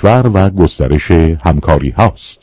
کشور و گسترش همکاری هاست.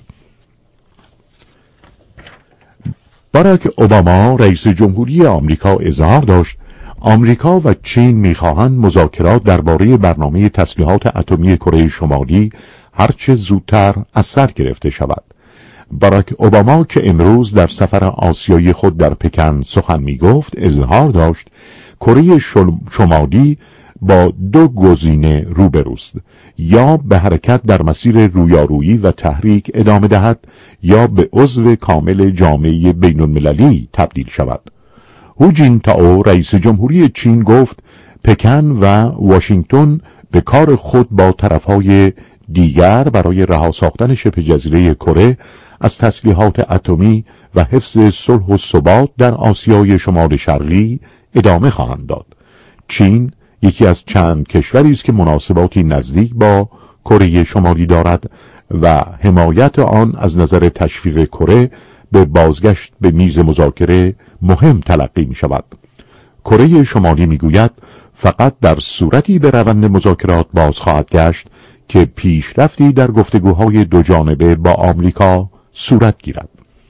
باراک اوباما رئیس جمهوری آمریکا اظهار داشت آمریکا و چین می‌خواهند مذاکرات درباره برنامه تسلیحات اتمی کره شمالی هرچه زودتر از سر گرفته شود. باراک اوباما که امروز در سفر آسیایی خود در پکن سخن می‌گفت اظهار داشت کره شمالی با دو گزینه روبروست، یا به حرکت در مسیر رویارویی و تحریک ادامه دهد یا به عضو کامل جامعه بین‌المللی تبدیل شود. هو جینتائو رئیس جمهوری چین گفت پکن و واشنگتن به کار خود با طرفهای دیگر برای رها ساختن شبه جزیره کره از تسلیحات اتمی و حفظ صلح و ثبات در آسیای شمال شرقی ادامه خواهند داد. چین یکی از چند کشوری است که مناسباتی نزدیک با کره شمالی دارد و حمایت آن از نظر تشویق کره به بازگشت به میز مذاکره مهم تلقی می شود. کره شمالی می گوید فقط در صورتی به روند مذاکرات باز خواهد گشت که پیشرفتی در گفتگوهای دو جانبه با آمریکا صورت گیرد.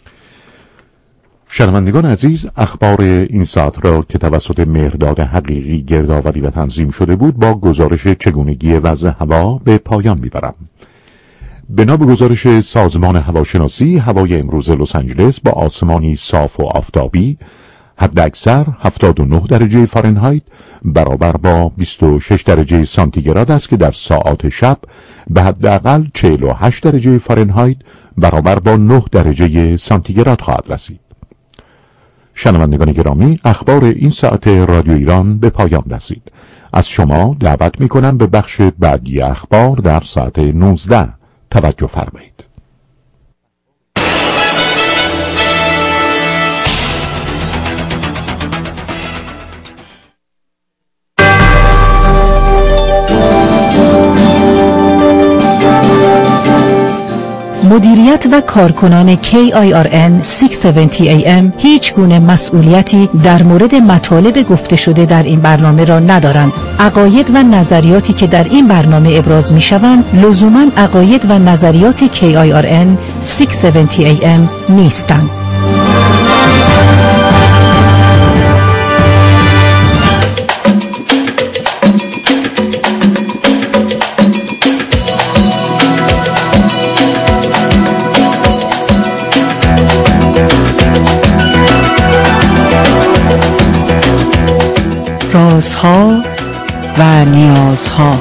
شنوندگان عزیز، اخبار این ساعت را که توسط مهرداد حقیقی گردآوری و تنظیم شده بود با گزارش چگونگی وضع هوا به پایان میبرم. بنا به گزارش سازمان هواشناسی، هوای امروز لس آنجلس با آسمانی صاف و آفتابی، حداکثر 79 درجه فارنهایت برابر با 26 درجه سانتیگراد است که در ساعات شب به حداقل 48 درجه فارنهایت برابر با 9 درجه سانتیگراد خواهد رسید. شنوندگان گرامی، اخبار این ساعت رادیو ایران به پایان رسید. از شما دعوت می‌کنم به بخش بعدی اخبار در ساعت 19 توجه فرمایید. مدیریت و کارکنان KIRN 670 AM هیچ گونه مسئولیتی در مورد مطالب گفته شده در این برنامه را ندارند. عقاید و نظریاتی که در این برنامه ابراز می شوند لزوماً عقاید و نظریات KIRN 670 AM نیستند. رازها و نیازها.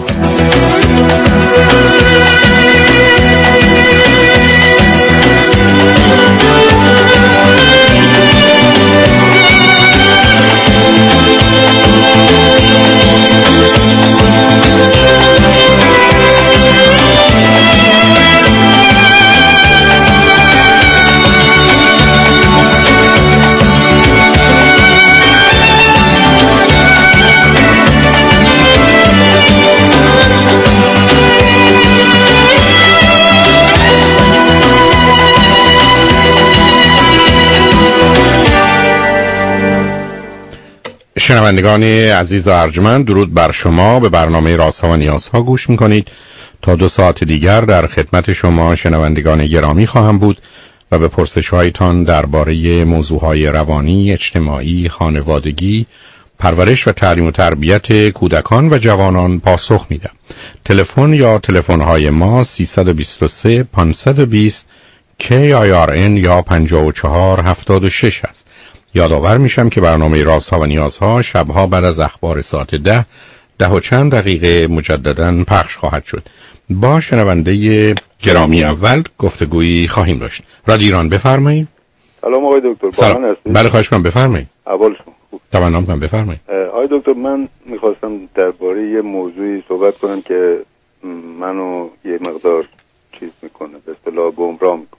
شنوندگان عزیز و ارجمند، درود بر شما. به برنامه رازها و نیازها گوش میکنید. تا 2 ساعت دیگر در خدمت شما شنوندگان گرامی خواهم بود و به پرسش‌هایتان درباره موضوعهای روانی، اجتماعی، خانوادگی، پرورش و تعلیم و تربیت کودکان و جوانان پاسخ میدم. تلفن یا تلفن‌های ما 323 520 KIRN یا 5476 است. یادآور میشم که برنامه رازها و نیازها شبها بعد از اخبار ساعت 10 و چند دقیقه مجدداً پخش خواهد شد. با شنونده گرامی اول گفتگویی خواهیم داشت. رادیو ایران، بفرمایید. سلام آقای دکتر، باران هستید؟ بله خواهش می‌کنم، بفرمایید. اول شما خوب؟ تمام کنم، بفرمایید. آقای دکتر، من می‌خواستم درباره یه موضوعی صحبت کنم که منو یه مقدار چیز میکنه، به اصطلاح گمراه میکنه.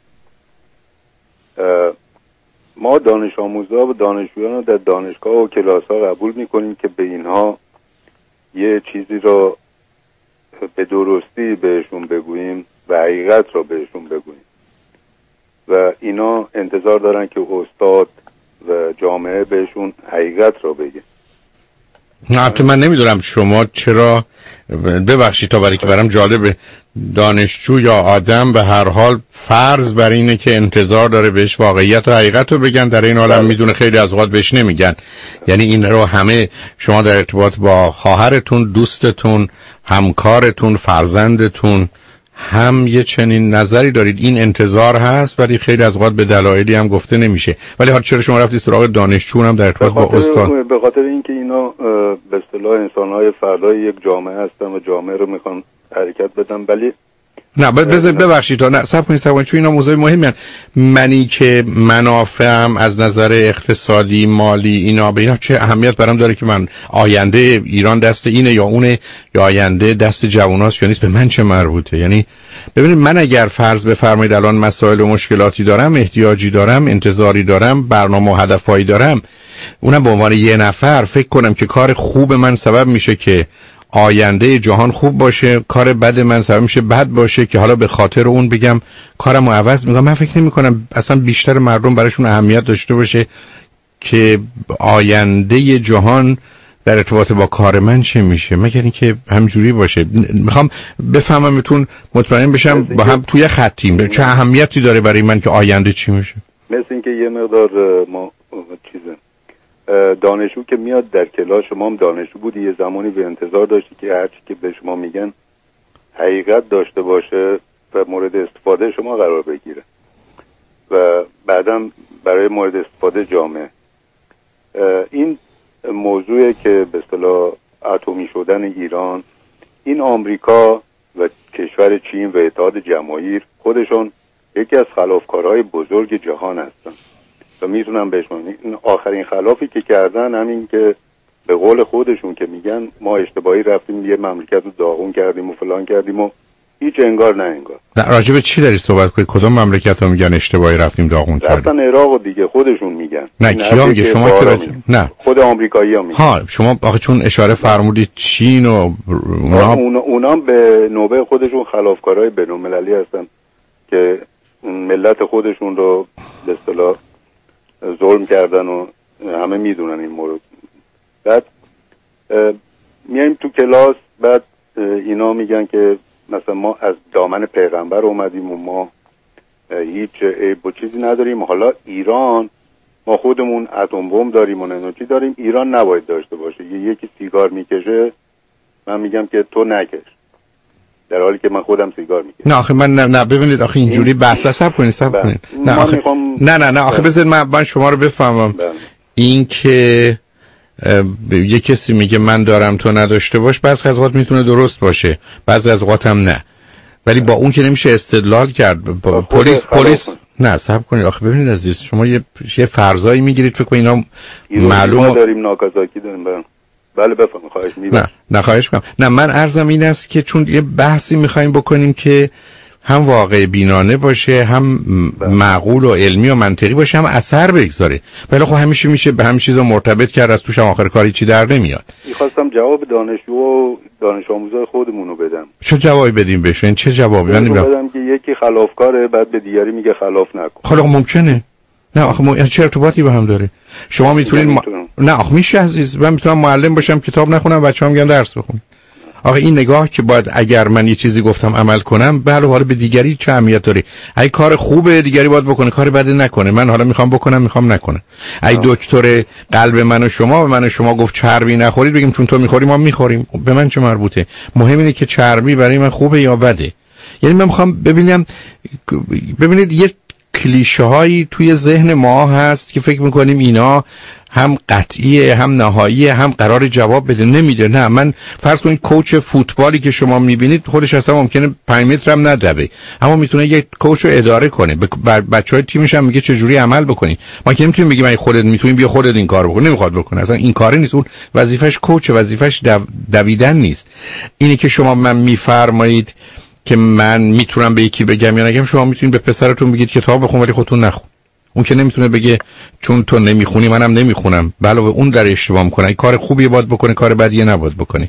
ما دانش آموزا و دانشجویان رو در دانشگاه و کلاس ها قبول میکنیم که به اینها یه چیزی رو به درستی بهشون بگوییم و حقیقت رو بهشون بگوییم و اینا انتظار دارن که استاد و جامعه بهشون حقیقت رو بگه. نه من نمیدونم شما چرا ببخشید تا برای که برام جالبه، دانشجو یا آدم به هر حال فرض بر اینه که انتظار داره بهش واقعیت و حقیقت رو بگن، در این عالم میدونه خیلی از اوقات بهش نمیگن. یعنی این رو همه شما در ارتباط با خواهرتون، دوستتون، همکارتون، فرزندتون هم یه چنین نظری دارید، این انتظار هست ولی خیلی از اوقات به دلایلی هم گفته نمیشه. ولی حالا چرا شما رفتید سراغ دانشجو هم در ارتباط با استاد؟ به خاطر اینکه اینا به اصطلاح انسان‌های فردای یک جامعه هستن و جامعه رو میخوان حرکت بدن. ولی نه ببخشید تا نه صبر کنید چون اینا موضوع مهمی هستن. منی که منافعم از نظر اقتصادی، مالی، اینا به اینا چه اهمیت برام داره که من آینده ایران دست اینه یا اونه، یا آینده دست جواناست یا نیست، به من چه مربوطه؟ یعنی ببینید من اگر فرض بفرمایید الان مسائل و مشکلاتی دارم، احتیاجی دارم، انتظاری دارم، برنامه و هدفایی دارم، اونم به عنوان یه نفر فکر کنم که کار خوب من سبب میشه که آینده جهان خوب باشه، کار بد من سبب میشه بد باشه، که حالا به خاطر اون بگم کارمو عوض میکنم. من فکر نمیکنم اصلا بیشتر مردم براشون اهمیت داشته باشه که آینده جهان در ارتباط با کار من چه میشه، مگر اینکه همجوری باشه. میخوام بفهمم بهتون مطمئن بشم با هم توی خطیم چه اهمیتی داره برای من که آینده چی میشه. مثل اینکه یه مقدار ما دانشجو که میاد در کلاس، شما هم دانشجو بودی یه زمانی، به انتظار داشتی که هرچی که به شما میگن حقیقت داشته باشه و مورد استفاده شما قرار بگیره و بعداً برای مورد استفاده جامعه. این موضوعی که به اصطلاح اتمی شدن ایران، این آمریکا و کشور چین و اتحاد جماهیر خودشون یکی از خلافکارهای بزرگ جهان هستن و میتونم بهش این آخرین خلافی که کردن همین که به قول خودشون که میگن ما اشتباهی رفتیم یه مملکت رو داغون کردیم و فلان کردیم و هیچ انگار نه انگار. راجع به چی داری صحبت کنی؟ کدوم مملکت رو میگن اشتباهی رفتیم داغون کردیم؟ رفتن عراق و دیگه خودشون میگن. نه کیا میگه؟ شما که نه خود آمریکایی‌ها میگن. ها شما آخه چون اشاره فرمودید چین و اونا به نوبه خودشون خلافکارهای بین‌المللی هستن که ملت خودشون رو به اصطلاح ظلم کردن و همه میدونن این مورد. بعد میایم تو کلاس، بعد اینا میگن که مثلا ما از دامن پیغمبر اومدیم و ما هیچ عیب و چیزی نداریم. حالا ایران ما خودمون اتم بمب داریم و نمیدونم داریم، ایران نباید داشته باشه. یکی سیگار میکشه، من میگم که تو نکش، در حالی که من خودم سیگار میکشم. نه آخه من نه ببینید آخه اینجوری بحث صبر کنید. نه آخه نه آخه بذارید من شما رو بفهمم. این که یه کسی میگه من دارم تو نداشته باش، بعضی از اوقات میتونه درست باشه، بعضی از اوقات هم نه، ولی با اون که نمیشه استدلال کرد. پلیس نه صبر کنید آخه ببینید عزیز، شما یه فرضایی میگیرید فکر کنید اینا معلومه داریم ناکازاکی داریم. بله بفرمایید. خواهش می‌کنم. نه خواهش می‌کنم. نه من عرضم این است که چون یه بحثی می‌خوایم بکنیم که هم واقع بینانه باشه، هم معقول و علمی و منطقی باشه، هم اثر بگذاره. ولی خب همیشه میشه به همین چیزا مرتبط کرد، از توش هم آخر کاری چی در نمیاد. می‌خواستم جواب دانشجو و دانش آموزای خودمون رو بدم. چه جوابی بدیم بهش؟ این چه جوابی بدم که یکی خلافکاره، بعد به دیگری میگه خلاف نکن. خب ممکنه. نه آخه چه ارتباطی با هم داره؟ شما میتونید نه آخه میشه عزیز، من میتونم معلم باشم کتاب نخونم بچه‌ها میگن درس بخون. آخه این نگاه که باید اگر من یه چیزی گفتم عمل کنم، بله حالا به دیگری چه اهمیت داره؟ اگه کار خوبه دیگری باید بکنه، کار بده نکنه. من حالا میخوام بکنم میخوام نکنه. اگه دکتر قلب من و شما به من و شما گفت چربی نخورید، بگیم چون تو میخوری ما میخوریم، به من چه مربوطه؟ مهم اینه که چربی برای من خوبه یا بده. یعنی من میخوام ببینید یه کلیشه هایی توی ذهن ما هست که فکر میکنیم اینا هم قطعیه هم نهاییه هم قرار جواب بده، نمیده. نه من فرض کنید کوچ فوتبالی که شما میبینید خودش اصلا ممکنه 5 متر هم ندوه، اما میتونه یک کوچ رو اداره کنه، بچهای تیمش هم میگه چه جوری عمل بکنید. ما که نمیتونیم بگیم اگه خودت میتونی بیا خودت این کارو بکن، نمیخواد بکنه، اصلا این کاره نیست، اون وظیفش کوچ، وظیفش دویدن نیست. اینی که شما من میفرمایید که من میتونم به یکی بگم یا نگم، شما میتونید به پسرتون بگید کتاب بخون ولی خودتون نخون. اون که نمیتونه بگه چون تو نمیخونی منم نمیخونم، علاوه اون در اشتباه میکنه. کار خوبی باید بکنه، کار بدی نباید بکنه.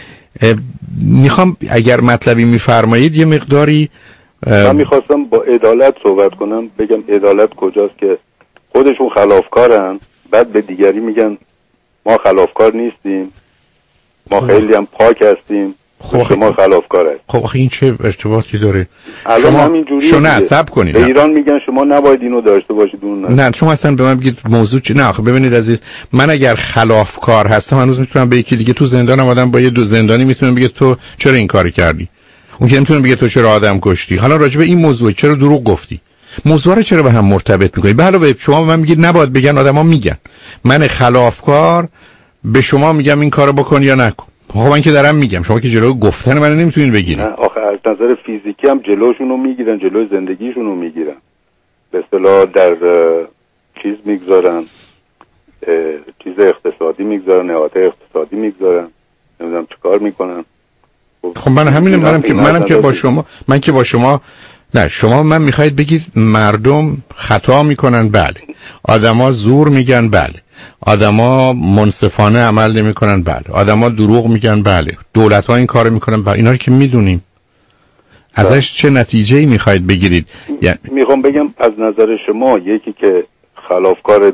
میخوام اگر مطلبی میفرمایید یه مقداری من میخواستم با عدالت صحبت کنم، بگم عدالت کجاست که خودشون خلافکارن، بعد به دیگری میگن ما خلافکار نیستیم، ما خیلی هم پاک هستیم. شما خلافکار هست. خب آخه این چه ارتباطی داره؟ شما همینجوری شما عصب کنید. به ایران میگن شما نباید اینو داشته باشید اون نه شما اصلا به من بگید موضوع چی؟ نه آخه ببینید عزیز، من اگر خلافکار هستم هنوز میتونم به یکی دیگه تو زندانم آدم با یه دو زندانی میتونم بگه تو چرا این کارو کردی، اون که نمیتونه بگه تو چرا آدم کشتی. حالا راجع به این موضوع چرا دروغ گفتی؟ موضوع رو چرا به هم مرتبط میکنید؟ به علاوه شما به من میگید نباید بگن، آدما میگن. من خلافکار به شما میگم این کارو بکن یا نکن. خب من که دارم میگم، شما که جلوی گفتن منو نمیتونین بگیرید. نه آخه از نظر فیزیکی هم جلوشون رو میگیرن، جلوی زندگیشون رو میگیرن، به اصطلاح در چیز میگذارن، چیز اقتصادی میگذارن، نهاد اقتصادی میگذارن، نمیدونم چیکار میکنن. خب من همینه، منم که با شما نه، شما من میخواید بگید مردم خطا میکنن، بله. آدما زور میگن، بله. آدما منصفانه عمل نمیکنن، بله. آدما دروغ میگن، بله. دولت‌ها این کارو میکنن، بله. اینا رو که میدونیم. ازش چه نتیجه‌ای میخواید بگیرید؟ یعنی میخوام بگم از نظر شما یکی که خلافکار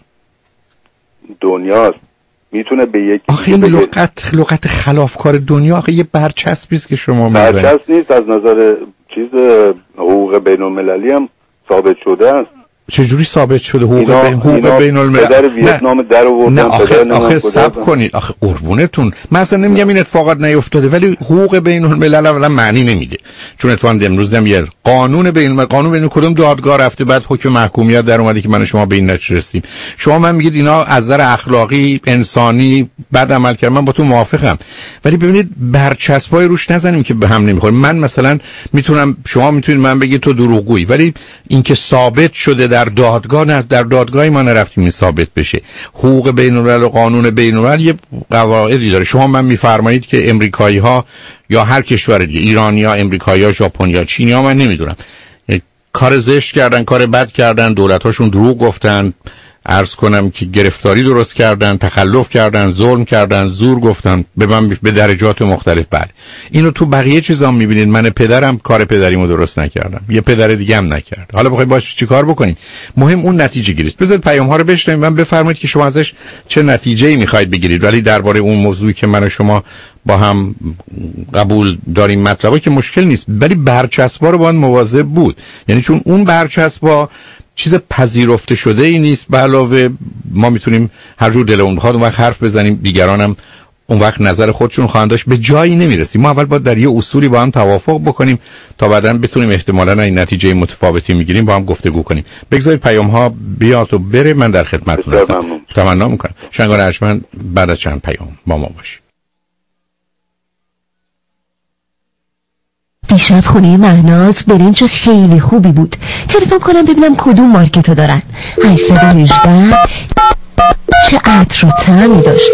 دنیاست میتونه به یکی آخه لغت خلافکار دنیا آخه یه برچسبی است که شما میذارید. برچسب نیست، از نظر چیز حقوق بین‌المللی هم ثابت شده است. چجوری ثابت شده حقوق بین الملل؟ پدر ویتنام در آوردن. نه آخه صبر کنید، آخه قربونتون، من اصلا نمیگم این اتفاقات نیفتاده، ولی حقوق بین الملل اولا معنی نمیده، چون اتفاقا امروز هم یه قانون بین الملل، قانون بین کدوم دادگاه رفته بعد حکم محکومیت در اومده که من شما به این نتیجه رسیدیم. شما من میگید اینا از نظر اخلاقی انسانی بد عمل کردن، من با تو موافقم، ولی ببینید برچسبای روش نزنیم که به هم نمیخوره. من مثلا میتونم، شما میتونید من بگید تو دروغگویی، ولی اینکه ثابت شده در دادگاه، نه در دادگاهی ما نرفتیم این ثابت بشه. حقوق بین الملل و قانون بین الملل یه قواعدی داره. شما من میفرمایید که امریکایی‌ها یا هر کشور دیگه، ایرانی‌ها، امریکایی‌ها، ژاپنی‌ها، چینی‌ها، من نمیدونم، کار زشت کردن، کار بد کردن، دولت‌هاشون دروغ گفتن، عرض کنم که گرفتاری درست کردن، تخلف کردن، ظلم کردن، زور گفتن، به من به درجات مختلف. بله اینو تو بقیه چیزا میبینید. من پدرم کار پدریمو درست نکردم، یه پدر دیگه هم نکرد، حالا بخواید باش چیکار بکنید؟ مهم اون نتیجه گیری است. بذارید پیام ها رو بشنویم، من بفرمایید که شما ازش چه نتیجه‌ای میخواید بگیرید. ولی درباره اون موضوعی که من و شما با هم قبول داریم مطلبی که مشکل نیست، ولی برچسبا رو باید مواظب بود. یعنی چون اون برچسبا چیز پذیرفته شده ای نیست، به علاوه ما میتونیم هر جور دلمون بخواد اون وقت حرف بزنیم، دیگرانم اون وقت نظر خودشون خواهند داشت، به جایی نمیرسیم. ما اول باید در یه اصولی با هم توافق بکنیم تا بعداً بتونیم احتمالاً این نتیجه متفاوتی میگیریم با هم گفتگو کنیم. بگذارید پیام ها بیاد و بره، من در خدمتتون هستم. تمنا میکنم شنگان ارجمند بعد از چند پیام با ما باشید. دیشب خونه مهناز برنج خیلی خوبی بود. تلفن کنم ببینم کدوم مارکتو دارن. 818 چه عطر و طعمی داشت.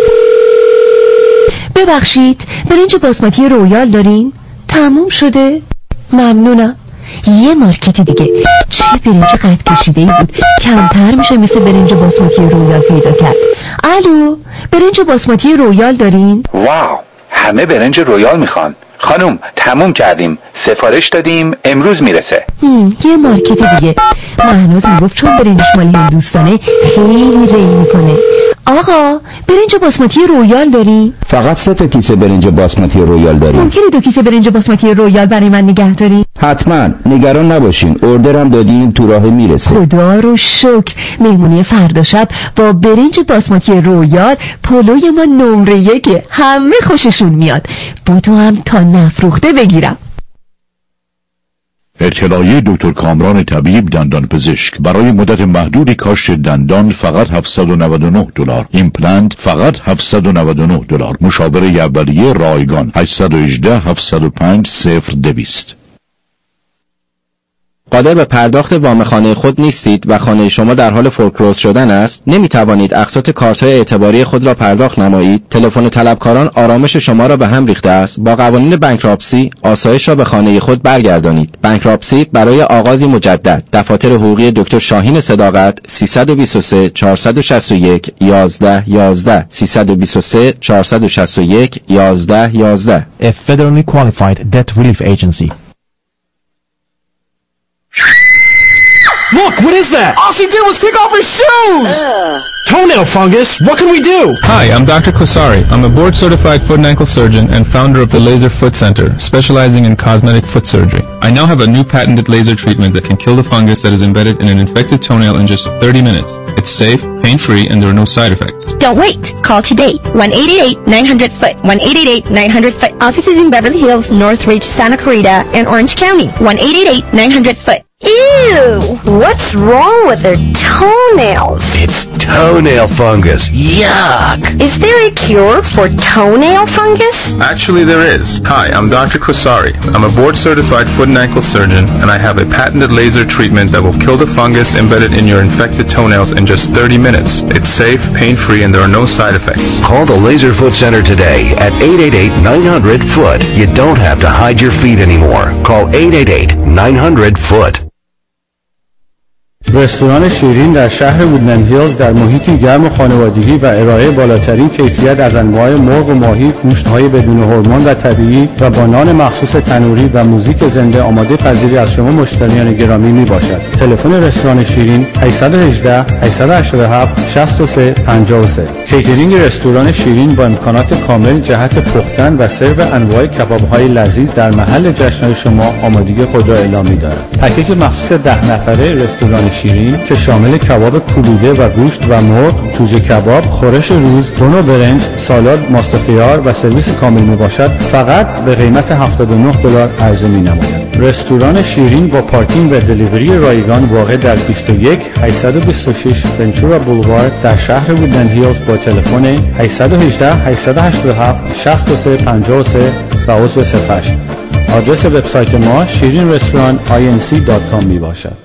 ببخشید برنج باسمتی رویال دارین؟ تموم شده؟ ممنونم. یه مارکت دیگه چه برنج قد کشیده ای بود، کمتر میشه مثل برنج باسمتی رویال پیدا کرد. الو برنج باسمتی رویال دارین؟ واو همه برنج رویال میخوان. خانم تموم کردیم، سفارش دادیم، امروز میرسه. یه مارکت دیگه. مهناز میگفت چون برنجش مالی هندوستانه خیلی ری میکنه. آقا برنج باسمتی رویال داری؟ فقط 3 تا کیسه برنج باسمتی رویال داریم. ممکنه 2 کیسه برنج باسمتی رویال برای من نگه داری؟ حتما، نگران نباشین، اوردرم دادین تو راه میرسه. خدا رو شکر. مهمونی فردا شب با برنج باسمتی رویال پلوی ما نمره 1، همه خوششون میاد. بودو هم تا نفروخته بگیرم. اطلاعیه دکتر کامران طبیب دندان پزشک: برای مدت محدودی کاشت دندان فقط $799، ایمپلنت فقط $799، مشاوره اولیه رایگان 818 705 0200. قادر به پرداخت وام خانه خود نیستید و خانه شما در حال فورکلوز شدن است؟ نمی توانید اقساط کارت‌های اعتباری خود را پرداخت نمایید؟ تلفن طلبکاران آرامش شما را به هم ریخته است. با قوانین بانکراپسی آسایش را به خانه خود برگردانید. بانکراپسی برای آغازی مجدد. دفاتر حقوقی دکتر شاهین صداقت 323 461 1111 323 461 1111. A federally qualified debt relief agency. Look, what is that? All she did was kick off her shoes! Toenail fungus, what can we do? Hi, I'm Dr. Kosari. I'm a board-certified foot and ankle surgeon and founder of the Laser Foot Center, specializing in cosmetic foot surgery. I now have a new patented laser treatment that can kill the fungus that is embedded in an infected toenail in just 30 minutes. It's safe, pain-free, and there are no side effects. Don't wait. Call today. 1-888-900-FOOT. 1-888-900-FOOT. Offices in Beverly Hills, Northridge, Santa Clarita, and Orange County. 1-888-900-FOOT. Ew! What's wrong with their toenails? It's toenail fungus. Yuck! Is there a cure for toenail fungus? Actually, there is. Hi, I'm Dr. Kosari. I'm a board-certified foot and ankle surgeon, and I have a patented laser treatment that will kill the fungus embedded in your infected toenails in just 30 minutes. It's safe, pain-free, and there are no side effects. Call the Laser Foot Center today at 888-900-FOOT. You don't have to hide your feet anymore. Call 888-900-FOOT. رستوران شیرین در شهر وودلند هیلز در محیطی گرم و خانوادگی و ارائه بالاترین کیفیت از انواع مرغ و ماهی، گوشت‌های بدون هورمون و طبیعی و با نان مخصوص تنوری و موزیک زنده آماده پذیری از شما مشتریان گرامی میباشد. تلفن رستوران شیرین 818 887 63 53. کیترینگ رستوران شیرین با امکانات کامل جهت پختن و سرو انواع کباب‌های لذیذ در محل جشن شما آمادگی خود را اعلام می‌دارد. پکیج مخصوص 10 نفره رستوران شیرین که شامل کباب کلوده و گوشت و مرغ، جوجه کباب، خورش روز، تون و برنج، سالاد، ماست خیار و سرویس کامل میباشد فقط به قیمت $79 عرضه می‌نماید. رستوران شیرین با پارکینگ و دلیوری رایگان واقع در 21 826 ونچورا بولوار در شهر وودلند هیلز با تلفن 818 887 63 53 و عضو صفحه. آدرس وبسایت ما shirinrestaurantinc.com میباشد.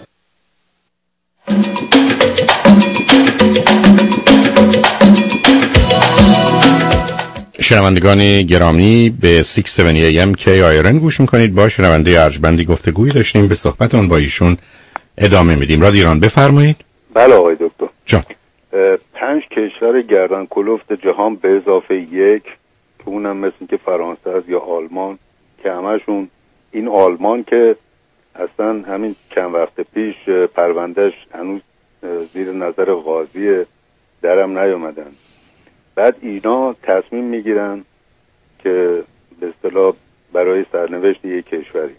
شنوندگان گرامی به 670 AM KIRN گوش میکنید. با شنونده ارجمندی گفتگویی داشتیم، به صحبتون با ایشون ادامه میدیم. رادیو ایران بفرمایید. بله آقای دکتر. جان. 5 کشور گردن کلفت جهان به اضافه یک که اونم مثل که فرانسه است یا آلمان که همشون این آلمان که اصلا همین چند وقت پیش پروندهش هنوز زیر نظر قاضی درم نیومدن، بعد اینا تصمیم میگیرن که به اصطلاح برای سرنوشت یک کشوری.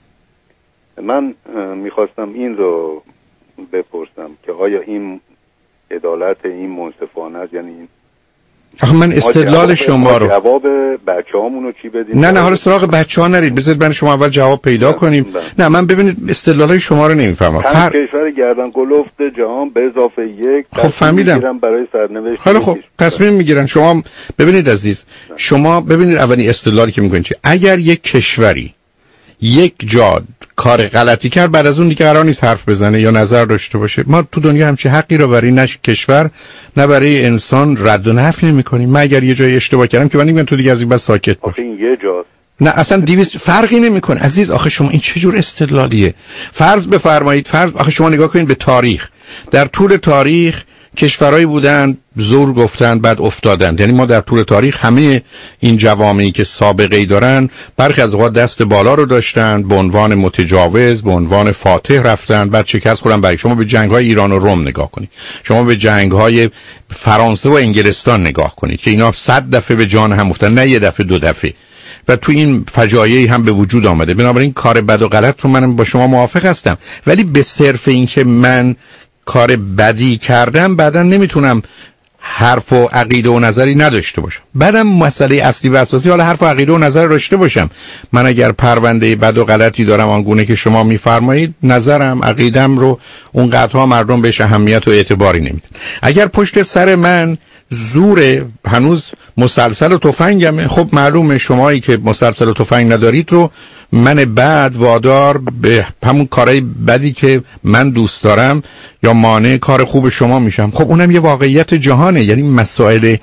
من میخواستم این رو بپرسم که آیا این عدالت، این منصفانه است؟ یعنی این آخه من استدلال شما رو جواب بچه‌هامون رو چی بدیم؟ نه حالا سراغ بچه‌ها نرید، بذارید من شما اول جواب پیدا کنیم. نه من ببینید استدلالای شما رو نمیفهمم. کشور گردن کلفت جهان به اضافه یک خب فهمیدم برای سرنوشت. حالا خب تصمیم میگیرن. شما ببینید عزیز، شما ببینید اولی استدلالی که میکنید چه، اگر یک کشوری یک جا کار غلطی کرد بعد از اون دیگه قرار نیست حرف بزنه یا نظر داشته باشه. ما تو دنیا همچین حقی رو برای نه کشور نه برای انسان رد و نفی نمی‌کنیم. من اگر یه جای اشتباه کردم که من نمیگم تو دیگه از این بعد ساکت باش. این یه جاست. نه اصلا 200 فرقی نمی‌کنه عزیز. آخه شما این چه جور استدلالیه؟ فرض بفرمایید، آخه شما نگاه کنید به تاریخ. در طول تاریخ کشورهایی بودن زور گفتن بعد افتادن. یعنی ما در طول تاریخ همه این جوامعی که سابقه‌ای دارن برخی از اوقات دست بالا رو داشتن، به عنوان متجاوز، به عنوان فاتح رفتن، بعد شکست خوردن. برای شما به جنگ‌های ایران و روم نگاه کنید، شما به جنگ‌های فرانسه و انگلستان نگاه کنید که اینا 100 دفعه به جان هم افتادن، نه یه دفعه دو دفعه، و تو این فجایعی هم به وجود آمده. بنابراین کار بد و غلط رو من با شما موافق هستم، ولی به صرف این که من کار بدی کردم بعداً نمیتونم حرف و عقیده و نظری نداشته باشم. بعدم مسئله اصلی و اساسی حالا حرف و عقیده و نظر داشته باشم. من اگر پرونده بد و غلطی دارم آنگونه که شما میفرمایید، نظرم، عقیدم رو اونقدرها مردم بهش اهمیت و اعتباری نمیدن. اگر پشت سر من زور هنوز مسلسل و تفنگمه، خب معلومه شمایی که مسلسل و تفنگ ندارید رو من بعد وادار به همون کارهای بدی که من دوست دارم یا مانع کار خوب شما میشم. خب اونم یه واقعیت جهانه. یعنی مسائل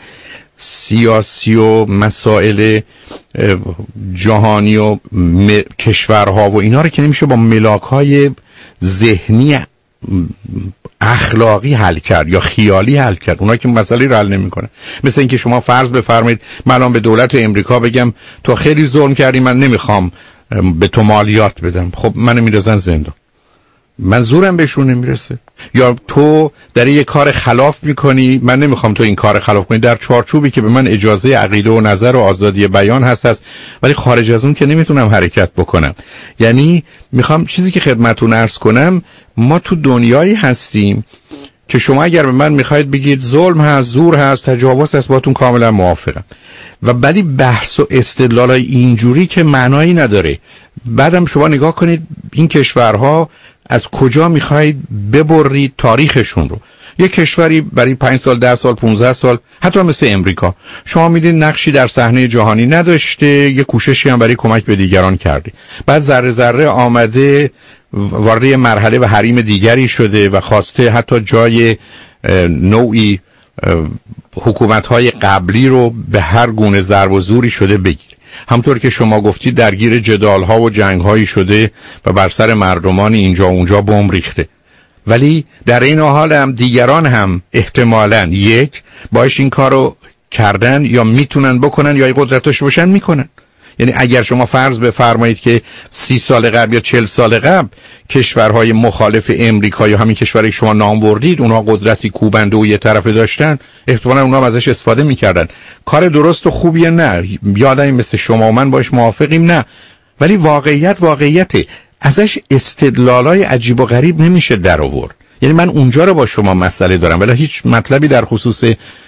سیاسی و مسائل جهانی و کشورها و اینا رو که نمیشه با ملاک‌های ذهنی اخلاقی حل کرد یا خیالی حل کرد. اونا که مسئله رو حل نمی‌کنه. مثل اینکه شما فرض بفرمایید من الان به دولت امریکا بگم تو خیلی ظلم کردی، من نمیخوام به تو مالیات بدم، خب منو میندازن زندان. من زورم بهشون نمیرسه. یا تو در یه کار خلاف میکنی، من نمیخوام تو این کار خلاف کنی در چارچوبی که به من اجازه عقیده و نظر و آزادی بیان هست، ولی خارج از اون که نمیتونم حرکت بکنم. یعنی میخوام چیزی که خدمتتون عرض کنم، ما تو دنیایی هستیم که شما اگر به من میخواید بگید ظلم هست، زور هست، تجاوز هست، باهاتون کاملا موافقم. و ولی بحث و استدلالای اینجوری که معنایی نداره. بعدم شما نگاه کنید این کشورها از کجا میخواید ببرید تاریخشون رو. یک کشوری برای 5 سال 10 سال 15 سال حتی مثل امریکا شما میدین نقشی در صحنه جهانی نداشته، یک کوششی هم برای کمک به دیگران کرده، بعد ذره ذره آمده وارد مرحله و حریم دیگری شده و خواسته حتی جای نوعی حکومت‌های قبلی رو به هر گونه ضرب و زوری شده بگیره. همطور که شما گفتید درگیر جدال‌ها و جنگ‌هایی شده و بر سر مردمان اینجا و اونجا بمب ریخته. ولی در این حال هم دیگران هم احتمالاً یک باش این کارو کردن یا میتونن بکنن یا قدرتش باشن میکنن. یعنی اگر شما فرض بفرمایید که 30 سال قبل یا 40 سال قبل کشورهای مخالف امریکا یا همین کشوری که شما نام بردید اونها قدرتی کوبنده و یه طرفه داشتن، احتمالاً اونها ازش استفاده میکردن. کار درست و خوبیه نه، یادم مثل شما و من باش موافقیم نه، ولی واقعیته ازش استدلالای عجیب و غریب نمیشه در آورد. یعنی من اونجا رو با شما مسئله دارم ولی هیچ مطلبی در خصوص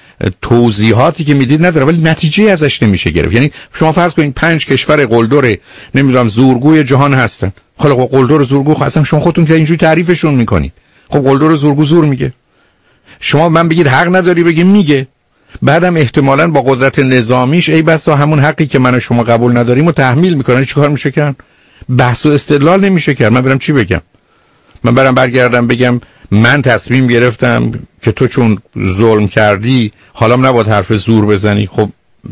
توضیحاتی که میدید نداره، ولی نتیجه ازش نمیشه گرفت. یعنی شما فرض کنید 5 کشور قلدر نمیدونم زورگوی جهان هستن. خب قلدر و زورگو اصلا شما خودتون که اینجوری تعریفشون میکنید. خب قلدر و زورگو زور میگه، شما من بگید حق نداری بگیم میگه، بعدم احتمالاً با قدرت نظامیش ای بسا همون حقی که من و شما قبول نداریم رو تحمیل میکنن. چیکار میشه کرد؟ بحث و استدلال نمیشه کرد. من برم چی بگم؟ من برم برگردم بگم من تصمیم گرفتم که تو چون ظلم کردی حالام نباید حرف زور بزنی. خب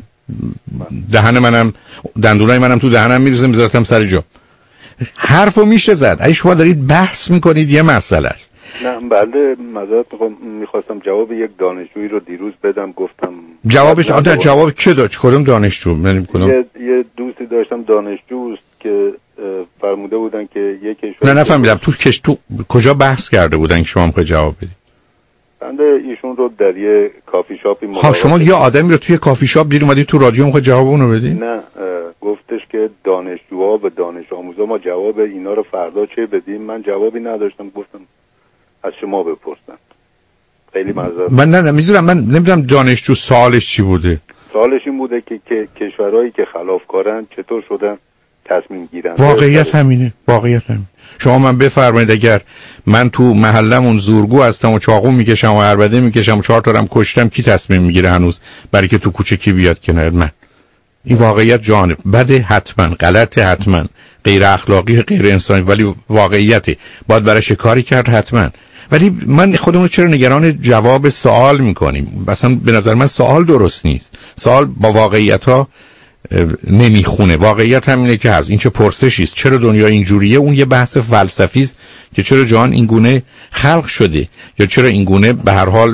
دهن منم دندونای منم تو دهنم میریزه میذارتم سر جا. حرفو میشه زد. اگه شما دارید بحث میکنید یه مسئله است. نه بله معذرت میخواستم جواب یک دانشجویی رو دیروز بدم، گفتم جوابش جواب چه داد؟ کدوم دانشجو؟ من یه دوستی داشتم دانشجوست که فرموده بودن که یک کشور نه نفهمیدم تو کجا بحث کرده بودن که شما میخواید جواب بدید؟ بنده ایشون رو در یه کافی شاپی شما یه آدمی رو توی کافی شاپ دید اومدید تو رادیو میخواید جواب اون رو بدید؟ نه گفتش که دانشجوها و دانش آموزا ما جواب اینا رو فردا چه بدیم. من جوابی نداشتم، گفتم از شما بپرسن. خیلی معذرت. من نه میدونم، من نمیدونم دانشجو سوالش چی بوده. سوالش این بوده که کشورهایی که خلافکارن چطور شدن تصمیم گیرن. واقعیت همینه. شما من بفرمایید اگر من تو محلمون زورگو هستم و چاقو میکشم و عربده میکشم و 4 تا هم کشتم، کی تصمیم میگیره هنوز برای که تو کوچه کی بیاد کنار من؟ این واقعیت جانب بده، حتما غلطه، حتما غیر اخلاقی، غیر انسانی، ولی واقعیته. باید براش کاری کرد حتما. ولی من خودمون چرا نگران جواب سوال میکنیم؟ مثلا به نظر من سوال درست نیست. سوال با واقعیت ها نمیخونه. واقعیت همینه که هست. این چه پرسشی است؟ چرا دنیا اینجوریه؟ اون یه بحث فلسفی است که چرا جهان این گونه خلق شده یا چرا این گونه به هر حال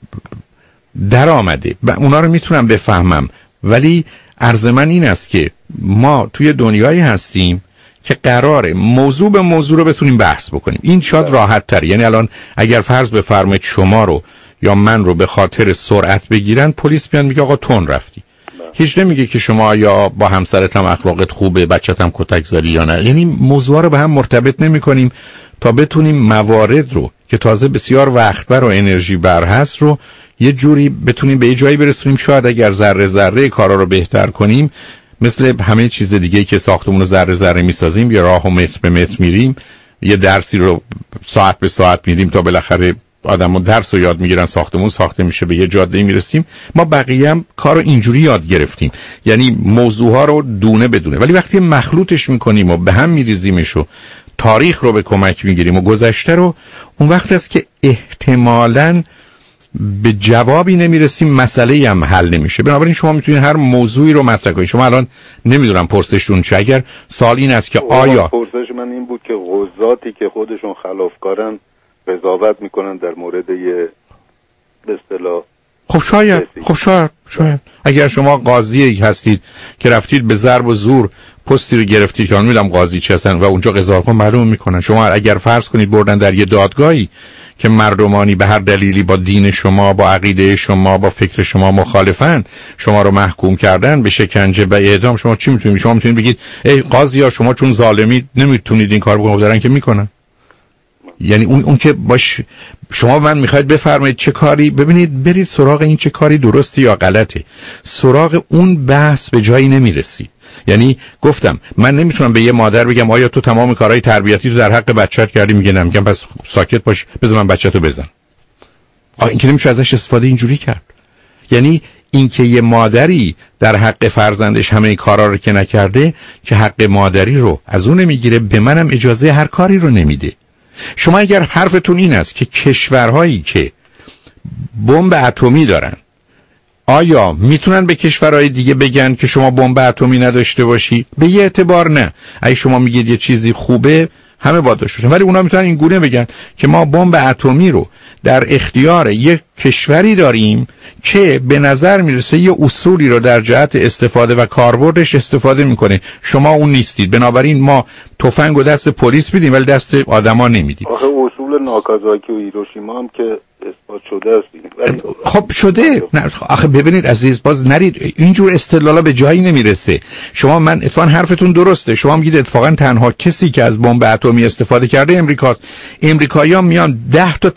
در آمده. و اونا رو میتونم بفهمم، ولی عرض من این است که ما توی دنیایی هستیم که قراره موضوع به موضوع رو بتونیم بحث بکنیم. این شاید راحت تر. یعنی الان اگر فرض بفرمایید شما رو یا من رو به خاطر سرعت بگیرن، پلیس میاد میگه آقا تون رفتی. هیچ نمیگه که شما یا با همسرت هم اخلاقت خوبه، بچت هم کتک زدی یا نه. یعنی موضوع رو به هم مرتبط نمی کنیم تا بتونیم موارد رو که تازه بسیار وقتبر و انرژی بر هست رو یه جوری بتونیم به یه جایی برسونیم. شاید اگر ذره ذره کارا رو بهتر کنیم، مثل همه چیز دیگه که ساختمون رو ذره ذره میسازیم، یا راه و متر به متر میریم، یه درسی رو ساعت به ساعت میدیم تا بالاخره آدمو درس رو یاد میگیرن، ساختمون ساخته میشه، به یه جاده میرسیم. ما بقیه هم کارو اینجوری یاد گرفتیم، یعنی موضوعها رو دونه بدونه. ولی وقتی مخلوطش میکنیم و به هم میریزیمش و تاریخ رو به کمک میگیریم و گذشته رو، اون وقت است که احتمالاً به جوابی نمیرسیم، مسئله هم حل نمیشه. بنابراین شما میتونید هر موضوعی رو مطرح کنید. شما الان نمیدونم پرسشتون چه، اگر سوال این است که آیا پرسش من این بود که قضاتی که خودشون خلافکارن قضاوت میکنن در مورد یه به اصطلاح خب شاید اگر شما قاضی هستید که رفتید به ضرب و زور پستی رو گرفتید که من میدونم قاضی چی هستن و اونجا قضاوت معلوم میکنن. شما اگر فرض کنید بردن در یه دادگاهی که مردمانی به هر دلیلی با دین شما، با عقیده شما، با فکر شما مخالفن، شما رو محکوم کردن به شکنجه و اعدام، شما چی میتونید؟ شما میتونید بگید ای قاضیا شما چون ظالمید نمیتونید این کارو بکنید، دارن که میکنن. یعنی اون که باش شما من میخواید بفرمایید چه کاری، ببینید برید سراغ این چه کاری درسته یا غلطه، سراغ اون بحث به جایی نمیرسید. یعنی گفتم من نمیتونم به یه مادر بگم آیا تو تمام کارهای تربیتی تو در حق بچت کردی، میگه نه، میگم پس ساکت باش بذار من بچه‌تو بزن. این که نمیشه ازش استفاده اینجوری کرد. یعنی اینکه یه مادری در حق فرزندش همه این کارا رو که نکرده که حق مادری رو از اون نمیگیره، به منم اجازه هر کاری رو نمیده. شما اگر حرفتون این است که کشورهایی که بمب اتمی دارن آیا میتونن به کشورهای دیگه بگن که شما بمب اتمی نداشته باشی؟ به یه اعتبار نه. اگه شما میگید یه چیزی خوبه همه باید داشته باشن، ولی اونا میتونن این گونه بگن که ما بمب اتمی رو در اختیار یک کشوری داریم که به نظر میرسه یه اصولی رو در جهت استفاده و کاربردش استفاده میکنه، شما اون نیستید، بنابراین ما تفنگ و دست پلیس میدیم ولی دست آدما نمیدیم. آخه اصول ناکازاکی و هیروشیما هم که اثبات شده است. خب شده. نه آخه ببینید عزیز، باز نرید اینجور استدلالا به جایی نمیرسه. شما من اتفاقا حرفتون درسته، شما میگید اتفاقا تنها کسی که از بمب اتمی استفاده کرده امریکاست. امریکایی‌ها میان 10 تا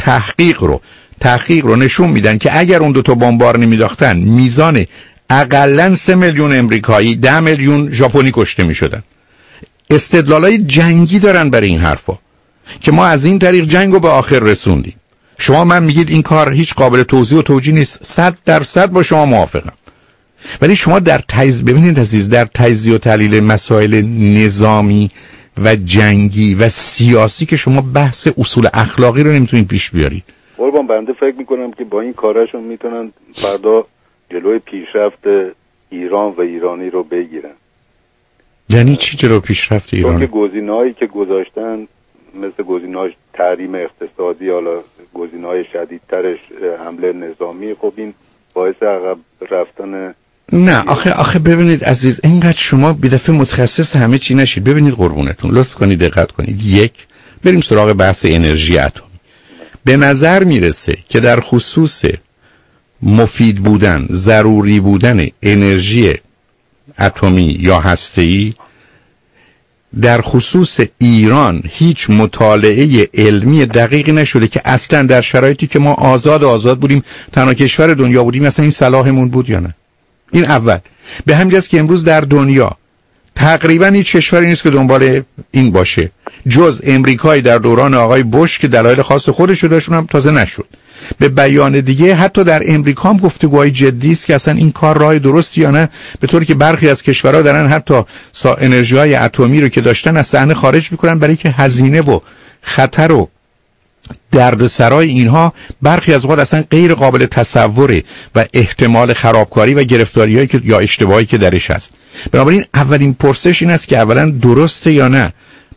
تحقیق رو نشون میدن که اگر اون 2 تا بمبار نمیداختن میزان اقلن 3 میلیون امریکایی 10 میلیون ژاپنی کشته میشدن. استدلالای جنگی دارن برای این حرفا که ما از این طریق جنگو به آخر رسوندیم. شما من میگید این کار هیچ قابل توضیح و توجیه نیست، 100% با شما موافقم. ولی شما در ببینید عزیز، در تجزیه و تحلیل مسائل نظامی و جنگی و سیاسی که شما بحث اصول اخلاقی رو نمیتونید پیش بیارید. قربان بنده فکر میکنم که با این کارشون میتونن فردا جلوی پیشرفت ایران و ایرانی رو بگیرن. یعنی چی جلوی پیشرفت ایران؟ چون که گزینه‌هایی که گذاشتن مثل گزینه‌های تحریم اقتصادی، حالا گزینه‌های شدیدترش حمله نظامی، خب این باعث عقب رفتن. نه آخه ببینید عزیز، اینقدر شما بی دفعه متخصص همه چی نشید. ببینید قربونتون، لطف کنید دقت کنید. یک، بریم سراغ بحث انرژی اتمی. به نظر میرسه که در خصوص مفید بودن، ضروری بودن انرژی اتمی یا هسته‌ای در خصوص ایران هیچ مطالعه علمی دقیقی نشده که اصلا در شرایطی که ما آزاد بودیم، تنها کشور دنیا بودیم، اصلا این صلاحمون بود یا نه. این اول. به همین جاست که امروز در دنیا تقریبا هیچ کشوری نیست که دنبال این باشه جز امریکایی در دوران آقای بوش که دلایل خاص خودش رو داشت، اونم تازه نشد. به بیان دیگه حتی در امریکا هم گفتگوهای جدی است که اصلا این کار راه درستی یا نه، به طوری که برخی از کشورها دارن حتی انرژی‌های اتمی رو که داشتن از صحنه خارج میکنن، برای که هزینه و خطر و دردسرای اینها برخی از اوقات اصلا غیر قابل تصوره و احتمال خرابکاری و گرفتاریایی که یا اشتباهی که درش هست. بنابراین اولین پرسش این است که اولا درسته یا نه.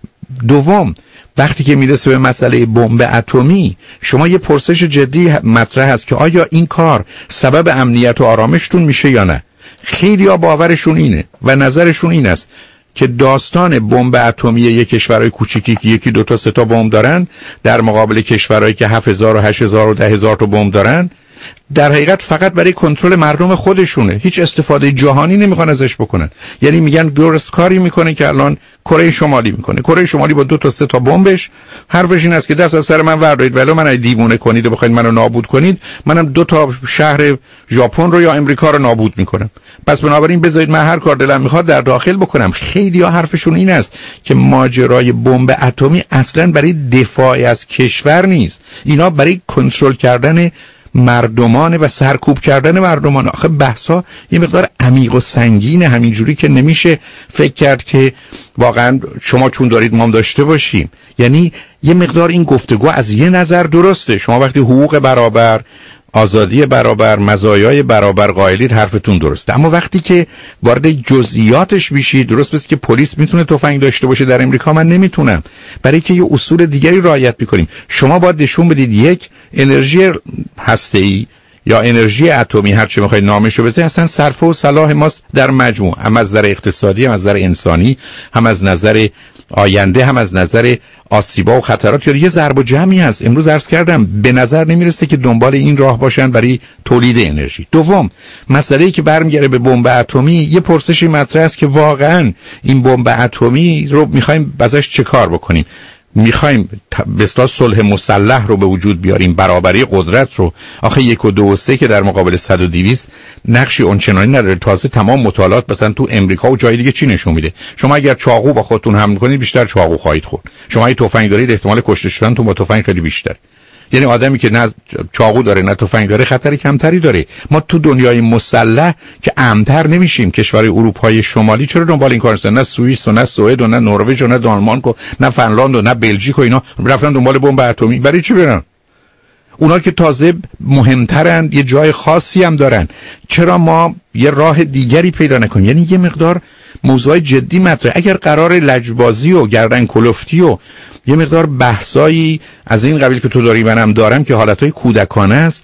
دوم، وقتی که میرسه به مسئله بمب اتمی، شما یه پرسش جدی مطرح هست که آیا این کار سبب امنیت و آرامشتون میشه یا نه. خیلی‌ها باورشون اینه و نظرشون این است که داستان بمب اتمی یک کشورهای کوچیکی که 1 2 تا 3 تا بمب دارن در مقابل کشورهایی که 7000 و 8000 و 10000 تا بمب دارن، در حقیقت فقط برای کنترل مردم خودشونه. هیچ استفاده جهانی نمیخوان ازش بکنن. یعنی میگن درست کاری میکنه که الان کره شمالی میکنه. کره شمالی با 2 تا 3 تا بمبش حرفش این است که دست از سر من وردارید، ولی من دیوونه کنید و بخواید منو نابود کنید، منم 2 تا شهر ژاپن رو یا امریکا رو نابود میکنم. پس بنابراین بذارید من هر کار دلم میخواد در داخل بکنم. خیلی‌ها حرفشون این است که ماجرای بمب اتمی اصلاً برای دفاع از کشور نیست، اینا برای کنترل کردن مردمان و سرکوب کردن مردمان. آخه بحثا یه مقدار عمیق و سنگینه، همینجوری که نمیشه فکر کرد که واقعا شما چون دارید ما هم داشته باشیم. یعنی یه مقدار این گفتگو از یه نظر درسته، شما وقتی حقوق برابر، آزادی برابر، مزایای برابر قائلید، حرفتون درسته. اما وقتی که وارد جزئیاتش بشید، درست بس که پلیس میتونه تفنگ داشته باشه در امریکا، من نمیتونم، برای که یه اصول دیگری رعایت میکنیم. شما باید نشون بدید یک، انرژی هسته‌ای یا انرژی اتمی، هر چه میخواید نامشو بذارید، اصلا صرفه و صلاح ماست در مجموع، هم از نظر اقتصادی، هم از نظر انسانی، هم از نظر آینده، هم از نظر آسیبا و خطرات. یا یه ضرب و جمعی هست. امروز عرض کردم به نظر نمیرسه که دنبال این راه باشن برای تولید انرژی. دوم، مسئله‌ای که برمیگره به بمب اتمی، یه پرسشی مطرح است که واقعا این بمب اتمی رو میخوایم ازش چه کار بکنیم؟ میخوایم به اصطلاح صلح مسلح رو به وجود بیاریم، برابری قدرت رو؟ آخه 1 و 2 و 3 که در مقابل 100 و 200 نقشی اونچنانی نداره. تازه تمام مطالعات مثلا تو امریکا و جای دیگه چی نشون میده؟ شما اگر چاقو با خودتون حمل کنید بیشتر چاقو خواهید خورد. شما اگه تفنگ دارید احتمال کشته شدنتون با تفنگ خیلی بیشتره. یعنی آدمی که نه چاقو داره نه تفنگ داره خطر کمتری داره. ما تو دنیای مسلح که امن‌تر نمیشیم. کشورهای اروپای شمالی چرا دنبال این کار هستن؟ نه سوئیس و نه سوئد و نه نروژ و نه دانمارک و نه فنلاند و نه بلژیک و اینا رفتن دنبال بمب اتمی. برای چی برن؟ اونا که تازه مهمترن، یه جای خاصی هم دارن. چرا ما یه راه دیگری پیدا نکنیم؟ یعنی یه مقدار موضوع جدی مطرح. اگر قرار لجبازی و گردن کلفتی و یه مقدار بحثایی از این قبیل که تو داری منم دارم که حالتهای کودکانه است،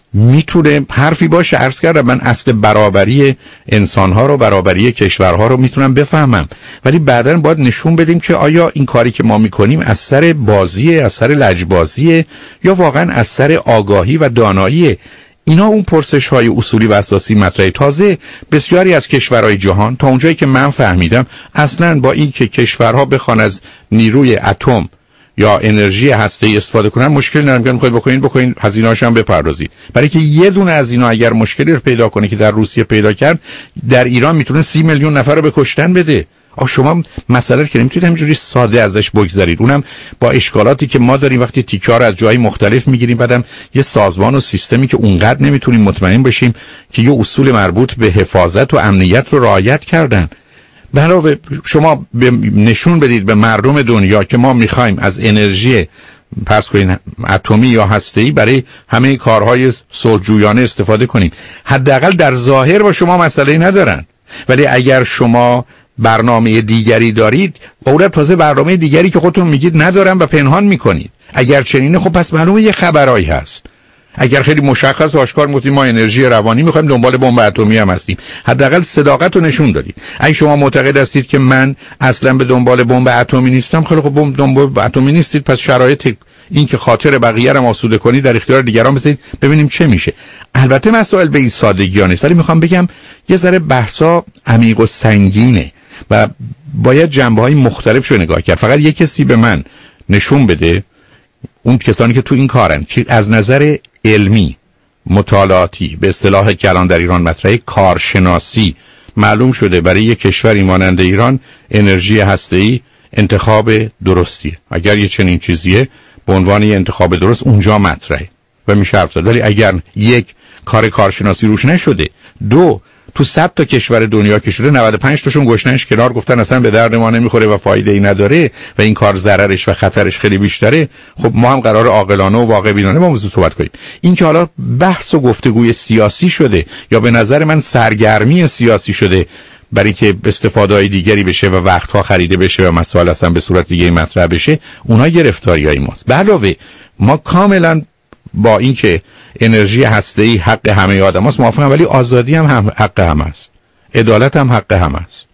میتونه حرفی باشه. عرض کردم من اصل برابری انسانها رو، برابری کشورها رو میتونم بفهمم، ولی بعداً باید نشون بدیم که آیا این کاری که ما میکنیم از سر بازیه، از سر لجبازیه، یا واقعاً از سر آگاهی و داناییه. اینا اون پرسش های اصولی و اساسی مطرحه. تازه بسیاری از کشورهای جهان تا اونجایی که من فهمیدم اصلاً با این که کشورها بخوان از نیروی اتم یا انرژی هسته‌ای استفاده کنن مشکل ندارن. میخواید بکنین هزینه‌اش هم بپردازید. برای که یه دونه از اینا اگر مشکلی رو پیدا کنه که در روسیه پیدا کرد، در ایران میتونه 30 میلیون نفر رو به کشتن بده. شما مسئله که نمیتونید همینجوری ساده ازش بگذرید، اونم با اشکالاتی که ما داریم وقتی تیکه‌ها رو از جای مختلف میگیریم، بعدم یه سازمان و سیستمی که اونقدر نمیتونیم مطمئن بشیم که یه اصول مربوط به حفاظت و امنیت رو رعایت کردن. علاوه شما نشون بدید به مردم دنیا که ما میخوایم از انرژی پس کنین اتمی یا هسته‌ای برای همه کارهای صلح‌جویانه استفاده کنیم. حداقل در ظاهر با شما مسئله‌ای ندارن، ولی اگر شما برنامه دیگری دارید، اول تازه برنامه دیگری که خودتون میگید ندارم و پنهان میکنید. اگر چنینه خب پس معلومه یه خبرایی هست. اگر خیلی مشخص و آشکار گفتیم ما انرژی روانی میخوایم، دنبال بمب اتمی هم هستیم، حداقل صداقت رو نشون دادید. اگه شما معتقد هستید که من اصلا به دنبال بمب اتمی نیستم، خیلی خب بمب اتمی نیستید، پس شرایط این که خاطر بقیه رو آسوده کنید در اختیار دیگران بذارید ببینیم چه میشه. البته مسائل به این سادگی ها نیست، ولی میخوام بگم یه ذره بحثا عمیق و سنگینه و باید جنبه‌های مختلف رو نگاه کرد. فقط یک کسی به من نشون بده، اون کسانی که تو این کارن، که از نظر علمی مطالعاتی به اصطلاح که الان در ایران مطرحه کارشناسی معلوم شده برای یک کشوری مانند ایران انرژی هسته‌ای انتخاب درستیه. اگر یه چنین چیزیه به عنوان یه انتخاب درست اونجا مطرحه و میشه حرف زد. ولی اگر یک کار کارشناسی روش نشده، دو تو 100 تا کشور دنیا که شده 95 تاشون گشنش کنار گفتن اصلا به درد ما نمیخوره و فایده ای نداره و این کار ضررش و خطرش خیلی بیشتره، خب ما هم قرار عاقلانه و واقع بینانه با موضوع صحبت کنیم. این که حالا بحث و گفتگوی سیاسی شده یا به نظر من سرگرمی سیاسی شده برای که استفاده‌های دیگری بشه و وقتها خریده بشه و مسائل اصلا به صورت دیگه مطرح بشه، اونها گرفتاریای ماست. به علاوه ما کاملا با این که انرژی هسته‌ای حق همه آدماست موافقم، ولی آزادی هم حق همه است، عدالت هم حق همه است،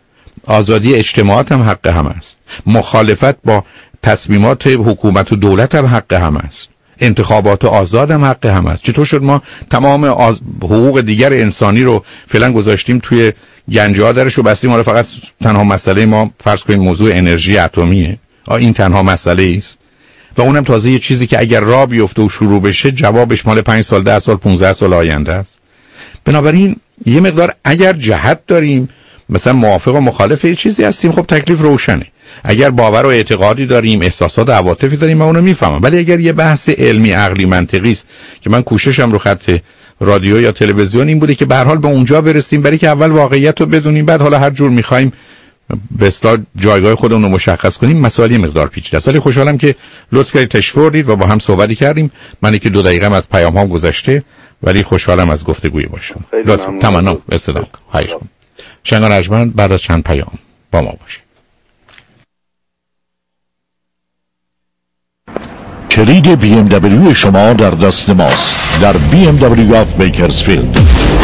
آزادی اجتماعات هم حق همه است، مخالفت با تصمیمات حکومت و دولت هم حق همه است، انتخابات آزاد هم حق همه است. چطور شد ما تمام حقوق دیگر انسانی رو فعلا گذاشتیم توی گنجه‌ها درش رو بستیم، حالا فقط تنها مسئله ما فرض کنیم موضوع انرژی اتمیه؟ این تنها مسئله است و اونم تازه یه چیزی که اگر راه بیفته و شروع بشه جوابش مال 5 سال 10 سال 15 سال آینده است. بنابراین یه مقدار اگر جهت داریم، مثلا موافق و مخالف یه چیزی هستیم، خب تکلیف روشنه. اگر باور و اعتقادی داریم، احساسات و عواطفی داریم، من اونو میفهمم. ولی اگر یه بحث علمی عقلی منطقی است که من کوششم رو خط رادیو یا تلویزیون این بوده که به هر حال به اونجا برسیم، برای که اول واقعیت رو بدونیم، بعد حالا هر جور می‌خوایم به اصطلاح جایگاه خودمون رو مشخص کنیم. مسائل مقدار پیچیده است. ولی خوشحالم که لطف کردید تشریف آوردید و با هم صحبتی کردیم. من که 2 دقیقه از پیام‌ها گذشته، ولی خوشحالم از گفتگوی با شما. لطفاً تمنا استدام. خواهش می‌کنم. شنگان ارجمند بعد از چند پیام با ما باشید. کلید BMW شما در دست ماست. در BMW of بیکرزفیلد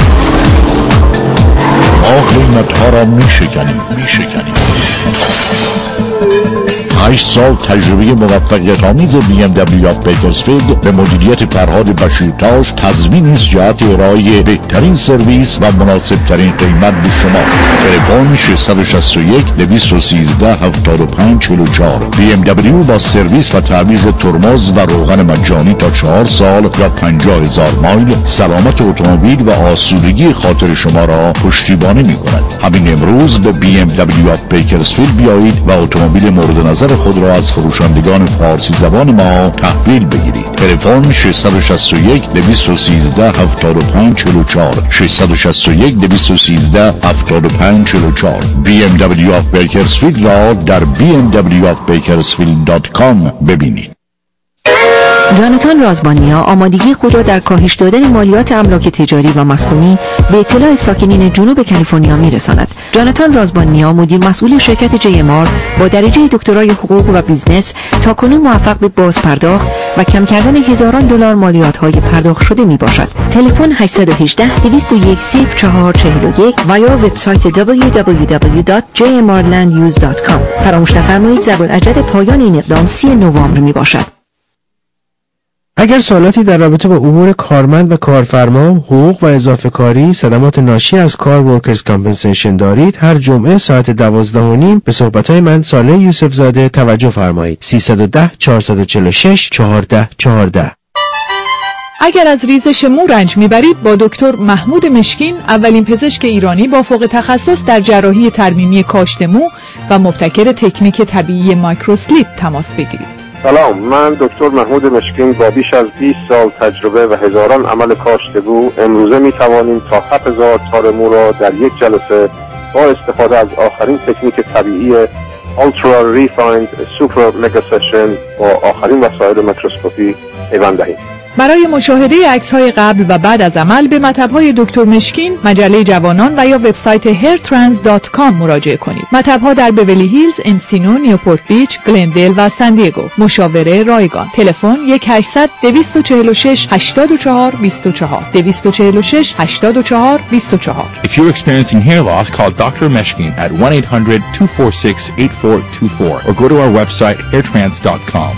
ما قیمت‌ها را می‌شکنیم. 8 سال تجربه موفقیت آمیز BMW of بیکرزفیلد به مدیریت فرهاد بشیرتاش تضمین است جهت ارائه بهترین سرویس و مناسبترین قیمت به شما. تلفن 661 213 7544. BMW با سرویس و تعویض ترمز و روغن مجانی تا 4 سال یا 50,000 مایل سلامت اتومبیل و آسودگی خاطر شما را پشتیبانی می‌کند. همین امروز به BMW of بیکرزفیلد بیایید و اتومبیل مورد نظر خود را از فروشندگان فارسی زبان ما تحویل بگیرید. تلفن 661 213 7544 661 213 7544. BMW of بیکرزفیلد را در bmwofbakersfield.com ببینید. جاناتان رازبانیا آمادگی خود را در کاهش دادن مالیات املاک تجاری و مسکونی به اطلاع ساکنین جنوب کالیفرنیا میرساند. جاناتان رازبانیا مدیر مسئول شرکت JMR با درجه دکترای حقوق و بیزنس تاکنون موفق به بازپرداخت و کم کردن هزاران دلار مالیات‌های پرداخت شده میباشد. تلفن 818 201 0441 و یا وبسایت www.jmrlanduse.com. فراموش نفرمایید ضرب‌الاجل پایان این اقدام 30 نوامبر میباشد. اگر سوالاتی در رابطه با امور کارمند و کارفرما، حقوق و اضافه کاری، صدمات ناشی از کار ورکرز کامپنسیشن دارید، هر جمعه ساعت 12:30 به صحبت‌های من صالح یوسف زاده توجه فرمایید. 310 446 1414. اگر از ریزش مو رنج میبرید با دکتر محمود مشکین، اولین پزشک ایرانی با فوق تخصص در جراحی ترمیمی کاشت مو و مبتکر تکنیک طبیعی مایکروسلیپ تماس بگیرید. سلام، من دکتر محمود مشکین با بیش از 20 سال تجربه و هزاران عمل کاشت مو امروزه می توانیم تا 7000 تار مو را در یک جلسه با استفاده از آخرین تکنیک طبیعی Ultra Refined Super Mega Session با آخرین وسایل میکروسکوپی پیوند دهیم. برای مشاهده عکس‌های قبل و بعد از عمل به مطب‌های دکتر مشکین، مجله جوانان و یا وبسایت hairtrans.com مراجعه کنید. مطب‌ها در بیولی هیلز، انسینو، نیوپورت بیچ، گلندل و سان دیگو. مشاوره رایگان. تلفن 1-800 246 84 24 246 84 24. If you're experiencing hair loss, call Dr. Meshkin at 1-800-246-8424 or go to our website hairtrans.com.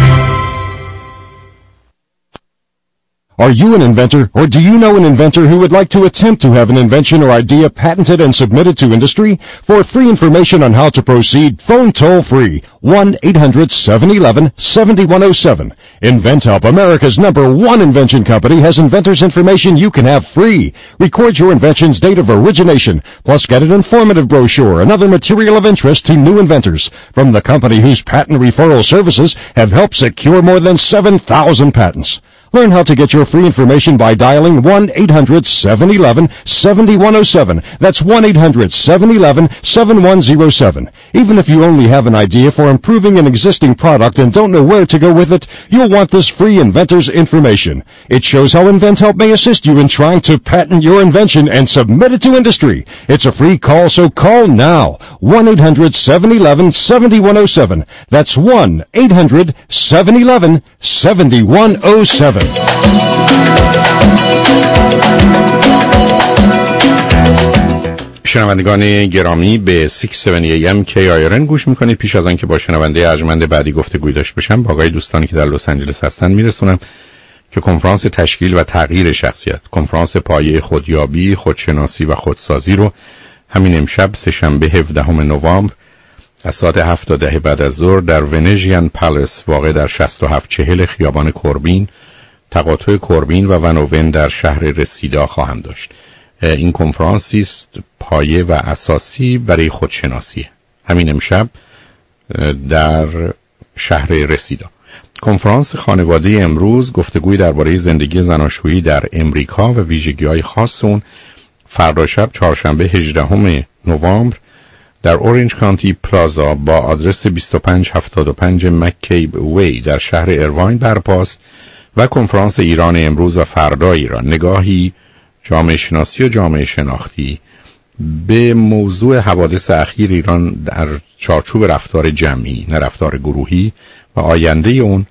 Are you an inventor, or do you know an inventor who would like to attempt to have an invention or idea patented and submitted to industry? For free information on how to proceed, phone toll-free 1-800-711-7107. InventHelp, America's #1 invention company, has inventors' information you can have free. Record your invention's date of origination, plus get an informative brochure and other material of interest to new inventors from the company whose patent referral services have helped secure more than 7,000 patents. Learn how to get your free information by dialing 1-800-711-7107. That's 1-800-711-7107. Even if you only have an idea for improving an existing product and don't know where to go with it, you'll want this free inventor's information. It shows how InventHelp may assist you in trying to patent your invention and submit it to industry. It's a free call, so call now. 1-800-711-7107. That's 1-800-711-7107. شنوندگان گرامی، به 670 AM KIRN گوش میکنید. پیش از آن که با شنونده ارجمند بعدی گفتگوی داشته باشم، با آقای دوستانی که در لس آنجلس هستن میرسونم که کنفرانس تشکیل و تغییر شخصیت، کنفرانس پایه خودیابی، خودشناسی و خودسازی رو همین امشب سه‌شنبه 17 نوامبر از ساعت 7 تا 10 بعد از ظهر در ونژین پالیس واقع در 6740 خیابان کوربین، تقاطع کوربین و ونوون در شهر رسیدا خواهم داشت. این کنفرانسی است پایه و اساسی برای خودشناسی. همین امشب در شهر رسیدا. کنفرانس خانواده امروز گفتگوی درباره زندگی زناشویی در امریکا و ویژگی‌های خاص اون. فردا شب چهارشنبه 18 نوامبر در اورنج کانتی پلازا با آدرس 2575 مککیب وی در شهر ایرواین برپاست و کنفرانس ایران امروز و فردا ایران، نگاهی جامعه شناسی و جامعه شناختی به موضوع حوادث اخیر ایران در چارچوب رفتار جمعی نه رفتار گروهی و آینده اون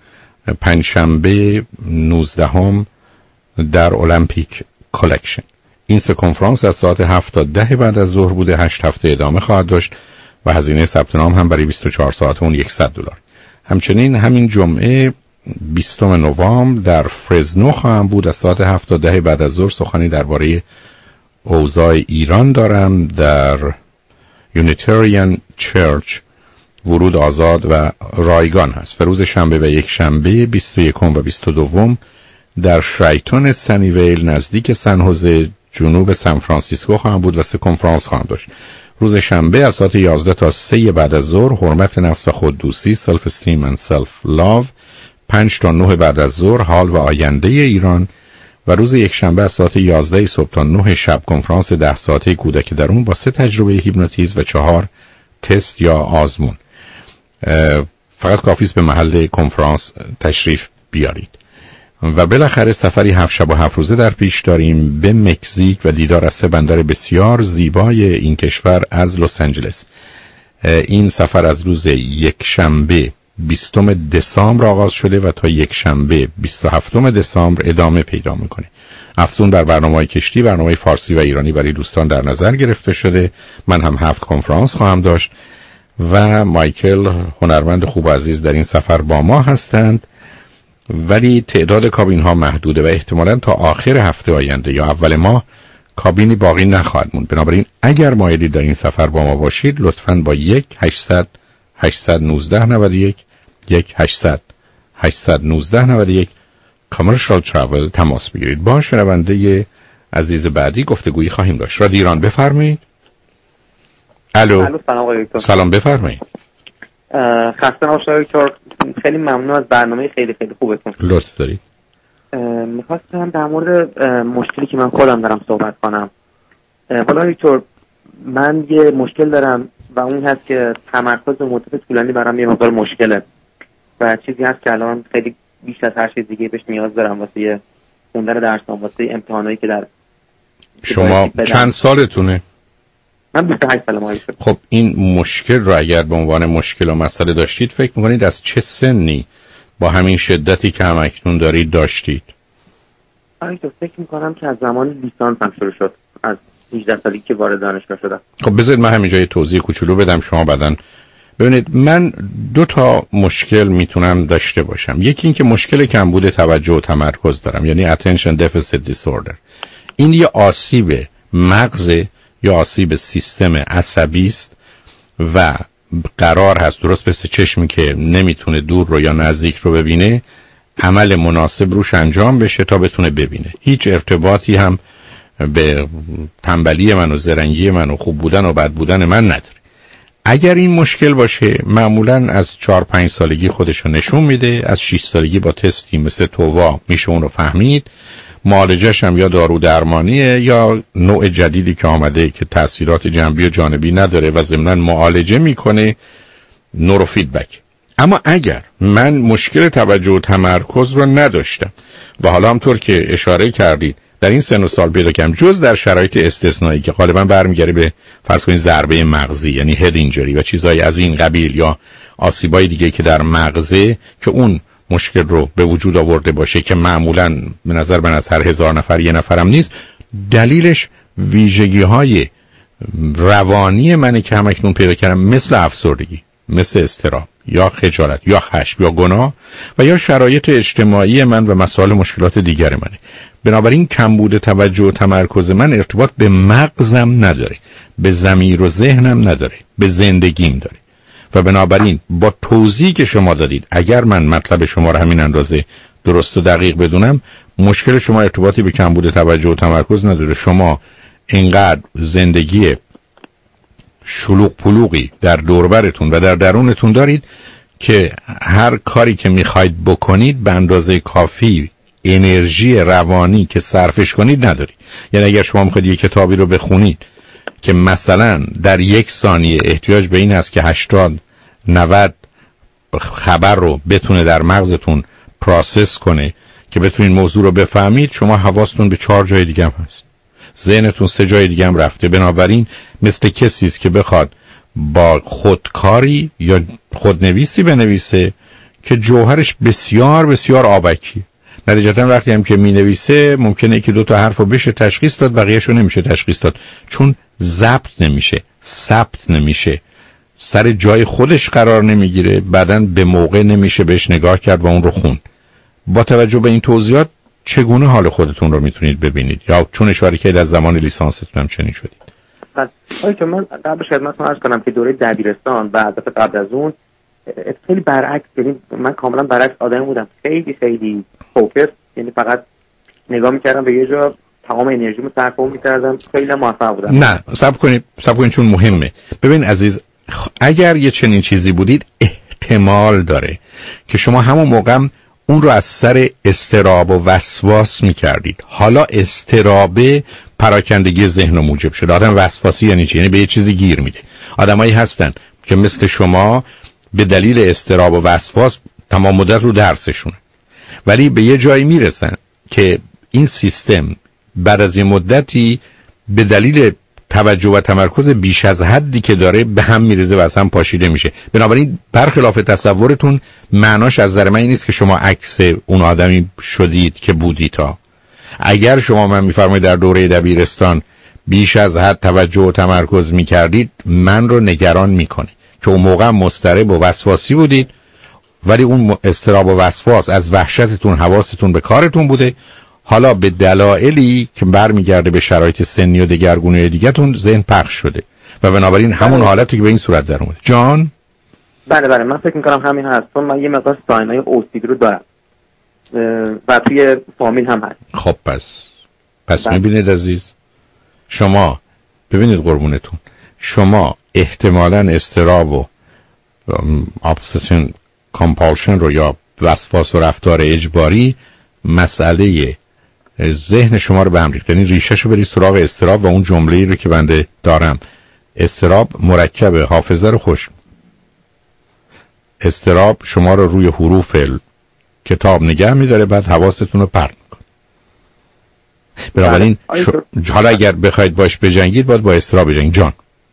پنجشنبه 19 در المپیک کالکشن. این سه کنفرانس از ساعت 7 تا 10 بعد از ظهر بوده. 8 هفته ادامه خواهد داشت و هزینه ثبت نام هم برای 24 ساعت اون $100. همچنین همین جمعه 20 نوامبر در فرزنو خواهم بود. از ساعت 7 تا 10 بعد از ظهر سخنی درباره اوضاع ایران دارم. در یونیتریان چرچ ورود آزاد و رایگان هست. و روز شنبه و یک شنبه 21 و 22 در شرایتون سنیویل نزدیک سن هوزه جنوب سان فرانسیسکو خواهم بود و سه کنفرانس خواهم داشت. روز شنبه از ساعت 11 تا 3 بعد از ظهر حرمت نفس و خوددوستی سلف استیم اند سلف لاو. 5 تا 9 بعد از ظهر حال و آینده ایران. و روز یک شنبه از ساعت 11 صبح تا 9 شب کنفرانس 10 ساعته کودک درون با 3 تجربه هیپنوتیزم و 4 تست یا آزمون. فقط کافی است به محل کنفرانس تشریف بیارید. و بالاخره سفری 7 شب و 7 روزه در پیش داریم به مکزیک و دیدار از 3 بندر بسیار زیبای این کشور از لس آنجلس. این سفر از روز یک شنبه 20 دسامبر آغاز شده و تا یک شنبه 27 دسامبر ادامه پیدا میکنه. افزون بر برنامه‌های کشتی، برنامه فارسی و ایرانی برای دوستان در نظر گرفته شده. من هم 7 کنفرانس خواهم داشت و مایکل هنرمند خوب و عزیز در این سفر با ما هستند. ولی تعداد کابین ها محدوده و احتمالاً تا آخر هفته آینده یا اول ماه کابینی باقی نخواهد موند. بنابراین اگر مایلید در این سفر با ما باشید لطفاً با 1-800-819-91 1-800-819-91 کامرشال تراول تماس بگیرید. با شنونده عزیز بعدی گفتگویی خواهیم داشت. رادیو ایران بفرمایید. الو سلام آقای دکتر. سلام بفرمایید. خسته نباشید دکتر. خیلی ممنون از برنامه خیلی خوبتون. لطف دارید. می‌خواستم در مورد مشکلی که من خودم دارم صحبت کنم. حالا دکتر من یه مشکل دارم و اون هست که تمرکز مدت طولانی برام یه مقدار مشکله و چیزی هست که الان خیلی بیش از هر چیز دیگه بهش نیاز دارم واسه خوندن درسام، واسه امتحانایی که در شما چند سالتونه؟ من 28 سالمه. خب این مشکل رو اگر به عنوان مشکل و مسئله داشتید فکر می‌کنید از چه سنی با همین شدتی که هم اکنون دارید داشتید؟ فکر می‌کنم که از زمان لیسانس هم شروع شد، از 18 سالگی که وارد دانشگاه شدم. خب بذارید من همینجا یه توضیح کوچولو بدم شما بعداً ببینید. من 2 تا مشکل میتونم داشته باشم. یکی این که مشکل کمبود توجه و تمرکز دارم، یعنی attention deficit disorder. این یه آسیب مغز یا آسیب سیستم عصبی است و قرار هست درست مثل چشمی که نمیتونه دور رو یا نزدیک رو ببینه عمل مناسب روش انجام بشه تا بتونه ببینه. هیچ ارتباطی هم به تنبلی من و زرنگی من و خوب بودن و بد بودن من نداره. اگر این مشکل باشه معمولاً از 4-5 سالگی خودشو نشون میده. از 6 سالگی با تستی مثل تووا میشه اون رو فهمید. معالجه‌ش هم یا دارو درمانیه یا نوع جدیدی که آمده که تأثیرات جنبی و جانبی نداره و ضمناً معالجه میکنه، نورو فیدبک. اما اگر من مشکل توجه و تمرکز رو نداشتم و حالا همطور که اشاره کردید در این سن و سال پیدا کردم، جز در شرایط استثنایی که غالبا برمیگره به فرض کنید ضربه مغزی یعنی هد اینجری و چیزهای از این قبیل یا آسیبای دیگه که در مغزه که اون مشکل رو به وجود آورده باشه که معمولاً به نظر من از هر 1000 نفر یه نفرم نیست، دلیلش ویژگی‌های روانی منه که همکنون پیدا کردم، مثل افسردگی، مثل اضطراب یا خجالت یا خشم یا گناه و یا شرایط اجتماعی من و مسائل مشکلات دیگر منه. بنابراین کمبود توجه و تمرکز من ارتباط به مغزم نداره، به ضمیر و ذهنم نداره، به زندگیم داره. و بنابراین با توضیحی که شما دادید اگر من مطلب شما رو همین اندازه درست و دقیق بدونم، مشکل شما ارتباطی به کمبود توجه و تمرکز نداره. شما اینقدر زندگی شلوغ پلوغی در دوربرتون و در درونتون دارید که هر کاری که میخواید بکنید به اندازه کافی انرژی روانی که صرفش کنید ندارید. یعنی اگر شما میخواید یک کتابی رو بخونید که مثلا در 1 ثانیه احتیاج به این هست که 80-90 خبر رو بتونه در مغزتون پروسس کنه که بتونید موضوع رو بفهمید، شما حواستون به 4 جای دیگه هم هست، ذهنتون 3 جای دیگه هم رفته. بنابراین مثل کسی است که بخواد با خودکاری یا خودنویسی بنویسه که جوهرش بسیار بسیار آبکی. نتیجتا وقتی هم که مینویسه ممکنه که 2 تا حرفو بشه تشخیص داد، بقیه‌شو نمیشه تشخیص داد، چون ضبط نمیشه، ثبت نمیشه، سر جای خودش قرار نمیگیره، بعداً به موقع نمیشه بهش نگاه کرد و اون رو خوند. با توجه به این توضیحات چگونه حال خودتون رو میتونید ببینید؟ یا چون اشاره کردید از زمان لیسانستون هم چنین شدید؟ که من قبل خدمتتون عرض کنم که دوره دبیرستان و البته قبل از اون خیلی برعکس، یعنی من کاملا برعکس آدمی بودم، خیلی خیلی فوکس، یعنی فقط نگاه میکردم به یه جا، تمام انرژیمو صرف اون میکردم، خیلی موفق بودم. نه صبر کنید چون مهمه. ببین عزیز، اگر یه چنین چیزی بودید احتمال داره که شما همون موقع اون رو از سر استراب و وسواس میکردید. حالا استرابه پراکندگی ذهن رو موجب شده. آدم وسواسی یعنی چی؟ یعنی به یه چیزی گیر میده. آدمایی هستن که مثل شما به دلیل استراب و وسواس تمام مدت رو درسشون، ولی به یه جایی میرسن که این سیستم بعد از یه مدتی به دلیل توجه و تمرکز بیش از حدی که داره به هم میریزه و از هم پاشیده میشه. بنابراین برخلاف تصورتون معناش از نظر من این نیست که شما عکس اون آدمی شدید که بودید. اگر شما من میفرمایید در دوره دبیرستان بیش از حد توجه و تمرکز میکردید، من رو نگران میکنه که اون موقع مضطرب و وسواسی بودید، ولی اون اضطراب و وسواس از وحشتتون حواستون به کارتون بوده. حالا به دلایلی که برمیگرده به شرایط سنی و دگرگونی دیگه‌تون ذهن پخش شده و بنابراین همون حالتی که به این صورت در اومده. جان؟ بله من فکر میکنم همین هست، چون من یه مقدار ساینای OCD رو دارم و توی فامیل هم هست. خب پس میبینید عزیز، شما ببینید قربونتون، شما احتمالاً اضطراب و obsession compulsion رو یا وسواس و رفتار اجباری مسئله ذهن شما رو به هم ریخت. یعنی ریشه‌شو برید سراغ اضطراب و اون جمله‌ای رو که بنده دارم، اضطراب مرکب حافظه رو خوش. اضطراب شما رو روی حروف کتاب نگه می‌داره، بعد حواستون رو پرت می‌کنه. بنابراین حالا اگر بخواید باش بجنگید باید با اضطراب بجنگید. جان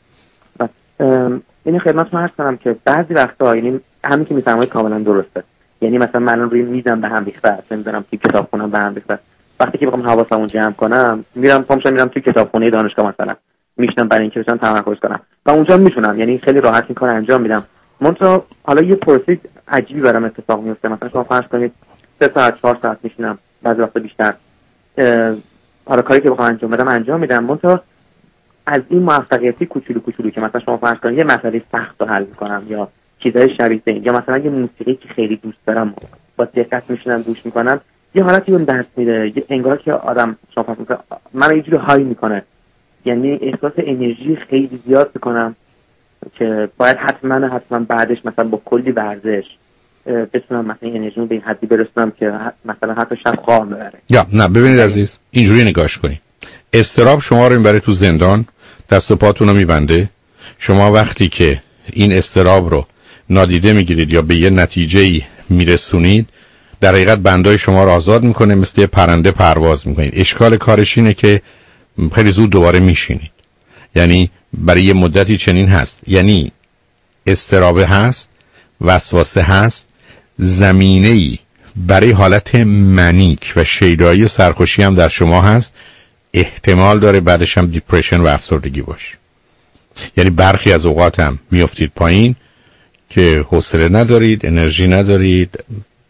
این خدمتتون عرض کنم که بعضی وقتا، یعنی همین که می‌فرمایید کاملا درسته، یعنی مثلا من روی میزم به هم ریخته، نمی‌دونم توی کتابخونه‌ام به هم ریخته، وقتی که بخوام حواسمو جمع کنم میرم توی کتابخونه دانشگاه مثلا میشنم برای اینکه بتونم تمرکز کنم و اونجا میتونم، یعنی خیلی راحت این کارو انجام میدم. منتها حالا یه پروسه عجیبی برام اتفاق میفته، مثلا شما فرض کنید 3 ساعت 4 ساعت میشینم، بعضی وقتا بیشتر، حالا کاری که بخوام انجام بدم انجام میدم، منتها از این موفقیتی کوچولو که مثلا شما فرض کنید یه مسئله سخت رو حل میکنم یا چیزای شبیه این، یا مثلا یه موسیقی که خیلی دوست دارم با دقت میشینم گوش میکنم، یه حالتی اون دست میده، یه انگار که آدم شما فکر میکنه من یه جوری های میکنه، یعنی احساس انرژی خیلی زیاد میکنم که باید حتما بعدش مثلا با کلی ورزش بتونم مثلا انرژیمو به این حدی برسونم که مثلا حتی شب خواب ببره. یا نه ببینید عزیز، اینجوری نگاش کنید. اضطراب شما رو میبره تو زندان، دست و پاتون رو میبنده. شما وقتی که این اضطراب رو نادیده میگیرید یا به یه نتیجه‌ای میرسونید، در حقیقت بندای شما رو آزاد میکنه، مثل یه پرنده پرواز میکنید. اشکال کارش اینه که خیلی زود دوباره میشینید. یعنی برای یه مدتی چنین هست، یعنی اضطراب هست، وسواسه هست، زمینه‌ای برای حالت منیک و شیدایی سرخوشی هم در شما هست. احتمال داره بعدش هم دیپرشن و افسردگی باشه. یعنی برخی از اوقات هم میافتید پایین که حوصله ندارید، انرژی ندارید،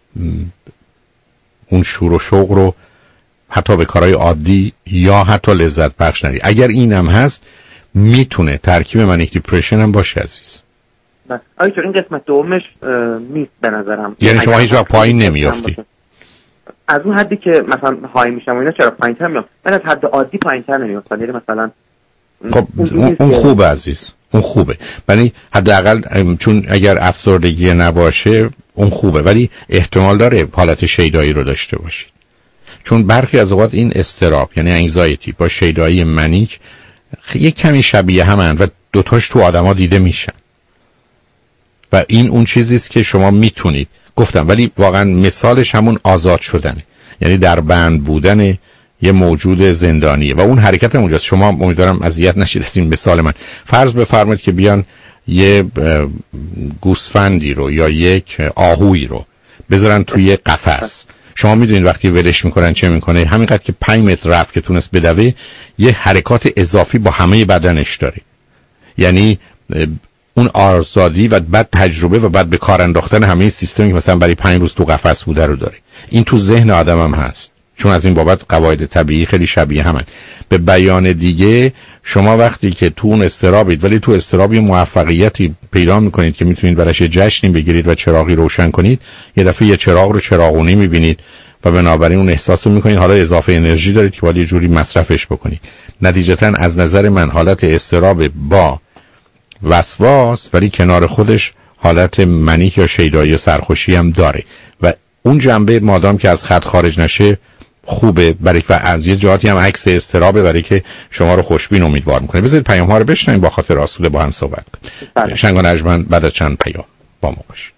اون شور و شوق رو حتی به کارهای عادی یا حتی لذت بخش ندید. اگر این هم هست میتونه ترکیب منیک دیپرشن هم باشه عزیز. آیا این قسمت دومش نیست به نظرم. یعنی شما هیچ وقت پایین نمیافتی؟ از اون حدی که مثلا های میشم و اینا چرا پایین‌تر میام؟ من از حد عادی پایین‌تر نمیافتم. یعنی مثلا خب اون خوبه عزیز، اون خوبه. ولی حداقل چون اگر افسردگی نباشه اون خوبه، ولی احتمال داره حالت شیدایی رو داشته باشید. چون برخی از اوقات این اضطراب یعنی انگزایتی با شیدایی منیک یک کمی شبیه همن و دوتاش تو آدما دیده میشن و این اون چیزی است که شما میتونید گفتم، ولی واقعا مثالش همون آزاد شدنه، یعنی در بند بودن یه موجود زندانیه و اون حرکت هم اونجاست. شما امیدوارم اذیت نشید از این مثال من. فرض بفرمایید که بیان یه گوسفندی رو یا یک آهویی رو بذارن توی قفس. شما میدونید وقتی ولش میکنن چه میکنه؟ همینقدر که 5 متر رفت که تونست بدوه، یه حرکات اضافی با همه بدنش داره. یعنی اون آزادی و بعد تجربه و بعد به کار انداختن همه سیستمی که مثلا برای 5 روز تو قفس بوده رو داره. این تو ذهن آدم هم هست، چون از این بابت قواعد طبیعی خیلی شبیه همن. به بیان دیگه، شما وقتی که تو اون استرابید ولی تو استرابی موفقیتی پیدا میکنید که میتونید براش جشنی بگیرید و چراغی روشن کنید، یه دفعه یه چراغ رو چراغونی میبینید و بنابراین اون احساس رو میکنید حالا اضافه انرژی دارید که باید یه جوری مصرفش بکنید. نتیجتا از نظر من حالت استراب با وسواس ولی کنار خودش حالت منیک یا شیدایی سرخوشی هم داره و اون جنبه مادام که از خط خارج نشه خوبه، برای و از یه جهاتی هم عکس استرابه برای که شما رو خوشبین امیدوار میکنه. بذارید پیام ها رو بشنویم، با خاطر آسوده با هم صحبت کنیم. شنگان ارجمند بعد از چند پیام با ما باشید.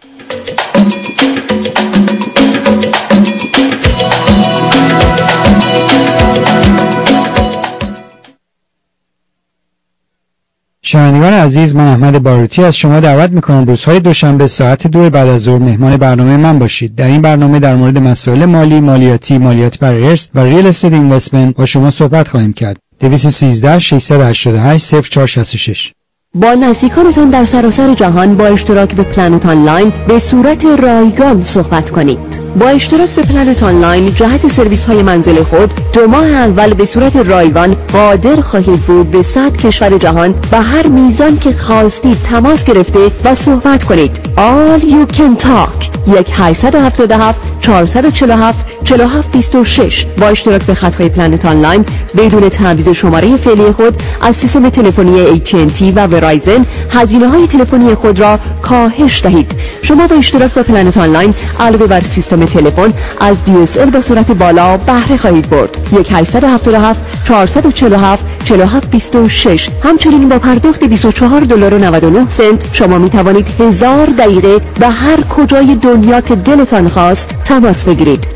شنوندگان عزیز، من احمد باروتی از شما دعوت میکنم روزهای دوشنبه ساعت 2 بعد از ظهر مهمان برنامه من باشید. در این برنامه در مورد مسائل مالی، مالیاتی، مالیات بر ارث و ریل استیت اینوستمنت با شما صحبت خواهیم کرد. 213 688 0466. با نزدیکانتان در سراسر جهان با اشتراک به پلنت آنلاین به صورت رایگان صحبت کنید. با اشتراک به پلنت آنلاین جهت سرویس های منزل خود 2 ماه اول به صورت رایگان قادر خواهید بود به 100 کشور جهان به هر میزان که خواستید تماس گرفته و صحبت کنید. All you can talk 1-877-447-4726 با اشتراک به خطهای پلنت آنلاین بدون تعویض شماره فعلی خود از سیستم تلفنی AT&T و ورایزن هزینه‌های تلفنی خود را کاهش دهید. شما با اشتراک با پلنت آنلاین علاوه بر سیستم تلفن از DSL با سرعت بالا بهره خواهید برد. 1-877-447-4726 همچنین با پرداخت $24.99 شما می توانید 1000 دقیقه به هر کجای دنیا که دلتان خواست تماس بگیرید.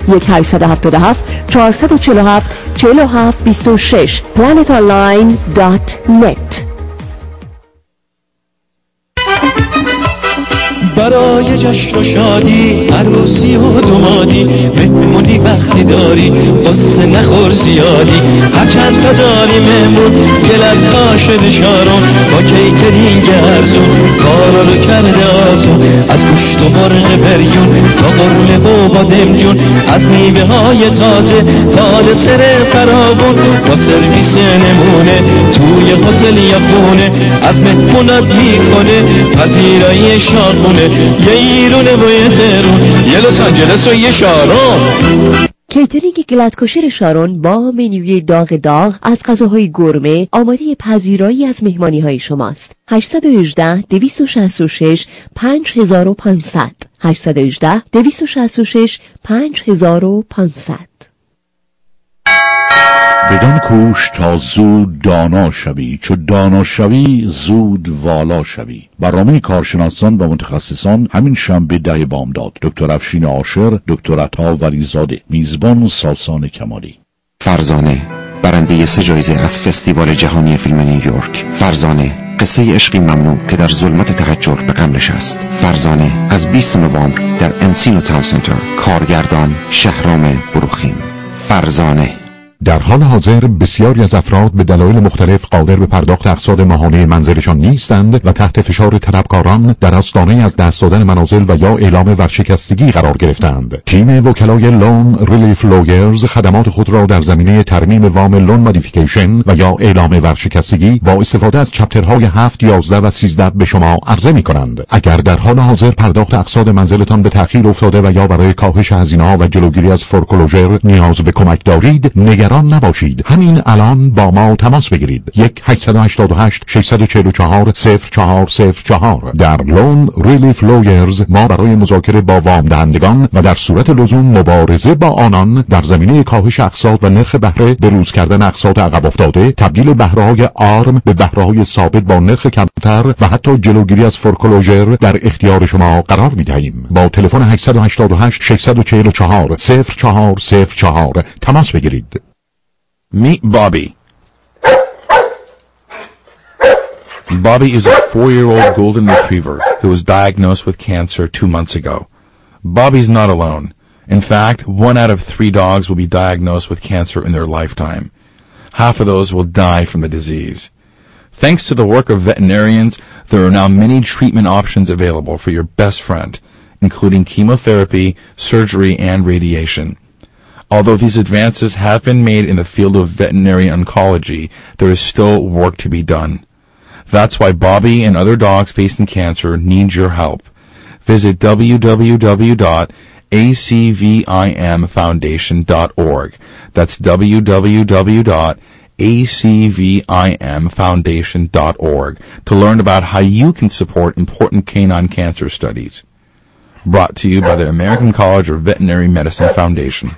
1-877-447-4726 planetonline.net. برای جشن و شادی، عروسی و دومادی، مهمونی وقتی داری قصه نخور زیادی. هرچند تا داری مهمون دلت کاشد شارون، با کیترینگ ارزون کارا رو کرده آسون. از گوشت و مرغ بریون تا قرمه و بادمجون، از میوه های تازه تا دسر فراوون، با سرویس نمونه توی هتل یا خونه، از مهمونات میکنه پذیرایی شاقونه. یه ایرونه و یه تهرون، یه لس آنجلس و یه شارون. کیترینگ گلدکوشر شارون با منوی داغ داغ از غذاهای گرمه آماده پذیرایی از مهمانی شماست. 818-266-5500 818-266-5500. بدان کوش تا زود دانا شوی، چو دانا شوی زود والا شوی. برنامه کارشناسان و متخصصان همین شنبه 10 بامداد. دکتر افشین عاشر، دکتر عطا ولیزاده، میزبان ساسان کمالی. فرزانه برنده 3 جایزه از فستیوال جهانی فیلم نیویورک. فرزانه قصه عشقی ممنوع که در ظلمت تحجر به غم نشست. فرزانه از 20 نوامبر در انسینو تاون سنتر. کارگردان شهرام بروخیم. فرزانه. در حال حاضر بسیاری از افراد به دلایل مختلف قادر به پرداخت اقساط ماهانه منزلشان نیستند و تحت فشار طلبکاران در آستانه از دست دادن منازل و یا اعلام ورشکستگی قرار گرفتند. تیم وکلای لون ریلیف لویرز خدمات خود را در زمینه ترمیم وام لون مودیفیکیشن و یا اعلام ورشکستگی با استفاده از چپترهای 7, 11 و 13 به شما عرضه می‌کنند. اگر در حال حاضر پرداخت اقساط منزلتان به تأخیر افتاده و یا برای کاهش هزینه‌ها و جلوگیری از فورکلوژر نیاز به کمک دارید، نگران نباشید. همین الان با ما تماس بگیرید. 1-888-644-0404. در لون ریلیف لویرز ما برای مذاکره با وام دهندگان و در صورت لزوم مبارزه با آنان در زمینه کاهش اقساط و نرخ بهره، بروز کردن اقساط عقب افتاده، تبدیل بهره‌های آرم به بهره‌های ثابت با نرخ کمتر و حتی جلوگیری از فورکلوژر در اختیار شما قرار می‌دهیم. با تلفن 888-644-0404 تماس بگیرید. Meet Bobby. Bobby is a 4-year-old golden retriever who was diagnosed with cancer 2 months ago. Bobby's not alone. In fact, 1 out of 3 dogs will be diagnosed with cancer in their lifetime. Half of those will die from the disease. Thanks to the work of veterinarians, there are now many treatment options available for your best friend, including chemotherapy, surgery, and radiation. Although these advances have been made in the field of veterinary oncology, there is still work to be done. That's why Bobby and other dogs facing cancer need your help. Visit www.acvimfoundation.org. That's www.acvimfoundation.org to learn about how you can support important canine cancer studies. Brought to you by the American College of Veterinary Medicine Foundation.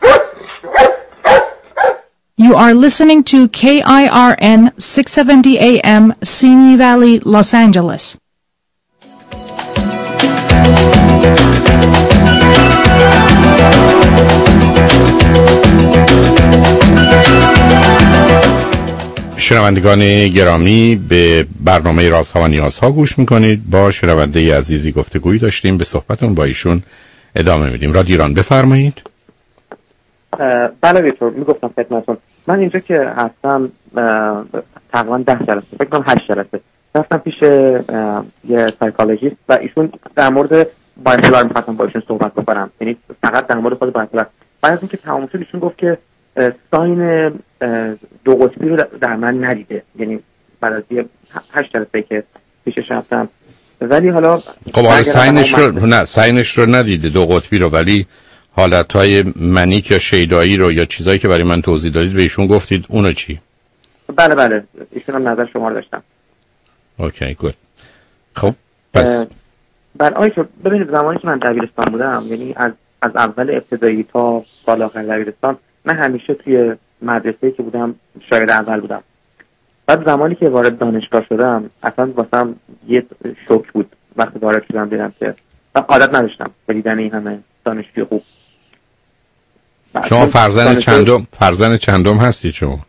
You are listening to KIRN 670 AM, Simi Valley, Los Angeles. شنوندگان گرامی، به برنامه رازها و نیازها گوش میکنید. با شنونده عزیزی گفتگویی داشتیم، به صحبتون با ایشون ادامه میدیم. رادیو ایران، بفرمایید. بله دکتر، میگفتم خدمتتون، من اینجا که هستم تقریبا 10 جلسه، فکر کنم 8 جلسه رفتم پیش یه سایکولوژیست و ایشون در مورد بایپولار می‌خواستم با ایشون صحبت بکنم، یعنی فقط در مورد خود بایپولار. بعد از اینکه تمام شد ایشون گفت که ساین دو قطبی رو در من ندیده، یعنی بعد از 8 جلسه که پیشش رفتم. ولی حالا خب ساینش رو ندیده دو قطبی رو، ولی حالتهای منیک یا شیدایی رو یا چیزایی که برای من توضیح دادید به ایشون گفتید، اونو چی؟ بله ایشون هم نظر شما رو داشتم. اوکی گود. خب پس آقای دکتر، ببینید زمانی که من دبیرستان بودم، یعنی از اول ابتدایی تا سال آخر دبیرستان، من همیشه توی مدرسه‌ای که بودم شاگرد اول بودم. بعد زمانی که وارد دانشگاه شدم، اصلا واسم یه شوک بود وقتی وارد شدم، دیدم که عادت نداشتم به دیدن این همه دانشجوی خوب. شما فرزند چندم هستی شما؟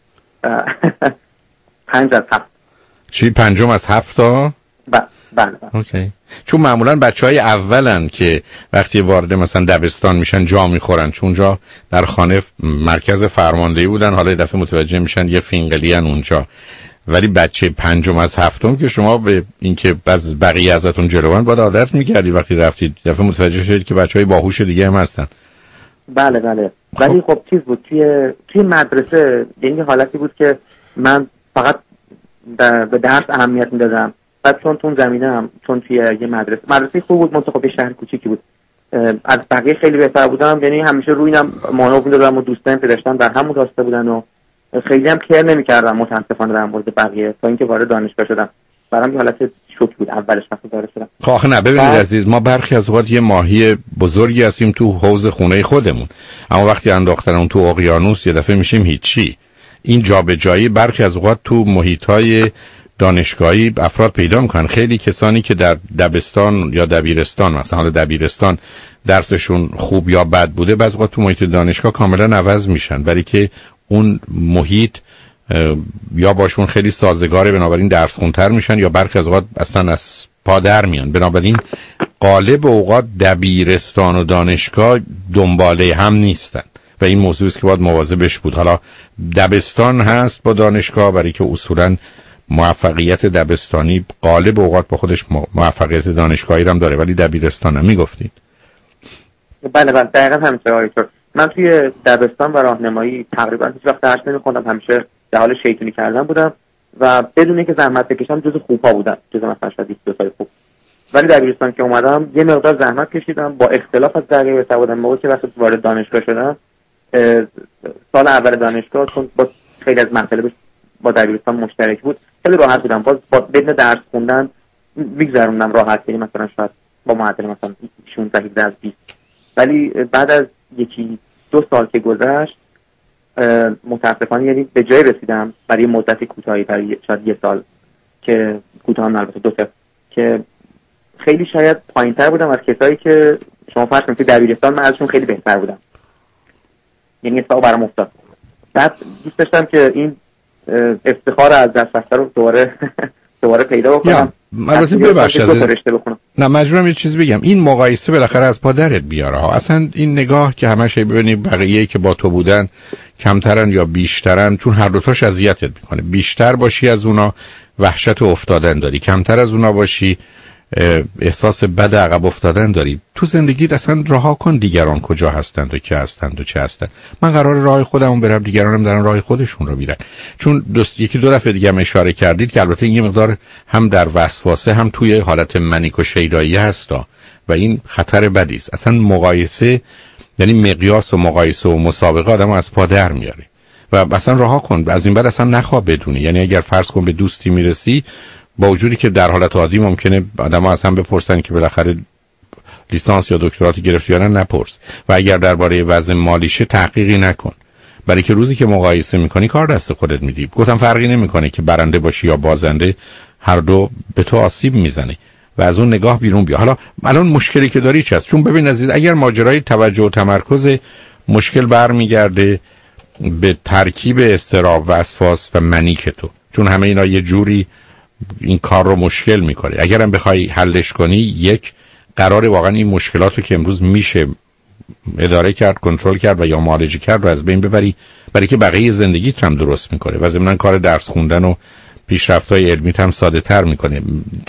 5 از 7. چی 5 از 7 تا؟ بله. اوکی. چون معمولا بچهای اولن که وقتی وارد مثلا دبستان میشن جا میخورن، چون جا در خانه مرکز فرماندهی بودن، حالا دفعه متوجه میشن یه فینگلی ان اونجا. ولی بچه 5 از 7 که شما به اینکه بقیه ازتون جلوان باید عادت میکردی، وقتی رفتید دفعه متوجه شدید که بچهای باهوش دیگه هم هستن. بله. ولی خب چیز بود توی مدرسه، یعنی حالتی بود که من فقط به درس اهمیت میدادم. بعد چون زمینم، چون توی یه مدرسه خوب بود، منتها به شهر کوچیکی بود، از بقیه خیلی بهتر بودم. یعنی همیشه روینم مانو میدادم و دوستان که داشتم در همون راسته بودن و خیلی هم کیر نمی‌کردم متاسفانه در مورد بقیه، تا اینکه وارد دانشگاه شدم. برام یه حالت شوک بود اولش وقتی وارد شدم. خب نه ببینید عزیز، ما برخی از اوقات یه ماهی بزرگی هستیم تو حوض خونه خودمون، اما وقتی انداختن اون تو اقیانوس یه دفعه میشیم هیچی. این جابجایی برخی از اوقات تو محیط‌های دانشگاهی افراد پیدا میکنن. خیلی کسانی که در دبستان یا دبیرستان، مثلا حالا دبیرستان درسشون خوب یا بد بوده، بعضی وقت تو محیط دانشگاه کاملا عوض میشن، برای که اون محیط یا باشون خیلی سازگاره، بنابراین درس خونتر میشن، یا برخی از اوقات اصلا از پا در میان. بنابراین غالب اوقات دبیرستان و دانشگاه دنباله هم نیستن و این موضوعی است که باید مواظبش بود. حالا دبستان هست با دانشگاه، برای که اصولاً موفقیت دبستانی غالب اوقات با خودش موفقیت دانشگاهی هم داره، ولی دبیرستان هم میگفتید. بله دقیقا همینطور آقای. من توی دبستان و راهنمایی تقریبا هیچ وقت درس نمی‌خوندم، همیشه در حال شیطونی کردن بودم و بدون اینکه زحمت بکشم جز خوبا بودم، جز مثلا شاید 22 سال خوب. ولی دبیرستان که اومدم یه مقدار زحمت کشیدم، با اختلاف از بقیه بهتر بودم. موقعی که وقتی وارد دانشگاه شدم، سال اول دانشگاه، چون با خیلی از مطالب با دبیرستان مشترک بود، خیلی راحت بودم. باز با بدون درس خوندن میگذروندم راحت، یعنی مثلا شاید با معدل مثلا 16 از 20. ولی بعد از 1-2 سال که گذشت، متاسفانه یعنی به جای رسیدم برای مدتی کوتاهی، برای شاید 1 سال که کوتاه البته 2 سال، که خیلی شاید پایین‌تر بودم از کسایی که شما فرض کنید دبیرستان من ازشون خیلی بهتر بودم. یعنی اتفاق برام افتاد. بعد دوست داشتم که این افتخار از دست رفته رو دوباره پیدا بکنم. البته ببخشید نه مجبورم یه چیز بگم، این مقایسه بالاخره از پا درت بیاره ها. اصلا این نگاه که همش ببینی بقیه که با تو بودن کمترن یا بیشترن، چون هر دوتاش اذیتت میکنه. بیشتر باشی از اونا وحشت افتادن داری، کمتر از اونا باشی احساس بد عقب افتادن داری. تو زندگیت اصلا رها کن دیگران کجا هستند و که هستند و چه هستند. من قرار راه خودمون برم، دیگرانم دارن راه خودشون رو میرن. چون یکی دو دفعه دیگه هم اشاره کردید که البته این یه مقدار هم در وسواسه هم توی حالت منیک و شیدایی هستا و این خطر بدی است. اصلا مقایسه یعنی مقیاس و مقایسه و مسابقه آدمو از پا در میاره و اصلا رها کن. از این بعد اصلا نخواه بدونی. یعنی اگر فرض کن به دوستی میرسی، با وجودی که در حالت عادی ممکنه آدم‌ها از هم بپرسن که بالاخره لیسانس یا دکتراتی گرفتی یا نه، نپرس. و اگر درباره وضع مالیشه تحقیقی نکن، برای که روزی که مقایسه میکنی کار دست خودت میدی. گفتم فرقی نمیکنه که برنده باشی یا بازنده، هر دو به تو آسیب میزنه و از اون نگاه بیرون بیا. حالا الان مشکلی که داری چی است؟ چون ببین عزیز، اگر ماجرای توجه و تمرکز مشکل برمیگرده به ترکیب اضطراب و وسواس و منیک تو، چون همه اینا یه جوری این کار رو مشکل میکنه. اگرم بخوای حلش کنی، یک قراره واقعا این مشکلات رو که امروز میشه اداره کرد، کنترل کرد و یا معالجه کرد و از بین ببری، برای که بقیه زندگیت هم درست میکنه و ضمن کار درس خوندن و پیشرفت‌های علمیت هم ساده تر میکنه.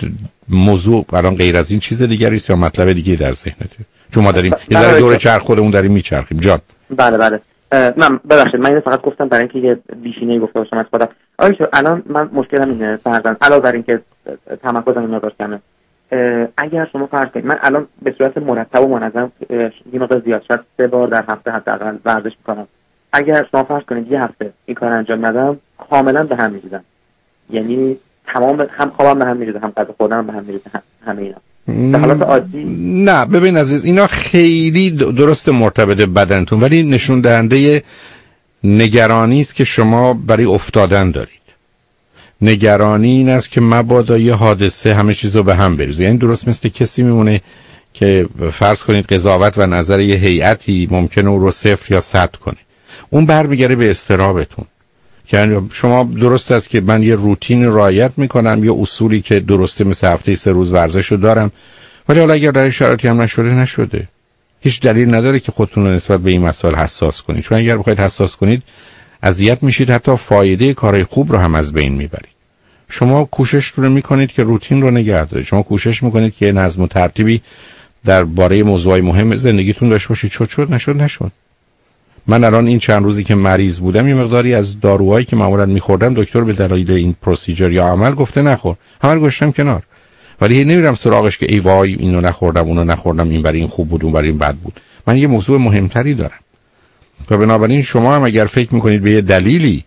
موضوع الان غیر از این چیز دیگری است یا مطلب دیگه در ذهنته؟ چون ما داریم یه ذره دور چرخ خودمون داریم میچرخیم. جان بله من ببخشید، من فقط گفتم برای اینکه یه بیشینه‌ای گفته باشم از خودم. الان من مشکلم اینه فرضاً علاوه بر اینکه تمرکزم مقدار کمه، اگر شما فرض کنید من الان به صورت مرتب و منظم یه مقدار زیاد شد 3 بار در هفته حداقل ورزش میکنم، اگر شما فرض کنید یه هفته این کار انجام ندم کاملا به هم میریزم. یعنی تمام هم خوابم به هم میریزه، هم غذا خوردنم به هم میریزه، همه اینا در حالت عادی. نه ببین عزیز، اینا خیلی درست مرتبط بدنتون، ولی نشون دهنده نگرانی است که شما برای افتادن دارید. نگرانی این است که مبادا یه حادثه همه چیزو به هم بریزه. یعنی درست مثل کسی میمونه که فرض کنید قضاوت و نظر یه هیئتی ممکنه او رو 0 یا 100 کنه، اون برمیگره به اضطرابتون. یعنی شما درست است که من یه روتین رعایت میکنم، یه اصولی که درسته مثل هفته 3 روز ورزشو دارم، ولی حالا اگر در شرایطی هم نشده هیچ دلیل نداره که خودتون رو نسبت به این مسائل حساس کنید. چون اگر بخواید حساس کنید اذیت میشید، حتی فایده کارهای خوب رو هم از بین میبرید. شما کوشش رو میکنید که روتین رو نگه دارید، شما کوشش میکنید که نظم و ترتیبی درباره موضوعای مهم زندگیتون داشته باشید. شد نشد. من الان این چند روزی که مریض بودم یه مقداری از داروهایی که معمولا میخوردم دکتر به دلایل این پروسیجر یا عمل گفته نخور، همه رو گذاشتم کنار، ولی نمیرم سراغش که ای وای اینو نخوردم اونو نخوردم، این برای این خوب بود اون برای این بد بود. من یه موضوع مهمتری دارم و بنابراین شما هم اگر فکر میکنید به یه دلیلی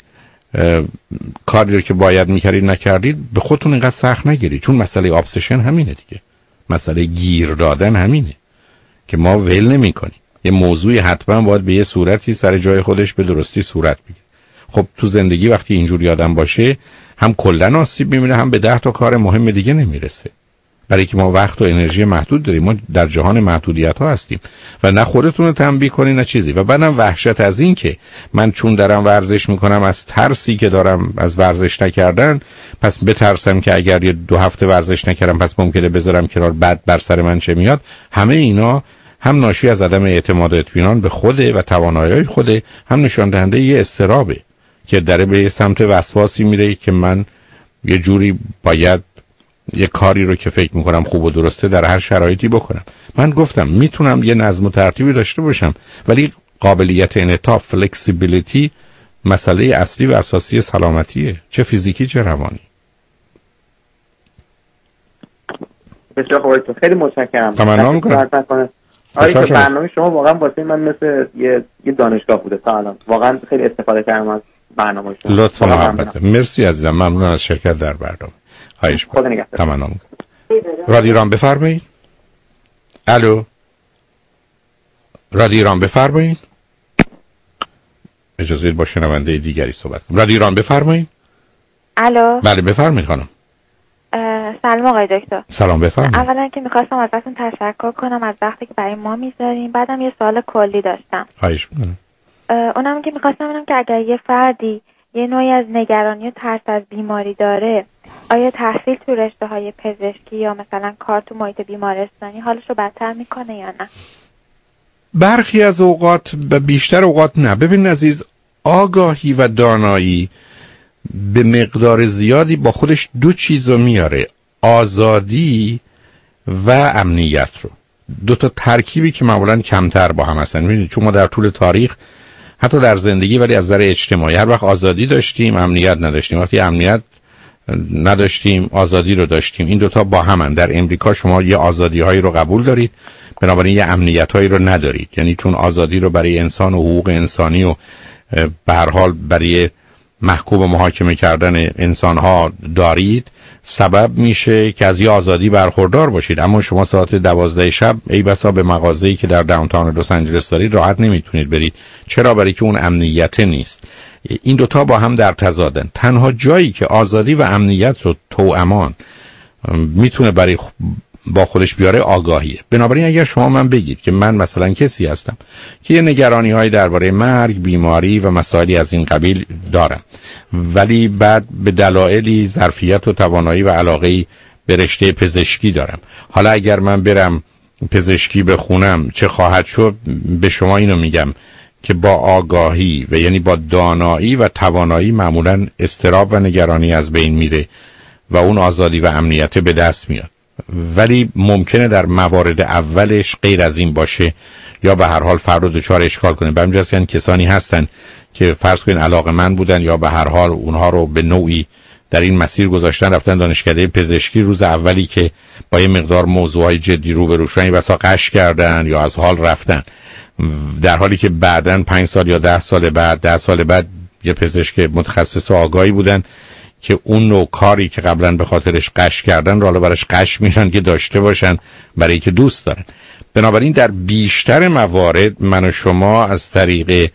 کاری رو که باید میکردید نکردید، به خودتون اینقدر سخت نگیرید. چون مسئله ابسشن همینه دیگه، مسئله گیر دادن همینه که ما ول نمیکنیم. یه موضوعی حتما باید به یه صورتی سر جای خودش به درستی صورت بگیره. خب تو زندگی وقتی اینجوری آدم باشه، هم کلا آسیب میبینه، هم به 10 تا کار مهم دیگه نمیرسه، برای که ما وقت و انرژی محدود داریم. ما در جهان محدودیت ها هستیم و نه خودتون رو تنبیه کنی نه چیزی. و بعدم وحشت از این که من چون دارم ورزش میکنم، از ترسی که دارم از ورزش نکردن، پس بترسم که اگر یه 2 هفته ورزش نکردم پس ممکنه بذارم کنار، بعد بر سر من چه میاد. همه اینا هم ناشی از عدم اعتماد و اطمینان به خوده و توانایی‌های خوده، هم نشان دهنده یه اضطرابه که داره به سمت وسواسی میره که من یه جوری باید یه کاری رو که فکر میکنم خوب و درسته در هر شرایطی بکنم. من گفتم میتونم یه نظم و ترتیبی داشته باشم، ولی قابلیت انعطاف، فلکسیبیلیتی، مسئله اصلی و اساسی سلامتیه، چه فیزیکی چه روانی. بسیار خوب، خیلی متشکرم. تمنا میکنم. آره که برنامه شما واقعا واسه من مثل یه دانشگاه بوده تا الان. واقعا خیلی استفاده کردم از برنامه شما. لطفا محبت. مرسی عزیزم، ممنون از شرکت در برنامه. خواهش می‌کنم. تمنا می‌کنم. رادیو ایران بفرمایید. الو. رادیو ایران بفرمایید. اجازه بدید با شنونده دیگری صحبت کنم. رادیو ایران بفرمایید. الو. بله بفرمایید خانم. سلام آقای دکتر. سلام بفرمایید. اولا که می‌خواستم ازتون تشکر کنم از وقتی که برای ما می‌ذارین. بعدم یه سوال کلی داشتم. خواهش می‌کنم. اونم که می‌خواستم ببینم که اگر یه فردی یه نوعی از نگرانی و ترس از بیماری داره، آیا تحصیل تو رشته های پزشکی یا مثلا کار تو محیط بیمارستانی حالش رو بدتر میکنه یا نه؟ برخی از اوقات و بیشتر اوقات نه. ببین عزیز، آگاهی و دانایی به مقدار زیادی با خودش دو چیز رو میاره، آزادی و امنیت رو. دو تا ترکیبی که معمولاً کمتر با هم هستن. می‌بینید چون ما در طول تاریخ حتی در زندگی ولی از نظر اجتماعی هر وقت آزادی داشتیم امنیت نداشتیم، وقتی امنیت نداشتیم آزادی رو داشتیم. این دوتا با همن. در امریکا شما یه آزادی هایی رو قبول دارید، بنابراین یه امنیت هایی رو ندارید. یعنی چون آزادی رو برای انسان و حقوق انسانی و به هر حال برای محکوم و محاکمه کردن انسان ها دارید، سبب میشه که از یه آزادی برخوردار باشید. اما شما ساعت 12 شب ای بسا به مغازه‌ای که در داونتاون لس آنجلس دارید راحت نمیتونید برید. چرا؟ برای که اون امنیت نیست. این دوتا با هم در تضادن. تنها جایی که آزادی و امنیت رو توامان میتونه برای با خودش بیاره آگاهیه. بنابراین اگر شما من بگید که من مثلا کسی هستم که یه نگرانی های درباره مرگ، بیماری و مسائلی از این قبیل دارم، ولی بعد به دلایلی ظرفیت و توانایی و علاقه‌ای به رشته پزشکی دارم، حالا اگر من برم پزشکی بخونم چه خواهد شد؟ به شما اینو میگم که با آگاهی و یعنی با دانایی و توانایی معمولاً اضطراب و نگرانی از بین میره و اون آزادی و امنیت به دست میاد. ولی ممکنه در موارد اولش غیر از این باشه یا به هر حال فرد رو دچار اشکال کنه. به همین جهت که کسانی هستن که فرض کنین علاقه‌مند بودن یا به هر حال اونها رو به نوعی در این مسیر گذاشتن، رفتن دانشکده پزشکی، روز اولی که با یه مقدار موضوعای جدی روبرو شدن بسا قش کردن یا از حال رفتن، در حالی که بعداً 5 سال یا 10 سال بعد یه پزشک متخصص و آگاهی بودن که اون نوع کاری که قبلا به خاطرش قش کردن رو حالا براش قش میرن که داشته باشن برای که دوست دارن. بنابراین در بیشتر موارد من و شما از طریق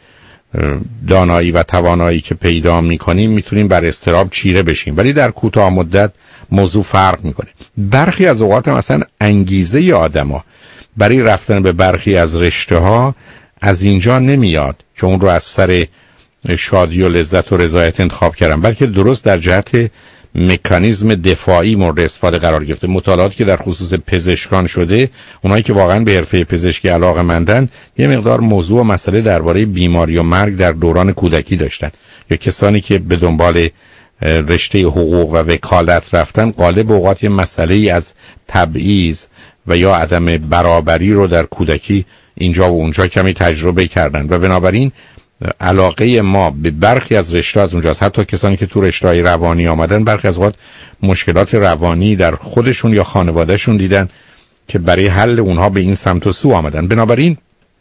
دانایی و توانایی که پیدا میکنیم میتونیم بر اضطراب چیره بشیم، ولی در کوتاه مدت موضوع فرق میکنه. برخی از اوقات هم اصلا انگیزه آدما برای رفتن به برخی از رشته ها از اینجا نمیاد که اون رو از سر شادی و لذت و رضایت انتخاب کردم، بلکه درست در جهت مکانیزم دفاعی مورد استفاده قرار گرفته. مطالعاتی که در خصوص پزشکان شده، اونایی که واقعا به حرفه پزشکی علاقه‌مندن، یه مقدار موضوع و مسئله درباره بیماری و مرگ در دوران کودکی داشتن، یا کسانی که به دنبال رشته حقوق و وکالت رفتن، غالب اوقات یه مسئله از تبعیض و یا عدم برابری رو در کودکی اینجا و اونجا کمی تجربه کردن و بنابراین علاقه ما به برخی از رشته از اونجاست. حتی کسانی که تو رشته‌های روانی آمدن، برخی از وقت مشکلات روانی در خودشون یا خانوادهشون دیدن که برای حل اونها به این سمت و سو آمدن. بنابراین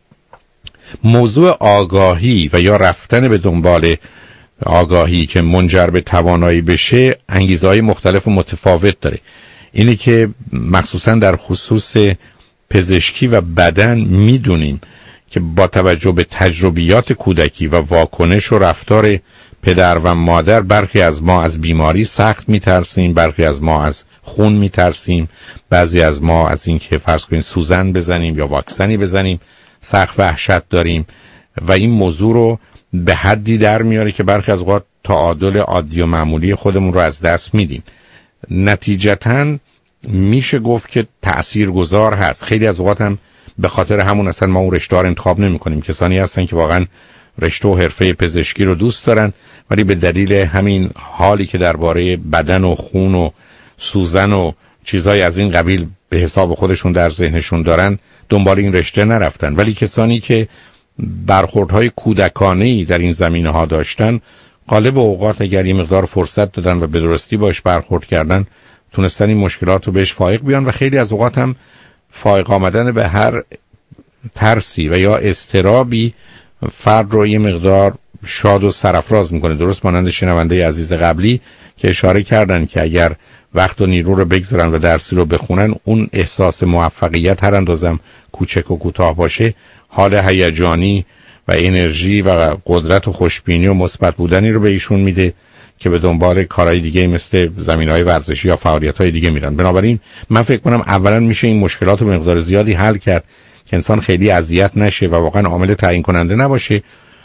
موضوع آگاهی و یا رفتن به دنبال آگاهی که منجر به توانایی بشه انگیزه‌های مختلف و متفاوت داره. اینی که مخصوصا در خصوص پزشکی و بدن میدونیم که با توجه به تجربیات کودکی و واکنش و رفتار پدر و مادر، برخی از ما از بیماری سخت میترسیم، برخی از ما از خون میترسیم، بعضی از ما از اینکه فرض کنیم سوزن بزنیم یا واکسنی بزنیم سخت وحشت داریم و این موضوع رو به حدی در میاره که برخی از اوقات تعادل عادی و معمولی خودمون رو از دست میدیم. نتیجتاً میشه گفت که تأثیرگذار هست. خیلی از اوقات هم به خاطر همون اصلا ما اون رشته رو انتخاب نمی کنیم. کسانی هستن که واقعا رشته و حرفه پزشکی رو دوست دارن، ولی به دلیل همین حالی که درباره بدن و خون و سوزن و چیزهای از این قبیل به حساب خودشون در ذهنشون دارن دنبال این رشته نرفتن. ولی کسانی که برخوردهای کودکانه‌ای در این زمینه‌ها داشتن، غالب اوقات اگر یه مقدار فرصت دادن و به درستی باش برخورد کردن، تونستن این مشکلات رو بهش فائق بیان و خیلی از اوقات هم فائق آمدن به هر ترسی و یا اضطرابی فرد رو یه مقدار شاد و سرافراز میکنه. درست مانند شنونده عزیز قبلی که اشاره کردن که اگر وقت و نیرو رو بگذارن و درسی رو بخونن، اون احساس موفقیت هر اندازم کوچک و کوتاه باشه، حال هیجانی و انرژی و قدرت و خوشبینی و مثبت بودنی رو به ایشون میده که به دنبال کارهای دیگه مثل زمینه‌های ورزشی یا فعالیت‌های دیگه میرن. بنابراین من فکر کنم اولا میشه این مشکلات رو به مقدار زیادی حل کرد که انسان خیلی اذیت نشه و واقعا عامل تعیین کننده نباشه.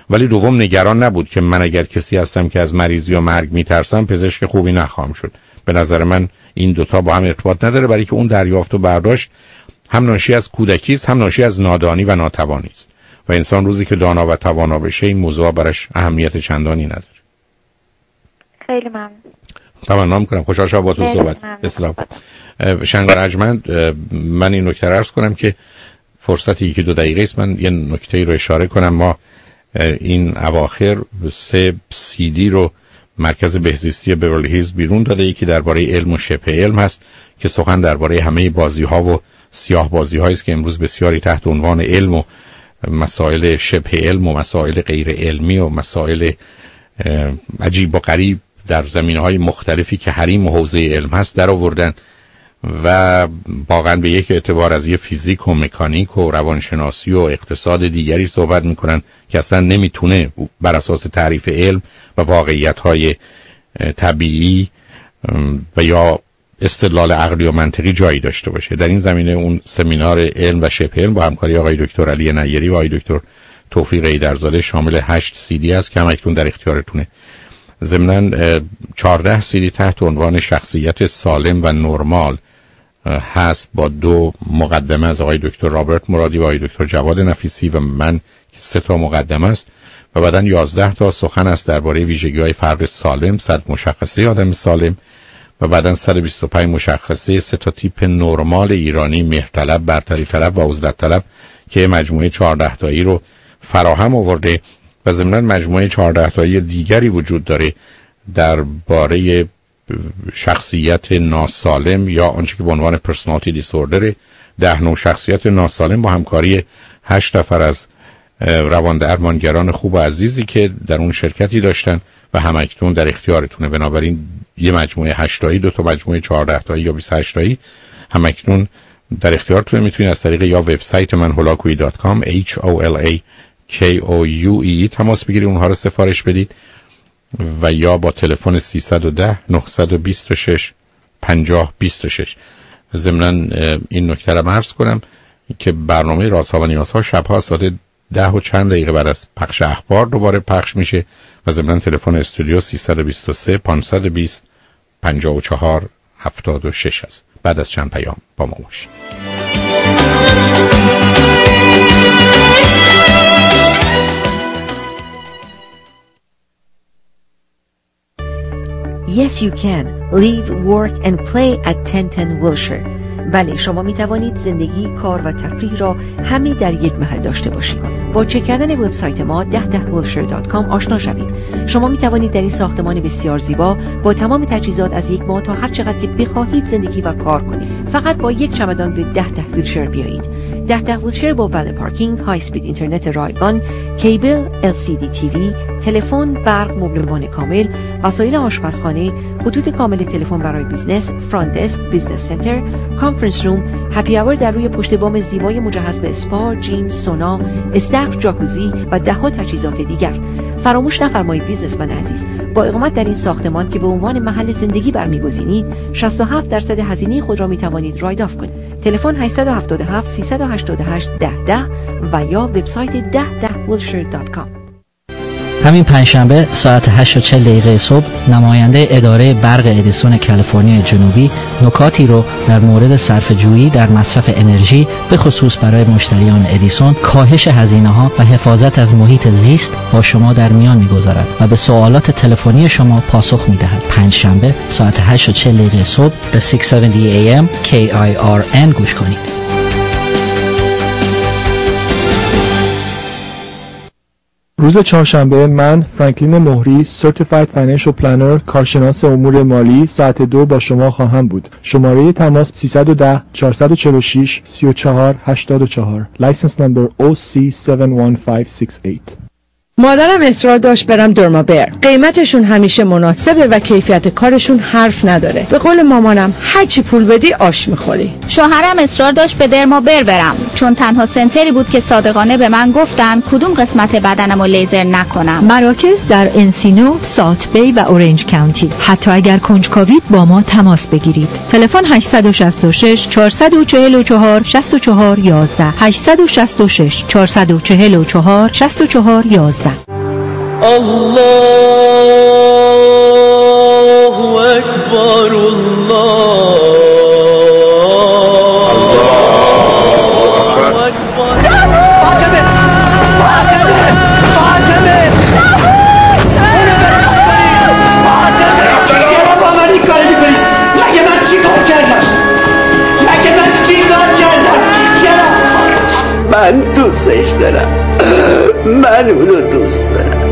ولی دوم نگران نبود که من اگر کسی هستم که از مریضی و مرگ میترسم پزشک خوبی نخواهم شد. به نظر من این دوتا با هم ارتباط نداره، برای که اون دریافت و برداشت هم ناشی از کودکی است، هم ناشی از نادانی و ناتوانی است و انسان روزی که دانا و توانا بشه این موضوع براش اهمیت چندانی نداره. خیلی ممنون. تمنا می‌کنم خوشحال شدم با تو صحبت. اسلام شنگار ارجمند، من این نکته عرض کنم که فرصتی 1-2 دقیقه است من یه نکته رو اشاره کنم. ما این اواخر 3 CD رو مرکز بهزیستی بیورلی هیلز بیرون داده، یکی درباره علم و شبه علم هست که سخن درباره همه بازی‌ها و سیاه بازی‌هایی است که امروز بسیاری تحت عنوان علم و مسائل شبه علم و مسائل غیر علمی و مسائل عجیب و غریب در زمینه‌های مختلفی که حریم و حوزه علم هست در آوردن و واقعا به یک اعتبار از یه فیزیک و مکانیک و روانشناسی و اقتصاد دیگری صحبت میکنن که اصلا نمیتونه بر اساس تعریف علم و واقعیت‌های طبیعی و یا استدلال عقلی و منطقی جایی داشته باشه. در این زمینه اون سمینار علم و شبه علم با همکاری آقای دکتر علی نیری و آقای دکتر توفیق ایدرزاده شامل 8 CD است که همکنون در اختیارتونه. ضمناً 14 CD تحت عنوان شخصیت سالم و نرمال هست با 2 مقدمه از آقای دکتر رابرت مرادی و آقای دکتر جواد نفیسی و من که 3 تا مقدمه است و بعداً 11 تا سخن است درباره ویژگی‌های فرد سالم، 100 مشخصه آدم سالم و بعداً 125 مشخصه 3 تا تیپ نرمال ایرانی، مهرطلب، برتری طلب و عزلت طلب که مجموعه 14 تایی رو فراهم آورده و ضمناً مجموعه 14 تایی دیگری وجود داره درباره شخصیت ناسالم یا آنچه که به عنوان پرسونالیتی دیسوردر. 10 نوع شخصیت ناسالم با همکاری 8 نفر از روان خوب و عزیزی که در اون شرکتی داشتن و همکنون در اختیارتونه. بنابراین یه مجموعه 8 تایی، 2 تا مجموعه 14 تایی یا 28 تایی همکنون در اختیارتونه. میتونید از طریق یا وبسایت من holakui.com HOLAKOUE تماس بگیرید، اونها رو سفارش بدید و یا با تلفن 310 926 5026. ضمناً این نکته رو عرض کنم که برنامه رازها و نیازها شبها ساعت 10 و چند دقیقه بعد از پخش اخبار دوباره پخش میشه و ضمناً تلفن استودیو 323 520 54 76 است. بعد از چند پیام با ما باشید. Yes, you can. Live, work and play at 1010 Wilshire. بله، شما می توانید زندگی، کار و تفریح را همه در یک محل داشته باشید. با چک کردن وبسایت ما 1010wilshire.com آشنا شوید. شما می توانید در این ساختمان بسیار زیبا با تمام تجهیزات از یک ماه تا هر چقدر که بخواهید زندگی و کار کنید. فقط با یک چمدان به 1010 ویلشر بیایید. 1010 ویلشر با ولی پارکینگ، های اسپید اینترنت رایگان، کیبل، LCD TV، تلفن، برق، مبلمان کامل، وسایل آشپزخانه، خطوط کامل تلفن برای بیزنس، فرانت دسک، بیزنس سنتر، کانفرنس روم، هپی اور در روی پشت بام زیبای مجهز به اسپا، جیم، سونا، استخر، جاکوزی و ده‌ها تجهیزات دیگر. فراموش نفرمایید بیزنسمن عزیز، با اقامت در این ساختمان که به عنوان محل زندگی برمیگزینید 67% هزینه خود را میتوانید رایت آف کنید. تلفن 877 388 1010 و یا وبسایت 1010wilshire.com. همین پنجشنبه ساعت 8:40 صبح نماینده اداره برق ادیسون کالیفرنیا جنوبی نکاتی رو در مورد صرفه‌جویی در مصرف انرژی به خصوص برای مشتریان ادیسون، کاهش هزینه‌ها و حفاظت از محیط زیست با شما در میان می‌گذارد و به سوالات تلفنی شما پاسخ می‌دهد. پنجشنبه ساعت 8:40 صبح به 670 AM KIRN گوش کنید. روز چهارشنبه من فرانکلین مهری Certified Financial Planner کارشناس امور مالی ساعت 2 با شما خواهم بود. شماره تماس 310 446 34 84 License number OC71568. مادرم اصرار داشت برم درمابر. قیمتشون همیشه مناسبه و کیفیت کارشون حرف نداره. به قول مامانم هرچی پول بدی آش میخوری. شوهرم اصرار داشت به درمابر برم چون تنها سنتری بود که صادقانه به من گفتن کدوم قسمت بدنمو لیزر نکنم. مراکز در انسینو، ساوت بی و اورنج کانتی. حتی اگر کنجکاوید با ما تماس بگیرید. تلفن 866 444 64 11 866 444 64 11. الله اکبر الله من دوستش دارم، من اونو دوست دارم،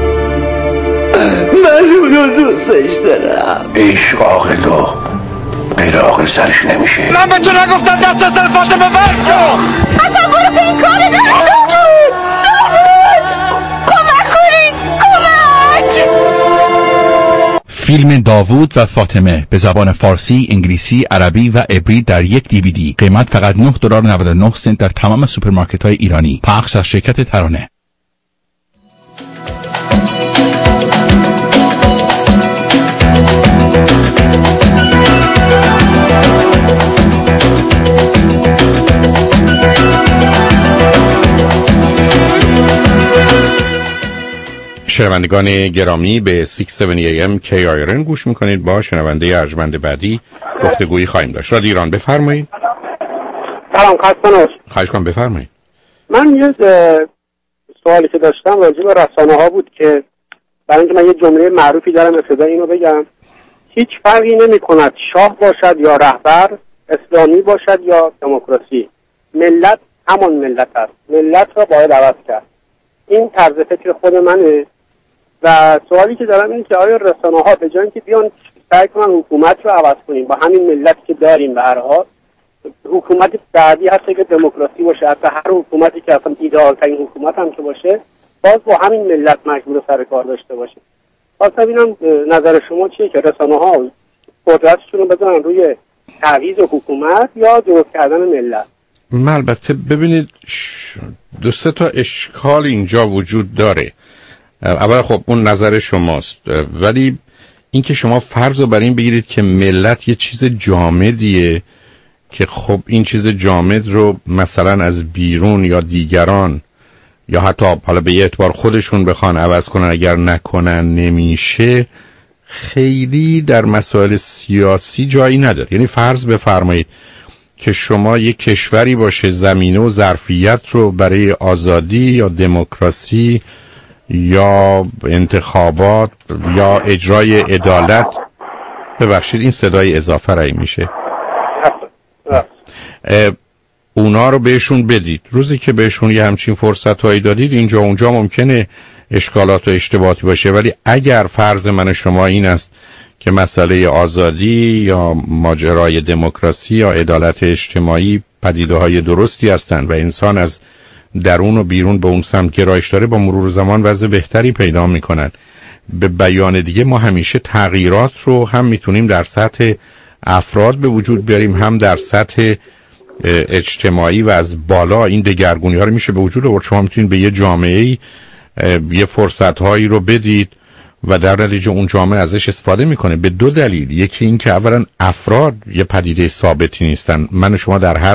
من اونو دوستش دارم. عشق عاقلو غیر عاقل سرش نمیشه. من به تو نگفتم دست از سر فاطمه ورد کن. اصلا برو به این کار دارد. کمک کنین، کمک. فیلم داوود و فاطمه به زبان فارسی، انگلیسی، عربی و عبری در یک DVD. قیمت فقط $9.99 در تمام سوپرمارکت‌های ایرانی. پخش از شرکت ترانه. شنوندگان گرامی به 670 AM KIRN گوش میکنید. با شنونده ارجمند بعدی گفتگویی خواهیم داشت. رادیو ایران بفرمایید. سلام، خستانش. خواهش کنم بفرمایید. من یه سوالی که داشتم راجع به رسانه ها بود که برای اینکه من یه جمله معروفی دارم ابتدا اینو بگم. هیچ فرقی نمی کند شاه باشد یا رهبر، اسلامی باشد یا دموکراسی، ملت همان ملت است، ملت را باید عوض کرد. این طرز فکر خود منه و سوالی که دارم اینه که آیا رسانه ها به جای اینکه بیان سعی کنن حکومت رو عوض کنیم با همین ملتی که داریم، به هر حال حکومت بعدی هست که دموکراسی باشه، حتی هر حکومتی که اصلا ایدئال ترین حکومت هم که باشه باز با همین ملت مجبور سر کار داشته باشه. خواستم ببینم نظر شما چیه که رسانه ها قدرتشون رو بذارن روی تعویض حکومت یا درست کردن ملت؟ البته ببینید دو سه تا اشکال اینجا وجود داره. اول خب اون نظر شماست، ولی اینکه شما فرض رو بر این بگیرید که ملت یه چیز جامدیه که خب این چیز جامد رو مثلا از بیرون یا دیگران یا حتی حالا به یه اعتبار خودشون بخوان عوض کنن، اگر نکنن نمیشه، خیلی در مسائل سیاسی جایی نداره. یعنی فرض بفرمایید که شما یک کشوری باشه زمینه و ظرفیت رو برای آزادی یا دموکراسی یا انتخابات یا اجرای عدالت، ببخشید این صدای اضافه رای میشه، اونا رو بهشون بدید. روزی که بهشون یه همچین فرصت هایی دادید، اینجا اونجا ممکنه اشکالات و اشتباهاتی باشه، ولی اگر فرض من شما این است که مسئله آزادی یا ماجرای دموکراسی یا عدالت اجتماعی پدیده‌های درستی هستند و انسان از درون و بیرون به اون سمت گرایش داره، با مرور زمان وضع بهتری پیدا میکنن. به بیان دیگه ما همیشه تغییرات رو هم میتونیم در سطح افراد به وجود بیاریم، هم در سطح اجتماعی و از بالا این دگرگونی ها رو میشه به وجود آورد. شما میتونید به یه جامعه‌ای یه فرصت‌هایی رو بدید و در نتیجه اون جامعه ازش استفاده میکنه به دو دلیل. یکی این که اولا افراد یه پدیده ثابتی نیستن. من و شما در هر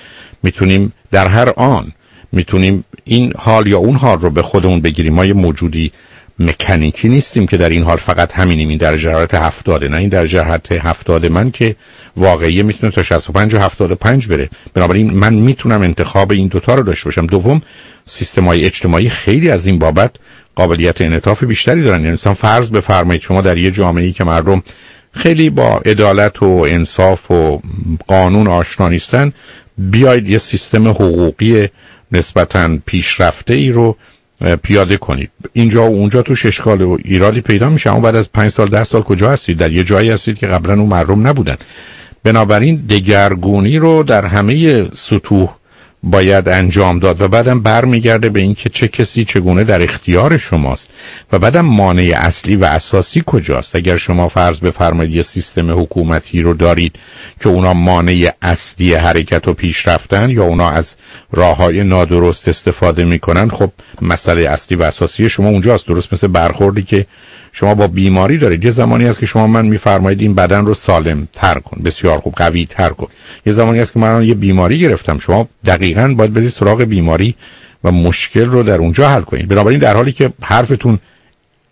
آن میتونیم این حال یا اون حال رو به خودمون بگیریم. ما یه موجودی مکانیکی نیستیم که در این حال فقط همینیم. این در جهت 70 نه، این در جهت 70 من که واقعی میتونه تا 65 و 75 بره. بنابراین من میتونم انتخاب این دوتا رو داشته باشم. دوم، سیستم‌های اجتماعی خیلی از این بابت قابلیت انعطاف بیشتری دارن. یعنی مثلا فرض بفرمایید شما در یه جامعه‌ای که مردم خیلی با عدالت و انصاف و قانون آشنا نیستن، بیاید یه سیستم حقوقی نسبتاً پیشرفته ای رو پیاده کنید. اینجا و اونجا توش اشکال و ایرادی پیدا میشه، اما بعد از 5 سال 10 سال کجا هستید؟ در یه جایی هستید که قبلا اون مردم نبودن. بنابراین دگرگونی رو در همه سطوح باید انجام داد و بعدم برمیگرده به این که چه کسی چگونه در اختیار شماست و بعدم مانع اصلی و اساسی کجاست. اگر شما فرض بفرمایید یه سیستم حکومتی رو دارید که اونا مانع اصلی حرکت و پیشرفتن یا اونا از راههای نادرست استفاده میکنن، خب مسئله اصلی و اساسی شما اونجاست. درست مثل برخوردی که شما با بیماری دارید. یه زمانی هست که شما من میفرمایید این بدن رو سالم تر کن، بسیار خوب، قوی تر کن. یه زمانی هست که من یه بیماری گرفتم، شما دقیقاً باید برید سراغ بیماری و مشکل رو در اونجا حل کنید. بنابراین در حالی که حرفتون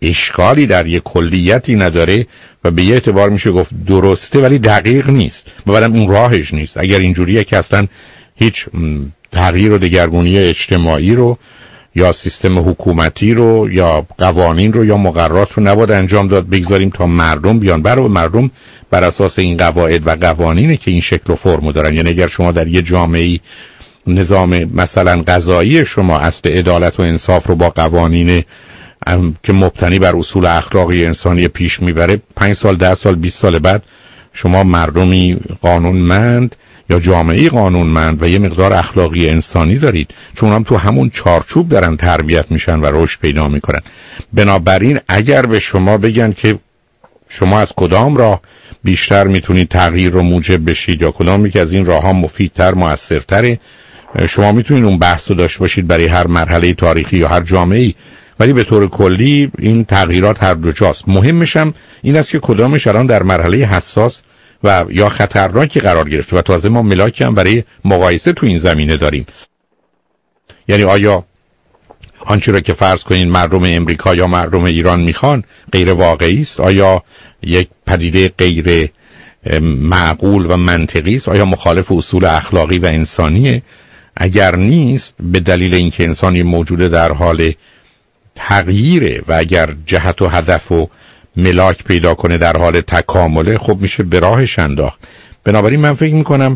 اشکالی در یک کلیتی نداره و به یه اعتبار میشه گفت درسته ولی دقیق نیست و بعدم اون راهش نیست. اگر اینجوریه که اصلا هیچ تغییر و دگرگونی اجتماعی رو یا سیستم حکومتی رو یا قوانین رو یا مقررات رو نباید انجام داد، بگذاریم تا مردم بیان. برای مردم بر اساس این قواعد و قوانینه که این شکل و فرمو دارن. یعنی اگر شما در یه جامعه‌ای نظام مثلا قضایی شما اصل عدالت و انصاف رو با قوانین که مبتنی بر اصول اخلاقی انسانی پیش میبره، 5 سال 10 سال 20 سال بعد شما مردمی قانونمند یا جامعه قانونمند و یه مقدار اخلاقی انسانی دارید، چون هم تو همون چارچوب دارن تربیت میشن و رشد پیدا میکنن. بنابراین اگر به شما بگن که شما از کدام راه بیشتر میتونید تغییر رو موجب بشید یا کدامی که از این راه‌ها مفیدتر موثرتره، شما میتونید اون بحث رو داشته باشید برای هر مرحله تاریخی یا هر جامعه‌ای، ولی به طور کلی این تغییرات هر دو جاست. مهمش هم این است که کدامش الان در مرحله حساس و یا خطرناکی قرار گرفته و تازه ما ملاکی هم برای مقایسه تو این زمینه داریم. یعنی آیا آنچه را که فرض کنین مردم امریکا یا مردم ایران میخوان غیر واقعی است؟ آیا یک پدیده غیر معقول و منطقی است؟ آیا مخالف اصول اخلاقی و انسانیه؟ اگر نیست، به دلیل اینکه انسانی موجوده در حال تغییره و اگر جهت و هدف و ملاک پیدا کنه در حال تکامله، خب میشه به راهش انداخت. بنابراین من فکر میکنم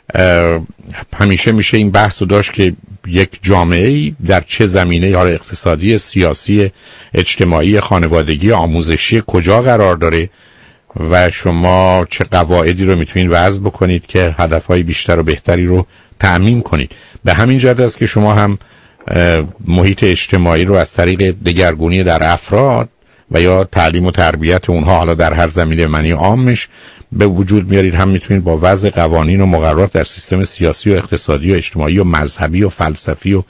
همیشه میشه این بحث رو داشت که یک جامعه‌ای در چه زمینه، یا اقتصادی، سیاسی، اجتماعی، خانوادگی، آموزشی کجا قرار داره و شما چه قواعدی رو میتونید وضع بکنید که هدفهای بیشتر و بهتری رو تأمین کنید. به همین جهت است که شما هم محیط اجتماعی رو از طریق دگرگونی در افراد و یا تعلیم و تربیت اونها، حالا در هر زمینه معنی عامش، به وجود میارید. هم میتونید با وضع قوانین و مقررات در سیستم سیاسی و اقتصادی و اجتماعی و مذهبی و فلسفی و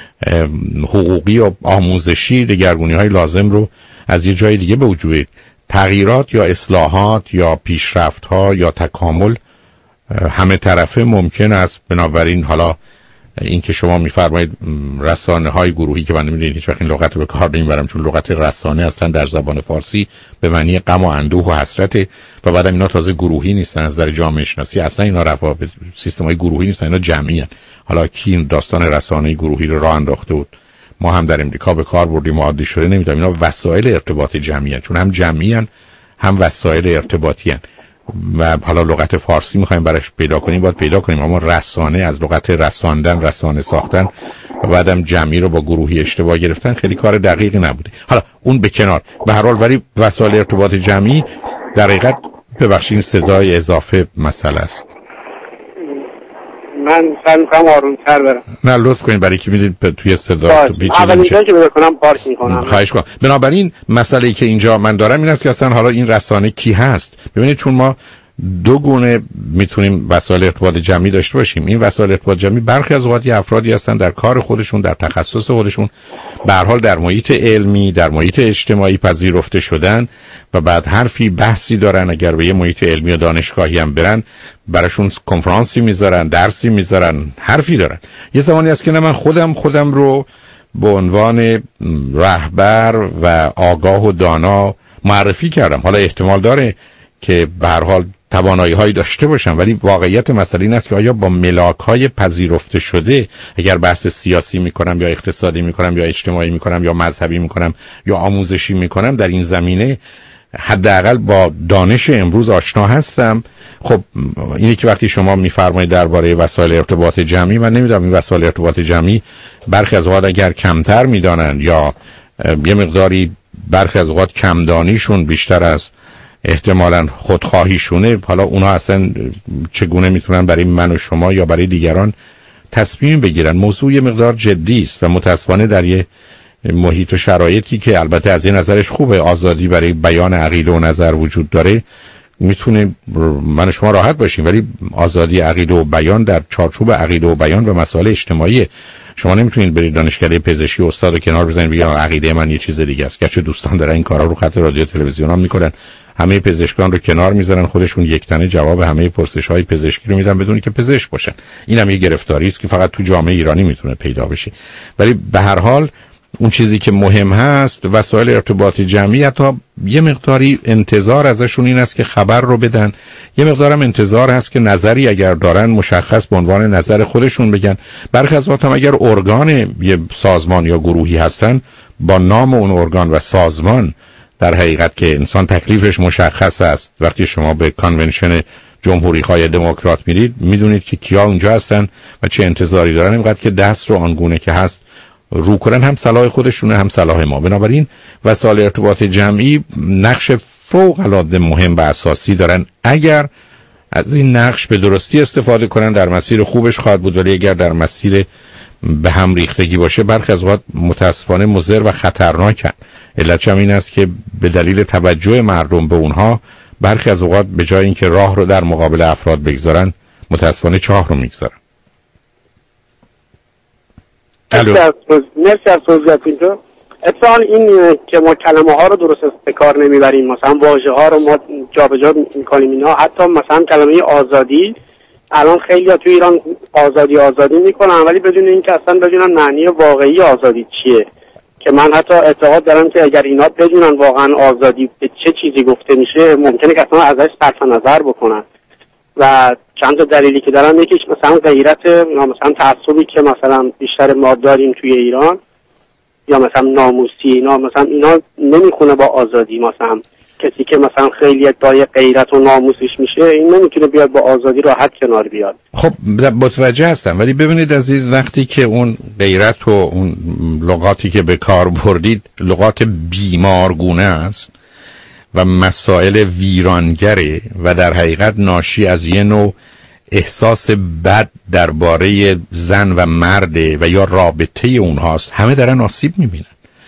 حقوقی و آموزشی دگرگونی های لازم رو از یه جای دیگه به وجود. تغییرات یا اصلاحات یا پیشرفت ها یا تکامل همه طرفه ممکن است. بنابراین حالا این که شما میفرمایید رسانه های گروهی، که من نمیدونید هیچ وقت این لغت رو به کار نمیبرم، چون لغت رسانه اصلا در زبان فارسی به معنی غم و اندوه و حسرت و بعدم اینا تازه گروهی نیستن. از نظر جامعه شناسی اصلا اینا روابط سیستم های گروهی نیستن، اینا جمعی هستن. حالا کی این داستان رسانه گروهی رو راه انداخته بود؟ ما هم در امریکا به کار بردیم و عادی شده. نمیدونم اینا وسایل ارتباط جمعی هستن، چون هم جمعی هستن هم وسایل ارتباطی هستن. و حالا لغت فارسی میخوایم براش پیدا کنیم، باید پیدا کنیم، اما رسانه از لغت رساندن، رسانه ساختن و بعدم جمعی رو با گروهی اشتباه گرفتن خیلی کار دقیقی نبوده. حالا اون به کنار، به هر حال ولی وسایل ارتباط جمعی در حقیقت ببخشید سزای اضافه مسئله است. من سعی می‌کنم آروم‌تر برم. نه لطف کنید، برای که میدید توی صدا اولین جایی که بکنم پارک می‌کنم. خواهش کنم. بنابراین مسئله‌ای که اینجا من دارم این است که اصلا حالا این رسانه کی هست؟ ببینید چون ما دو گونه میتونیم وسایل ارتباط جمعی داشته باشیم. این وسایل ارتباط جمعی برخی از اوقات افرادی هستن در کار خودشون، در تخصص خودشون، به هر حال در محیط علمی، در محیط اجتماعی پذیرفته شدن و بعد حرفی بحثی دارن. اگر به یه محیط علمی و دانشگاهی هم برن، براشون کنفرانسی میذارن، درسی میذارن، حرفی دارن. یه زمانی هست که نه من خودم رو به عنوان رهبر و آگاه و دانا معرفی کردم. حالا احتمال داره که به هر حال توانایی هایی داشته باشم، ولی واقعیت مسئله این است که آیا با ملاک های پذیرفته شده، اگر بحث سیاسی میکنم یا اقتصادی میکنم یا اجتماعی میکنم یا مذهبی میکنم یا آموزشی میکنم، در این زمینه حداقل با دانش امروز آشنا هستم. خب اینی که وقتی شما میفرمایید درباره وسایل ارتباط جمعی، من نمیدونم این وسایل ارتباط جمعی برخی از اوقات اگر کمتر میدانن یا یه مقداری برخی از اوقات کمدانیشون بیشتر از احتمالاً خودخواهیشونه، حالا اونا اصلا چگونه میتونن برای من و شما یا برای دیگران تصمیم بگیرن؟ موضوع یه مقدار جدی است و متاسفانه در یه محیط و شرایطی که البته از این نظرش خوبه، آزادی برای بیان عقیده و نظر وجود داره، میتونه من و شما راحت باشیم، ولی آزادی عقیده و بیان در چارچوب عقیده و بیان و مسائل اجتماعی. شما نمیتونید برید دانشکده پزشکی استاد رو کنار بزنید بگید عقیده من یه چیز دیگه است. گرچه دوستان دارن این کارا رو خط رادیو تلویزیون هم میکنن، همه پزشکان رو کنار میذارن، خودشون یک تنه جواب همه پرسش‌های پزشکی رو میدن بدون که پزشک باشن. این هم یه گرفتاری است که فقط تو جامعه ایرانی میتونه پیدا بشه. ولی به هر حال اون چیزی که مهم هست وسایل ارتباط جمعی، حتی یه مقداری انتظار ازشون این است که خبر رو بدن، یه مقدارم انتظار هست که نظری اگر دارن مشخص به عنوان نظر خودشون بگن. برخی از وقت هم اگر ارگان یه سازمان یا گروهی هستن با نام اون ارگان و سازمان، در حقیقت که انسان تکلیفش مشخص است. وقتی شما به کانونشن جمهوری‌های دموکرات میرید میدونید که کیا اونجا هستن و چه انتظاری دارن، اینقدر که دست رو آنگونه که هست رو کنن، هم صلاح خودشونه هم صلاح ما. بنابراین وسایل ارتباط جمعی نقش فوق‌العاده مهم و اساسی دارن. اگر از این نقش به درستی استفاده کنن در مسیر خوبش خواهد بود، ولی اگر در مسیر به هم ریختگی باشه برخی از اوقات متاسفانه مضر و خطرناکن. علتش هم این است که به دلیل توجه مردم به اونها برخی از اوقات به جای اینکه راه رو در مقابل افراد بگذارن متاسفانه چاه رو میگذارن. مرسی از توضیحاتتون. اتفاقا این که ما کلمه ها رو درست به کار نمیبریم، مثلا واژه ها رو ما جابجا میکنیم اینا، حتی مثلا کلمه آزادی الان خیلی ها تو ایران آزادی میکنن ولی بدون اینکه اصلا بدونن معنی واقعی آزادی چیه، که من حتی اعتقاد دارم که اگر اینا بدونن واقعا آزادی به چه چیزی گفته میشه ممکنه که اصلا ازش صرف نظر بکنن. و چند تا دلیلی که دارم، یکیش مثلا غیرت یا مثلا تعصبی که مثلا بیشتر ما داریم توی ایران، یا مثلا ناموسی اینا، مثلا اینا نمیخونه با آزادی. مثلا کسی که مثلا خیلی ادعای غیرت و ناموسش میشه این نمیتونه بیاد با آزادی راحت کنار بیاد. خب متوجه هستم، ولی ببینید عزیز، وقتی که اون غیرت و اون لغاتی که به کار بردید لغات بیمارگونه است و مسائل ویرانگره و در حقیقت ناشی از یه نوع احساس بد درباره زن و مرده و یا رابطه اونهاست، همه دارن آسیب میبینن.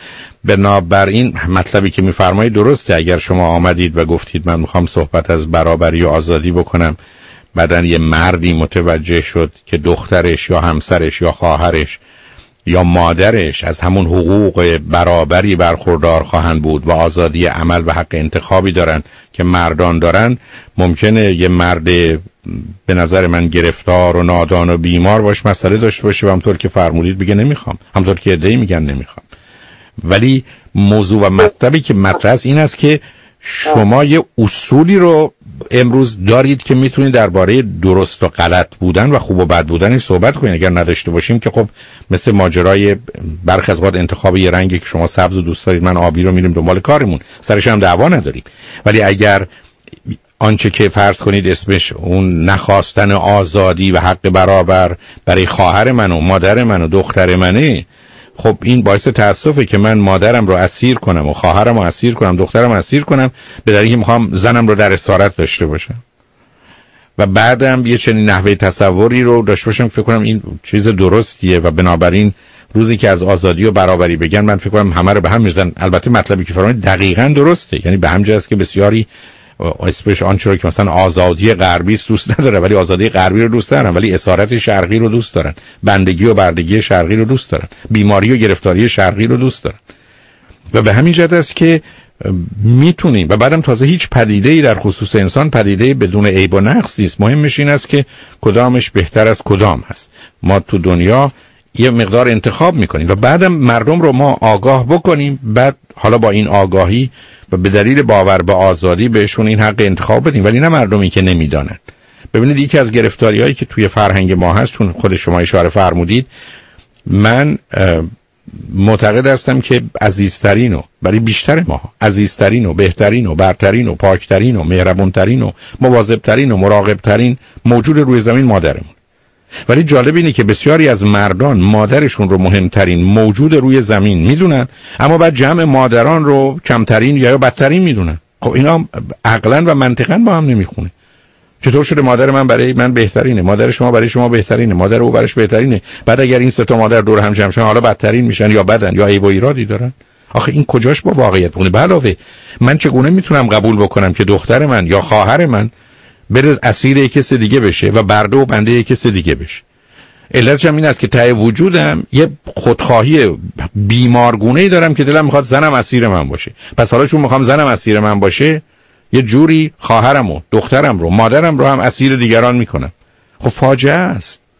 بنابراین مطلبی که میفرمایید درسته. اگر شما آمدید و گفتید من میخوام صحبت از برابری و آزادی بکنم، بعدن یه مردی متوجه شد که دخترش یا همسرش یا خواهرش یا مادرش از همون حقوق برابری برخوردار خواهند بود و آزادی عمل و حق انتخابی دارن که مردان دارن، ممکنه یه مرد به نظر من گرفتار و نادان و بیمار باش مسئله داشته باشه و همطور که فرمودید بگه نمیخوام، همطور که عده‌ای میگن نمیخوام. ولی موضوع و مطلبی که مطرح است این است که شما یه اصولی رو امروز دارید که میتونید درباره درست و غلط بودن و خوب و بد بودن صحبت کنید. اگر نداشته باشیم که خب مثل ماجرای برخی از وقت انتخاب یه رنگی که شما سبز رو دوست دارید من آبی رو، میریم دنبال کارمون، سرش هم دعوا نداریم. ولی اگر آنچه که فرض کنید اسمش اون نخواستن آزادی و حق برابر برای خواهر من و مادر من و دختر منه، خب این باعث تأسفه که من مادرم رو اسیر کنم و خواهرم رو اسیر کنم، دخترم رو اسیر کنم به دلیلی که میخوام زنم رو در اسارت داشته باشم و بعدم یه چنین نحوه تصوری رو داشته باشم فکر کنم این چیز درستیه. و بنابراین روزی که از آزادی و برابری بگن من فکر کنم همه رو به هم میزنن. البته مطلبی که فرمایید دقیقاً درسته، یعنی به همین جاست که بسیاری اسمش آنچه که مثلا آزادی غربی دوست نداره ولی آزادی غربی رو دوست دارن، ولی اسارت شرقی رو دوست دارن، بندگی و بردگی شرقی رو دوست دارن، بیماری و گرفتاری شرقی رو دوست دارن. و به همین جهت است که میتونیم و بعدم تازه هیچ پدیده‌ای در خصوص انسان پدیده بدون عیب و نقص نیست. مهمش این است که کدامش بهتر از کدام هست. ما تو دنیا یه مقدار انتخاب میکنیم و بعدم مردم رو ما آگاه بکنیم، بعد حالا با این آگاهی و به دلیل باور به آزادی بهشون این حق انتخاب بدیم، ولی نه مردمی که نمیدانند. ببینید یکی از گرفتاری‌هایی که توی فرهنگ ما هست، چون خود شما اشاره فرمودید، من معتقد هستم که عزیزترین و برای بیشتر ما عزیزترین و بهترین و برترین و پاکترین و مهربونترین و مواظبترین و مراقبترین موجود روی زمین مادرمون. ولی جالب اینه که بسیاری از مردان مادرشون رو مهمترین موجود روی زمین میدونن، اما بعد جمع مادران رو کمترین یا بدترین میدونن. خب اینا عقلاً و منطقاً با هم نمیخونه. چطور شده مادر من برای من بهترینه، مادر شما برای شما بهترینه، مادر او برایش بهترینه، بعد اگر این سه تا مادر دور هم جمع شن حالا بدترین میشن یا بدن یا عیب و ایرادی دارن؟ آخه این کجاش با واقعیت مونه؟ علاوه من چگونه میتونم قبول بکنم که دختر من یا خواهر من بره اسیر یک کس دیگه بشه و برده و بنده یک کس دیگه بشه؟ علتش هم این است که ته وجودم یه خودخواهی بیمارگونه‌ای دارم که دلم میخواد زنم اسیر من باشه. پس حالا چون میخوام زنم اسیر من باشه یه جوری خواهرم و دخترم رو مادرم رو هم اسیر دیگران میکنم. خب فاجعه است.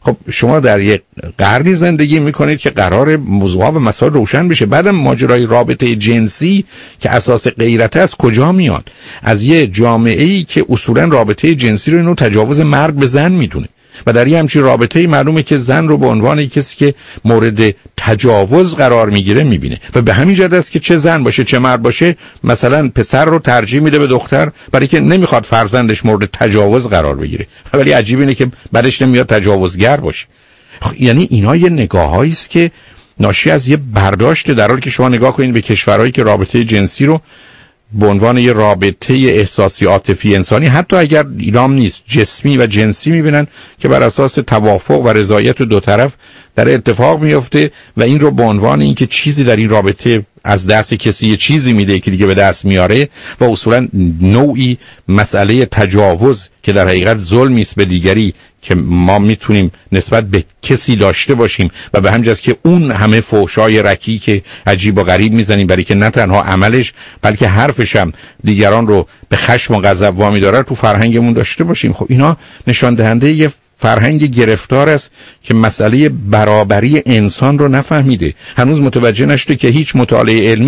خب شما در یک قرنی زندگی میکنید که قرار موضوعها و مسائل روشن بشه. بعدم ماجرای رابطه جنسی که اساس غیرت از کجا میاد؟ از یه جامعه‌ای که اصولا رابطه جنسی رو اینو تجاوز مرد به زن میدونه و در یه همچین رابطه‌ای معلومه که زن رو به عنوان کسی که مورد تجاوز قرار میگیره میبینه و به همین جهت است که چه زن باشه چه مرد باشه مثلا پسر رو ترجیح میده به دختر برای که نمیخواد فرزندش مورد تجاوز قرار بگیره، ولی عجیب اینه که بعدش نمیاد تجاوزگر باشه. یعنی اینا یه نگاهایی است که ناشی از یه برداشت، در حالی که شما نگاه کنید به کشورهایی که رابطه جنسی رو به عنوان یه رابطه احساسی عاطفی انسانی، حتی اگر ایرام نیست، جسمی و جنسی میبینن که بر اساس توافق و رضایت دو طرف در اتفاق میفته و این رو به عنوان اینکه چیزی در این رابطه از دست کسی یه چیزی میده که دیگه به دست میاره و اصولا نوعی مسئله تجاوز که در حقیقت ظلمی است به دیگری که ما میتونیم نسبت به کسی داشته باشیم و به همین جاست که اون همه فحشای رکی که عجیب و غریب میزنیم برای که نه تنها عملش بلکه حرفش هم دیگران رو به خشم و غضب وامی داره تو فرهنگمون داشته باشیم. خب اینا نشان دهنده یه فرهنگ گرفتار است که مسئله برابری انسان رو نفهمیده، هنوز متوجه نشده که هیچ مطالعه علمی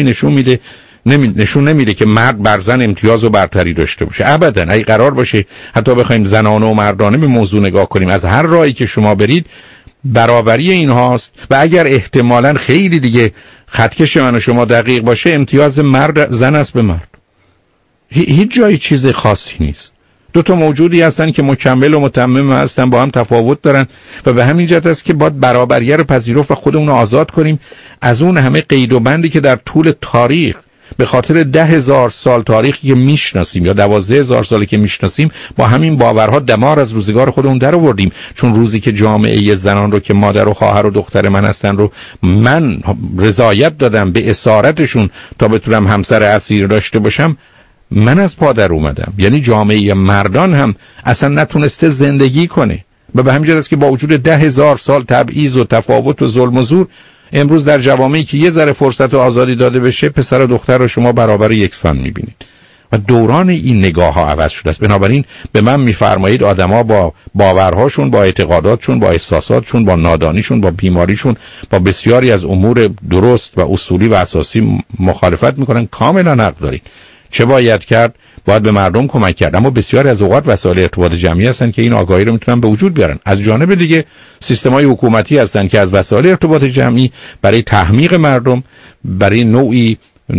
نشون نمیده که مرد بر زن امتیاز و برتری داشته باشه. ابدا. اگه قرار باشه حتی بخوایم زنانه و مردانه به موضوع نگاه کنیم، از هر راهی که شما برید برابری اینهاست و اگر احتمالاً خیلی دیگه خطکش من و شما دقیق باشه امتیاز مرد زن است به مرد. هیچ جایی چیز خاصی نیست. دو تا موجودی هستن که مکمل و متمم هستن، با هم تفاوت دارن و به همین جهت است که باید برابری رو پذیرفت و خودمون رو آزاد کنیم از اون همه قید و بندی که در طول تاریخ به خاطر 10,000 سال تاریخی که میشناسیم یا 12,000 سالی که میشناسیم با همین باورها دمار از روزگار خودمون در آوردیم. چون روزی که جامعه زنان رو که مادر و خواهر و دختر من هستن رو من رضایت دادم به اسارتشون تا بتونم همسر اسیر داشته باشم، من از پا در اومدم. یعنی جامعه مردان هم اصلا نتونسته زندگی کنه و به همین جهت است که با وجود 10,000 سال تبعیض و تفاوت و ظلم و زور امروز در جوامعی که یه ذره فرصت و آزادی داده بشه پسر و دختر رو شما برابر یکسان میبینید و دوران این نگاه ها عوض شده است. بنابراین به من میفرمایید آدما با باورهاشون، با اعتقاداتشون، با احساساتشون، با نادانیشون، با بیماریشون، با بسیاری از امور درست و اصولی و اساسی مخالفت میکنن. کاملا حق دارید. چه باید کرد؟ باید به مردم کمک کرد. اما بسیاری از اوقات وسایل ارتباط جمعی هستن که این آگاهی رو میتونن به وجود بیارن. از جانب دیگه سیستم‌های حکومتی هستن که از وسایل ارتباط جمعی برای تحمیق مردم، برای نوعی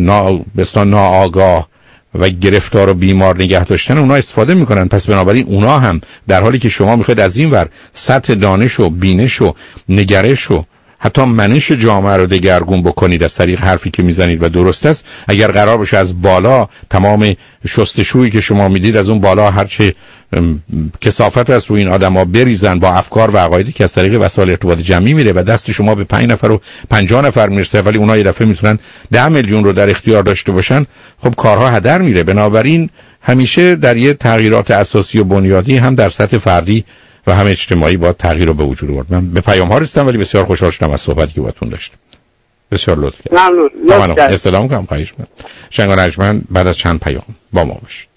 ناآگاه و گرفتار و بیمار نگه داشتن اونا استفاده میکنن. پس بنابراین اونا هم در حالی که شما میخواید از این ور سطح دانش و بینش و نگرش و حتی منش جامعه رو دگرگون بکنید از طریق حرفی که میزنید و درست است، اگر قرار باشه از بالا تمام شستشویی که شما میدید از اون بالا هرچه کثافت از روی این آدما بریزن با افکار و عقایدی که از طریق وسایل ارتباط جمعی میره و دست شما به 5 نفر و 50 نفر میرسه ولی اونها یه دفعه میتونن 10 میلیون رو در اختیار داشته باشن، خب کارها هدر میره. بنابراین همیشه در یه تغییرات اساسی و بنیادی هم در سطح فردی و هم اجتماعی باید تغییر رو به وجود آورد. من به پیام ها رسیدم ولی بسیار خوشحال شدم از صحبتی که باهاتون داشتم. بسیار لطف کردید. ممنون. استلام کنم خواهش می‌کنم. شنگ رجمن بعد از چند پیام با ما باشید.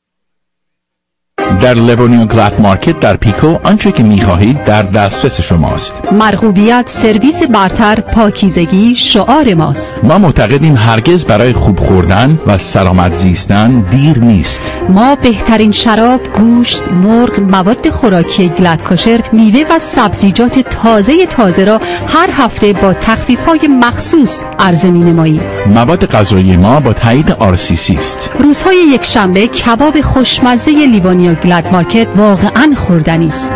در لبونیو گلد مارکت در پیکو آنچه که می‌خواهید در دسترس شماست. مرغوبیت، سرویس برتر، پاکیزگی شعار ماست. ما معتقدیم هرگز برای خوب خوردن و سلامت زیستن دیر نیست. ما بهترین شراب، گوشت، مرغ، مواد خوراکی گلد کاشر، میوه و سبزیجات تازه را هر هفته با تخفیف‌های مخصوص عرضه می‌نماییم. مواد غذایی ما با تایید RCC است. روزهای یکشنبه کباب خوشمزه لیوانیا گلد مارکت واقعاً خوردنی است.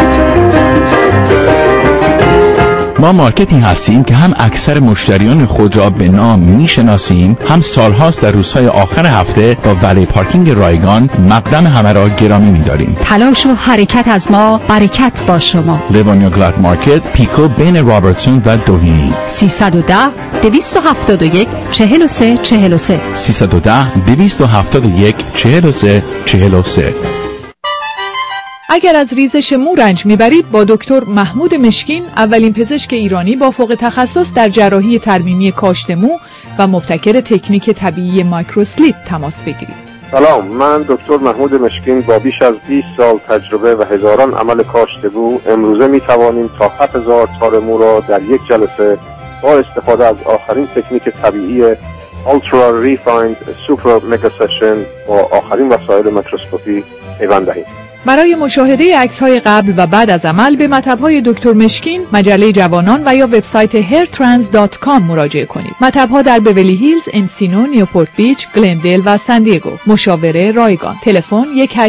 ما مارکتی هستیم که هم اکثر مشتریان خود را به نام میشناسیم، هم سالهاست در روزهای آخر هفته با ولی پارکینگ رایگان مقدم همه را گرامی می‌داریم. تلاش و حرکت از ما، برکت با شما. لیوانیا گلد مارکت، پیکو بین رابرتسون و دوهینی. 310 271 43 43 310 271 43 43. اگر از ریزش مو رنج میبرید با دکتر محمود مشکین، اولین پزشک ایرانی با فوق تخصص در جراحی ترمیمی کاشت مو و مبتکر تکنیک طبیعی مایکروسلیپ تماس بگیرید. سلام، من دکتر محمود مشکین با بیش از 20 سال تجربه و هزاران عمل کاشتگو امروزه می توانیم تا 7000 تار مو را در یک جلسه با استفاده از آخرین تکنیک طبیعی Ultra Refined Super Mega Session با آخرین وسایل میکروسکوپی پیوند دهیم. برای مشاهده عکس‌های قبل و بعد از عمل به مطب‌های دکتر مشکین، مجله جوانان و یا وبسایت hairtrans.com مراجعه کنید. مطب‌ها در بیولی هیلز، انسینو، نیوپورت بیچ، گلندل و سان دیگو. مشاوره رایگان. تلفن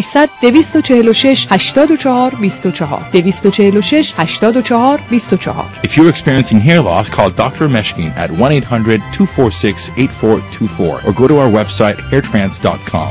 1-800-246-84-24 246-84-24. If you're experiencing hair loss, call Dr. Meshkin at 1-800-246-8424 or go to our website hairtrans.com.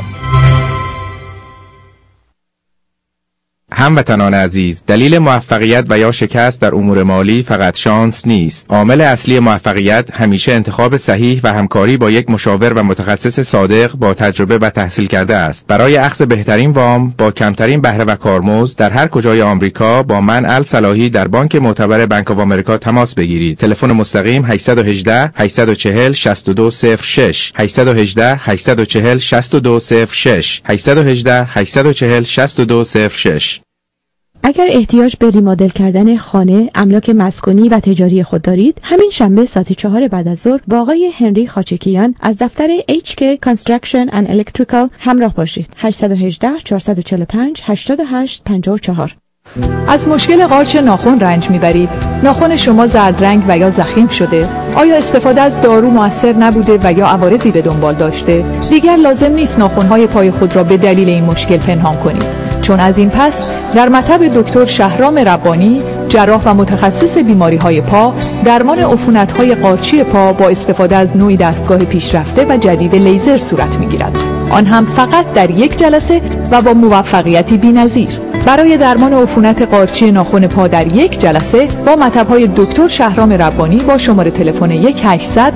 هموطنان عزیز، دلیل موفقیت و یا شکست در امور مالی فقط شانس نیست. عامل اصلی موفقیت همیشه انتخاب صحیح و همکاری با یک مشاور و متخصص صادق با تجربه و تحصیل کرده است. برای اخذ بهترین وام با کمترین بهره و کارمزد در هر کجای آمریکا با من الصلاحی در بانک معتبر بانک آف آمریکا تماس بگیرید. تلفن مستقیم 818 840 6206 818 840 6206 818 840 6206. اگر احتیاج به ریمادل کردن خانه، املاک مسکونی و تجاری خود دارید، همین شنبه ساعت 4 بعد از ظهر با آقای هنری خاچکیان از دفتر HK Construction and Electrical همراه باشید. 818 445 8854. از مشکل قارچ ناخن رنج میبرید؟ ناخن شما زرد رنگ و یا ضخیم شده؟ آیا استفاده از دارو مؤثر نبوده و یا عوارضی به دنبال داشته؟ دیگر لازم نیست ناخن‌های پای خود را به دلیل این مشکل پنهان کنید. چون از این پس در مطب دکتر شهرام ربانی، جراح و متخصص بیماری‌های پا، درمان عفونت‌های قارچی پا با استفاده از نوعی دستگاه پیشرفته و جدید لیزر صورت می‌گیرد. آن هم فقط در یک جلسه و با موفقیتی بی‌نظیر. برای درمان عفونت قارچی ناخن پا در یک جلسه با مطب‌های دکتر شهرام ربانی با شماره تلفن 1-800-989-3990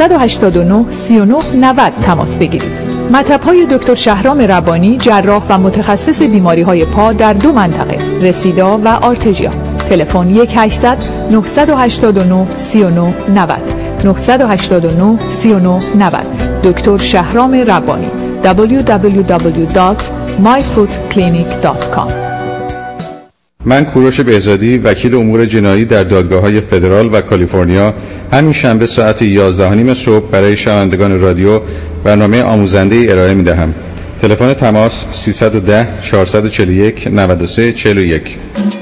تماس بگیرید. مطب‌های دکتر شهرام ربانی، جراح و متخصص بیماری‌های پا در 2 منطقه، رسیدا و آرتژیا. تلفن 1-800-989-3990 989-3990. دکتر شهرام ربانی. www.myfootclinic.com. من کوروش بهزادی، وکیل امور جنایی در دادگاه‌های فدرال و کالیفرنیا، همین شنبه ساعت 11:30 صبح برای شنوندگان رادیو برنامه آموزنده ارائه می‌دهم. تلفن تماس 310 441 93 41.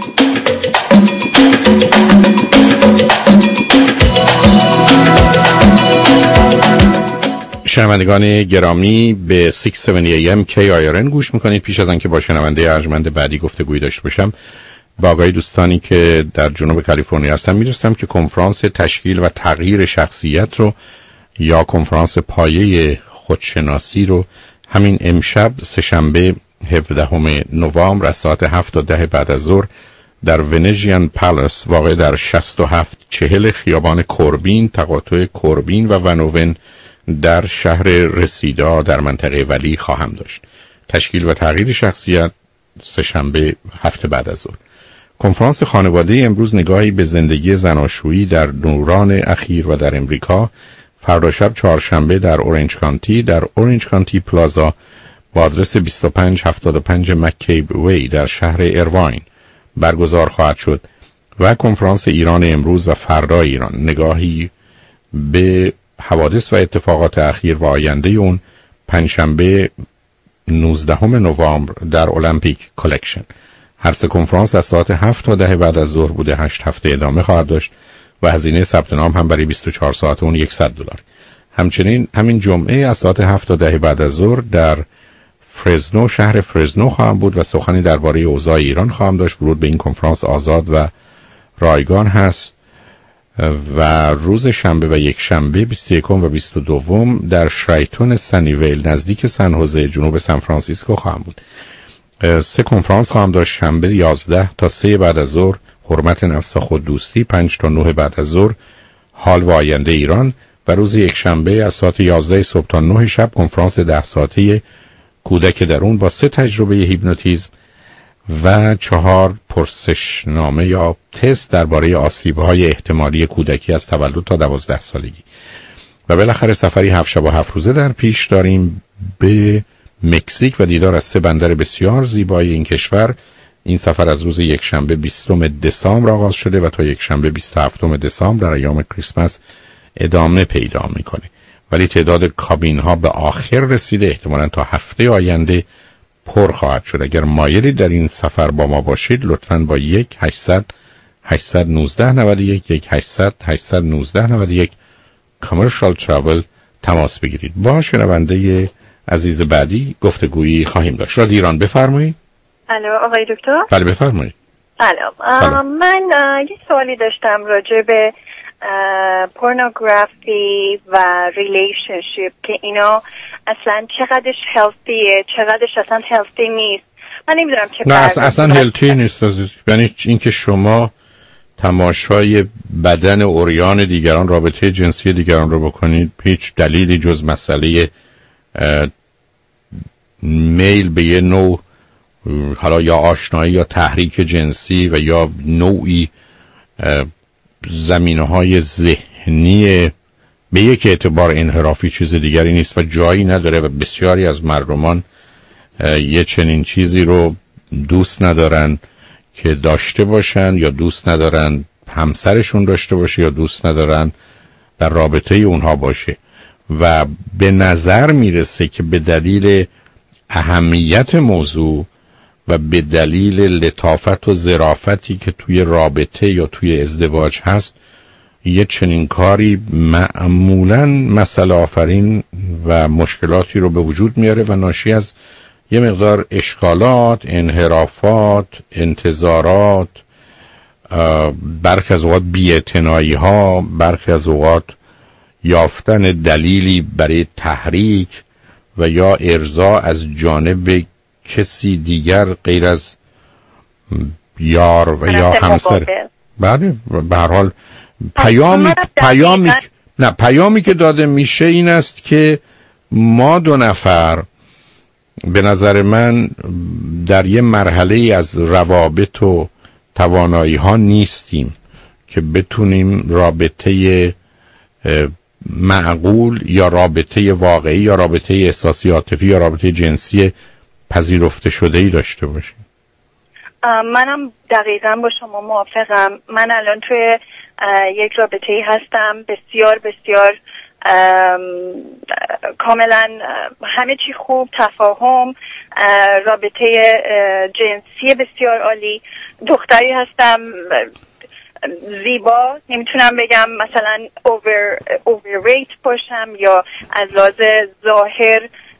شنوندگان گرامی، به 670 AM KIRN گوش میکنید. پیش از آنکه با شنونده ارجمند بعدی گفتگویی داشته باشم، با آقای دوستانی که در جنوب کالیفرنیا هستم میرسم که کنفرانس تشکیل و تغییر شخصیت رو یا کنفرانس پایه خودشناسی رو همین امشب سه‌شنبه 17 نوامبر از ساعت 7 تا 10 بعد از ظهر در ونژین پالاس واقع در 6740 خیابان کوربین، تقاطع کوربین و ونوون در شهر رسیدا در منطقه ولی خواهم داشت. تشکیل و تغییر شخصیت سه‌شنبه 7 بعد از ظهر. کنفرانس خانواده امروز نگاهی به زندگی زناشویی در دوران اخیر و در امریکا، فردا شب چهارشنبه در اورنج کانتی در اورنج کانتی پلازا با آدرس 2575 مککیب وی در شهر ایرواین برگزار خواهد شد و کنفرانس ایران امروز و فردا ایران، نگاهی به حوادث و اتفاقات اخیر و آینده اون، پنجشنبه 19 نوامبر در المپیک کلکشن. هر سه کنفرانس از ساعت 7 تا 10 بعد از ظهر بوده. 8 هفته ادامه خواهد داشت و هزینه ثبت نام هم برای 24 ساعت اون $100. همچنین همین جمعه از ساعت 7 تا 10 بعد از ظهر در فرزنو، شهر فرزنو خواهم بود و سخنی درباره اوضاع ایران خواهم داشت. ورود به این کنفرانس آزاد و رایگان هست و روز شنبه و یک شنبه 21 و 22 در شرایتون سنیویل نزدیک سن هوزه جنوب سان فرانسیسکو خواهم بود. 3 کنفرانس خواهم داشت. شنبه 11 تا 3 بعد از ظهر حرمت نفس و خود دوستی، 5 تا 9 بعد از ظهر حال و آینده ایران و روز یک شنبه از ساعت 11 صبح تا 9 شب کنفرانس 10 ساعته کودک درون با 3 تجربه هیپنوتیزم و 4 پرسشنامه یا تست درباره آسیب‌های احتمالی کودکی از تولد تا 12 سالگی. و بالاخره سفری 7 شب و 7 روزه در پیش داریم به مکزیک و دیدار از 3 بندر بسیار زیبای این کشور. این سفر از روز یکشنبه 20 دسامبر آغاز شده و تا یکشنبه 27 دسامبر در ایام کریسمس ادامه پیدا میکنه، ولی تعداد کابین ها به آخر رسیده، احتمالاً تا هفته آینده پر خواهد شد. اگر مایلید در این سفر با ما باشید لطفاً با 1-800-819-91 کامرشال ترافل تماس بگیرید. با شنونده عزیز بعدی گفتگویی خواهیم داشت. رادیو ایران بفرمایید. الو آقای دکتر. بله بفرمایید. سلام. من یه سوالی داشتم راجع به پورنوگرافی و ریلیشنشیپ که اینا اصلا چقدرش هلتیه چقدرش اصلا هلتی نیست. من نمیدونم چه نه اصلا هلتی نیست عزیز. یعنی اینکه شما تماشای بدن عریان دیگران، رابطه جنسی دیگران رو بکنید، هیچ دلیلی جز مسئله میل به یه نوع حالا یا آشنایی یا تحریک جنسی و یا نوعی زمینه‌های ذهنی به یک اعتبار انحرافی چیز دیگری نیست و جایی نداره و بسیاری از مردمان یه چنین چیزی رو دوست ندارن که داشته باشن یا دوست ندارن همسرشون داشته باشه یا دوست ندارن در رابطه اونها باشه و به نظر میرسه که به دلیل اهمیت موضوع و به دلیل لطافت و ظرافتی که توی رابطه یا توی ازدواج هست یه چنین کاری معمولاً مسئله آفرین و مشکلاتی رو به وجود میاره و ناشی از یه مقدار اشکالات، انحرافات، انتظارات، برخی از اوقات بی‌اعتنایی ها، برخی از اوقات یافتن دلیلی برای تحریک و یا ارضا از جانب کسی دیگر غیر از یار و یا همسر. بله به هر حال پیامی که داده میشه این است که ما 2 نفر به نظر من در یه مرحله از روابط و توانایی ها نیستیم که بتونیم رابطه معقول یا رابطه واقعی یا رابطه احساسی عاطفی یا رابطه جنسی پذیرفته شده‌ای داشته باشیم. منم دقیقاً با شما موافقم. من الان توی یک رابطه‌ای هستم بسیار بسیار کاملا همه چی خوب، تفاهم، رابطه جنسی بسیار عالی. دختری هستم زیبا، نمیتونم بگم مثلا overweight باشم یا از لحاظ ظاهر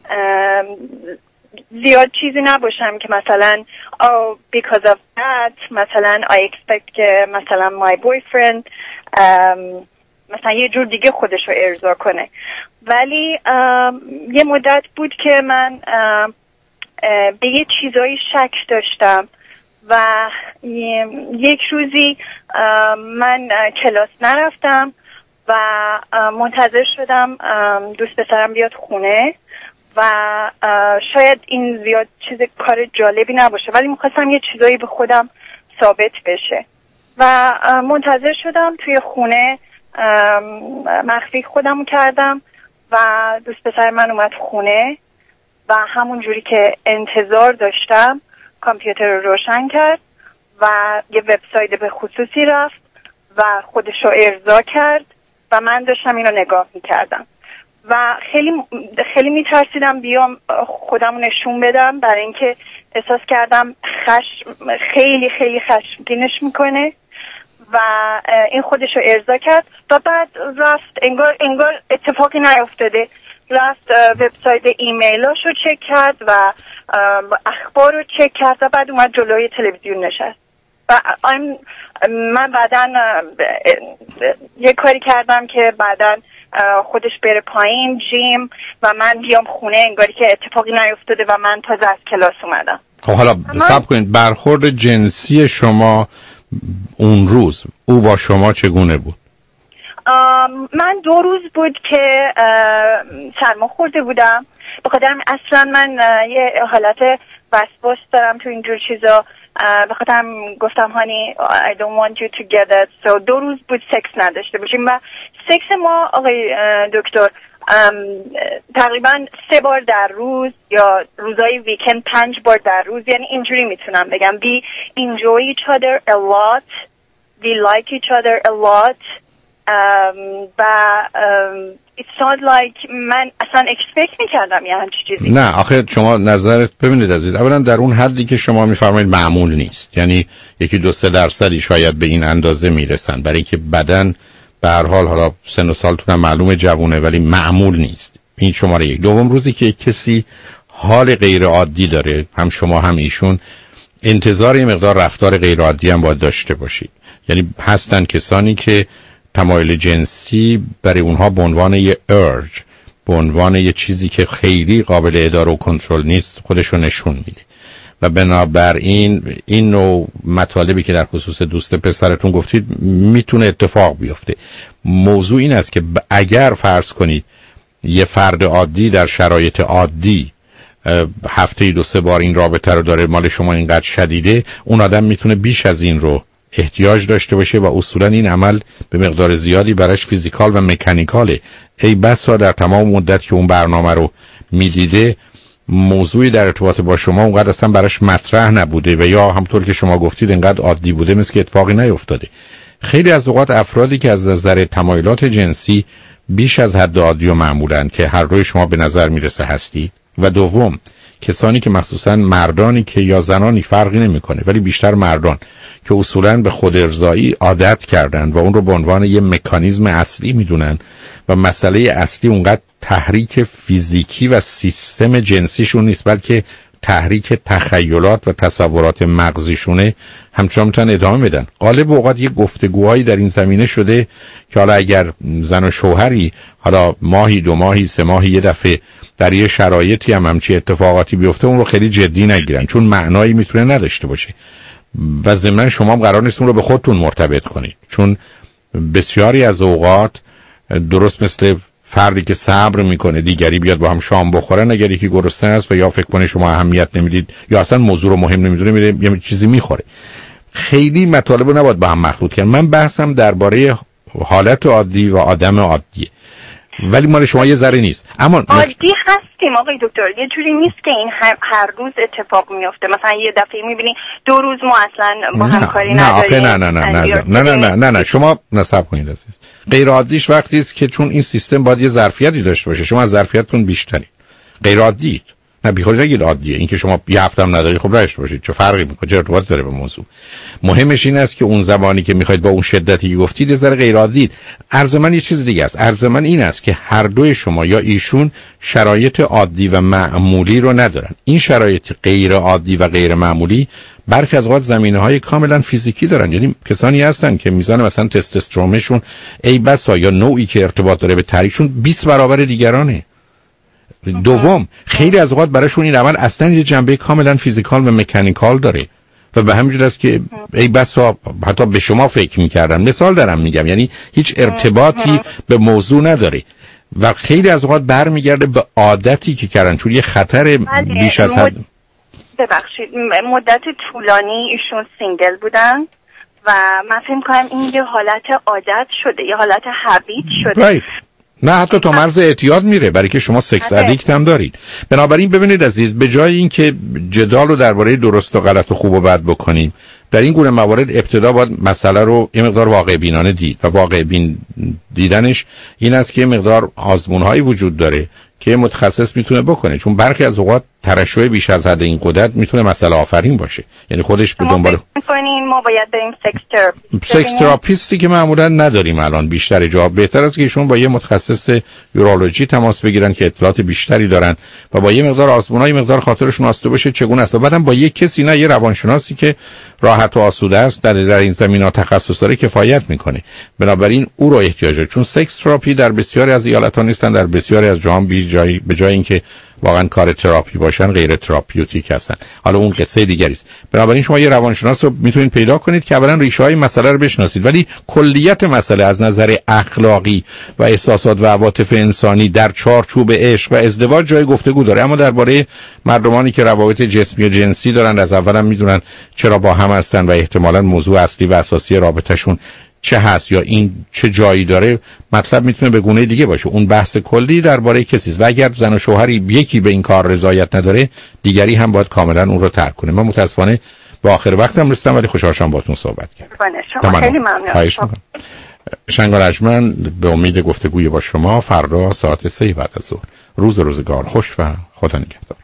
زیاد چیزی نباشم که مثلا because of that مثلا I expect که مثلا my boyfriend مثلا یه جور دیگه خودش رو ارضا کنه. ولی یه مدت بود که من به یه چیزایی شک داشتم و یک روزی من کلاس نرفتم و منتظر شدم دوست پسرم بیاد خونه و شاید این زیاد چیز کار جالبی نباشه ولی میخواستم یه چیزایی به خودم ثابت بشه و منتظر شدم توی خونه، مخفی خودم کردم و دوست پسر من اومد خونه و همون جوری که انتظار داشتم کامپیوتر رو روشن کرد و یه وبسایت به خصوصی رفت و خودش رو ارضا کرد و من داشتم اینو نگاه میکردم و خیلی میترسیدم بیام خودم نشون بدم برای اینکه احساس کردم خیلی خیلی خشمگینش میکنه و این خودش رو ارضا کرد و بعد رفت انگار اتفاقی نیفتاده، رفت وبسایت ایمیلاش رو چک کرد و اخبار رو چک کرد و بعد اومد جلوی تلویزیون نشست و من بعداً یه کاری کردم که بعداً خودش بره پایین جیم و من بیام خونه انگاری که اتفاقی نیفتاده و من تازه از کلاس اومدم. خب حالا صبر کنید، برخورد جنسی شما اون روز او با شما چگونه بود؟ من 2 روز بود که سرما خورده بودم، بخاطر اصلا من یه حالت وسواس دارم تو اینجور چیزا، بخاطر گفتم هانی I don't want you to get that. So 2 روز بود سکس نداشته باشیم و سکس ما آقای دکتر تقریبا 3 بار در روز یا روزهای ویکند 5 بار در روز، یعنی اینجوری میتونم بگم we enjoy each other a lot, we like each other a lot. و it's not like من اصلا اکسپکت میکردم یه همچین چیزی. نه آخه شما نظرت ببینید عزیز، اولا در اون حدی که شما میفرمایید معمول نیست، یعنی 1-2-3% شاید به این اندازه میرسن، برای که بدن به هر حال حالا سن و سالتون معلومه جوونه ولی معمول نیست. این شماره یک. دوم، روزی که کسی حال غیر عادی داره، هم شما هم ایشون، انتظار یه مقدار رفتار غیر عادی هم باید داشته باشید. یعنی هستن کسانی که تمایل جنسی برای اونها به عنوان یه ارج، به عنوان یه چیزی که خیلی قابل اداره و کنترل نیست خودشو نشون میده و بنابراین این نوع مطالبی که در خصوص دوست پسرتون گفتید میتونه اتفاق بیفته. موضوع این است که اگر فرض کنید یه فرد عادی در شرایط عادی هفته 2-3 بار این رابطه رو داره، مال شما اینقدر شدیده، اون آدم میتونه بیش از این رو احتیاج داشته باشه و اصولا این عمل به مقدار زیادی براش فیزیکال و مکانیکاله. ای بسا در تمام مدت که اون برنامه رو میدیده موضوعی در ارتباط با شما اونقدر اصلا براش مطرح نبوده و یا همطور که شما گفتید اینقدر عادی بوده مثل که اتفاقی نیفتاده. خیلی از اوقات افرادی که از نظر تمایلات جنسی بیش از حد عادی و معمولن که هر روی شما به نظر میرسه هستی، و دوم کسانی که مخصوصا مردانی که یا زنانی فرقی نمیکنه ولی بیشتر مردان که اصولا به خود ارضایی عادت کردن و اون رو به عنوان یه مکانیزم اصلی میدونن و مسئله اصلی اونقدر تحریک فیزیکی و سیستم جنسیشون نیست بلکه تحریک تخیلات و تصورات مغزیشونه، همچنان میتونن ادامه بدن. غالب اوقات یه گفتگوهایی در این زمینه شده که حالا اگر زن و شوهری حالا ماهی 2 ماهی 3 ماهی یه دفعه در یه شرایطی هم همچی اتفاقاتی بیفته اون رو خیلی جدی نگیرن، چون معنایی میتونه نداشته باشه و ضمن شما هم قرار نیست اون رو به خودتون مرتبط کنید، چون بسیاری از اوقات درست مثل فردی که صبر میکنه دیگری بیاد با هم شام بخورن، اگر یکی گرسنه است و یا فکر کنه شما اهمیت نمیدید یا اصلا موضوع رو مهم نمیدونه میره یه چیزی میخوره. خیلی مطالب رو نباید با هم مخلوط کنن. من بحثم درباره حالت عادی و آدم عادیه، ولی مال شما یه ذره نیست. اما عادی هستیم آقای دکتر، یه جوری نیست که این هر روز اتفاق میفته. مثلا یه دفعه میبینی 2 روز ما اصلا با هم کاری نداریم. نه شما نصب کنید عزیز. غیر عادیش وقتی است که چون این سیستم باید یه ظرفیتی داشته باشه، شما از ظرفیتتون بیشترید. غیر عادی نه بیخود نگید عادیه، این که شما یه هفته هم نداری خب داشته باشید، چه فرقی میکنه، چه ارتباطی داره به موضوع. مهمش این است که اون زمانی که میخواید با اون شدتی که گفتید یه ذره غیر عادی. عرض من یه چیز دیگه است. عرض من این است که هر دوی شما یا ایشون شرایط عادی و معمولی رو ندارن. این شرایط غیر عادی و غیر معمولی برخی از اوقات زمینه‌های کاملا فیزیکی دارن. یعنی کسانی هستن که میزان مثلا تستوسترونشون ای بسا یا نوعی که ارتباط داره به تحریکشون 20 برابر دیگرانه. دوم خیلی از اوقات براشون این عمل اصلا یه جنبه کاملا فیزیکال و مکانیکال داره و به همین جهت است که ای بسا حتی به شما فکر می‌کردن. مثال دارم میگم، یعنی هیچ ارتباطی به موضوع نداره و خیلی از اوقات برمیگرده به عادتی که کردن، چون یه خطر بیش از حد. ببخشید مدت طولانی ایشون سینگل بودن و من فکر می‌کنم این یه حالت عادت شده، یه حالت هابیت شده. نه حتی تا مرز اعتیاد میره، برای که شما سکس ادیکت هم دارید. بنابراین ببینید عزیز، به جای اینکه جدال رو درباره درست و غلط و خوب و بد بکنیم، در این گونه موارد ابتدا باید مسئله رو یه مقدار واقع بینانه دید و واقع بین دیدنش این است که یه مقدار آزمون‌هایی وجود داره که متخصص میتونه بکنه، چون برخی از اوقات ترشح بیش از حد این قدرت میتونه مسئله آفرین باشه. یعنی خودش به دنبال ما باید بریم سکس تراپیستی که معمولا نداریم الان بیشتر جا. بهتر است که ایشون با یه متخصص یورولوژی تماس بگیرن که اطلاعات بیشتری دارن و با یه مقدار آزمونای مقدار خاطرشون آسوده باشه چگونه است. بعدم با یه کسی، نه یه روانشناسی که راحت و آسوده است در این زمینه‌ها تخصص داره کفایت میکنه. بنابراین او رو احتیاج داره، چون سکس تراپی در بسیاری از ایالت‌ها نیستن، در بسیاری از جاها به جای اینکه واقعا کار تراپی باشن غیر تراپیوتیک هستن. حالا اون قصه دیگری است. بنابراین شما یه روانشناس رو میتونید پیدا کنید که اولا ریشه‌های مسئله رو بشناسید، ولی کلیت مسئله از نظر اخلاقی و احساسات و عواطف انسانی در چارچوب عشق و ازدواج جای گفتگو داره. اما درباره مردمانی که روابط جسمی و جنسی دارن از اول هم میدونن چرا با هم هستن و احتمالاً موضوع اصلی و اساسی رابطه‌شون چه هست یا این چه جایی داره، مطلب میتونه به گونه دیگه باشه. اون بحث کلی درباره کسی است و اگر زن و شوهری یکی به این کار رضایت نداره، دیگری هم باید کاملا اون رو ترک کنه. من متاسفانه به آخر وقتم رسیدم ولی خوشحال شدم باهاتون صحبت کردم. خیلی ممنون. شنگال ارجمند به امید گفتگوی با شما فردا ساعت 3 بعد از ظهر. روزگار خوش و خدا نگهدار.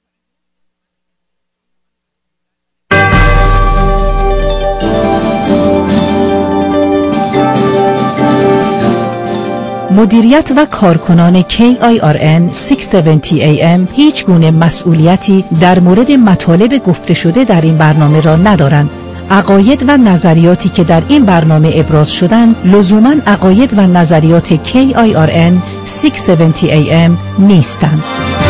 مدیریت و کارکنان KIRN 670 AM هیچ گونه مسئولیتی در مورد مطالب گفته شده در این برنامه را ندارند. عقاید و نظریاتی که در این برنامه ابراز شدند لزوماً عقاید و نظریات KIRN 670 AM نیستند.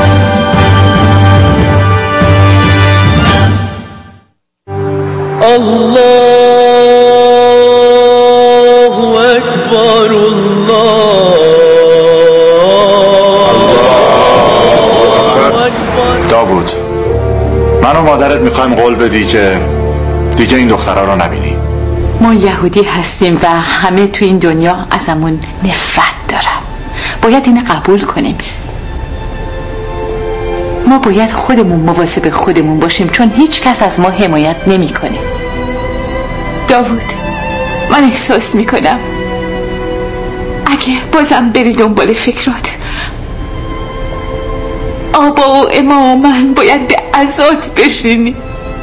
الله اکبر داوود، من و مادرت میخوایم قول بدی که دیگه این دخترها رو نبینی. ما یهودی هستیم و همه تو این دنیا ازمون نفرت دارن. باید اینو قبول کنیم. ما باید خودمون مواظب خودمون باشیم چون هیچ کس از ما حمایت نمیکنه. داوود، من احساس میکنم اگه بازم بری دنبال فکرات، آبا و اما من باید به عزات بشینی،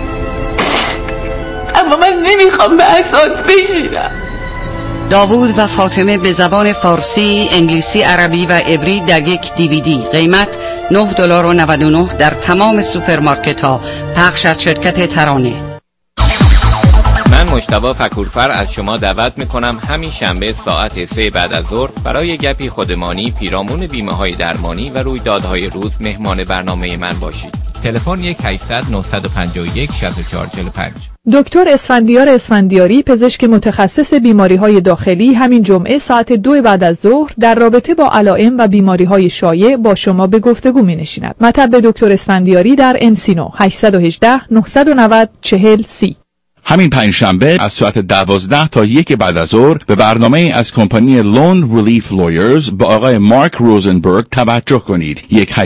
اما من نمیخوام به عزات بشینم. داوود و فاطمه به زبان فارسی، انگلیسی، عربی و عبری در یک DVD. قیمت $9.99 در تمام سوپرمارکت ها. پخش از شرکت ترانه. من مجتبی فکورفر از شما دعوت میکنم همین شنبه ساعت 3 بعد از ظهر برای گپی خودمانی پیرامون بیمه‌های درمانی و رویدادهای روز مهمان برنامه من باشید. تلفن 1-800-951-6445. دکتر اسفندیار اسفندیاری، پزشک متخصص بیماری‌های داخلی، همین جمعه ساعت 2 بعد از ظهر در رابطه با علائم و بیماری‌های شایع با شما به گفتگو می‌نشیند. مطب دکتر اسفندیاری در انسینو 818-990-4030. همین پنجشنبه از ساعت 12 تا 1 بعد از ظهر به برنامه از کمپانی لون ریلیف لویرز با آقای مارک روزنبرگ توجه کنید.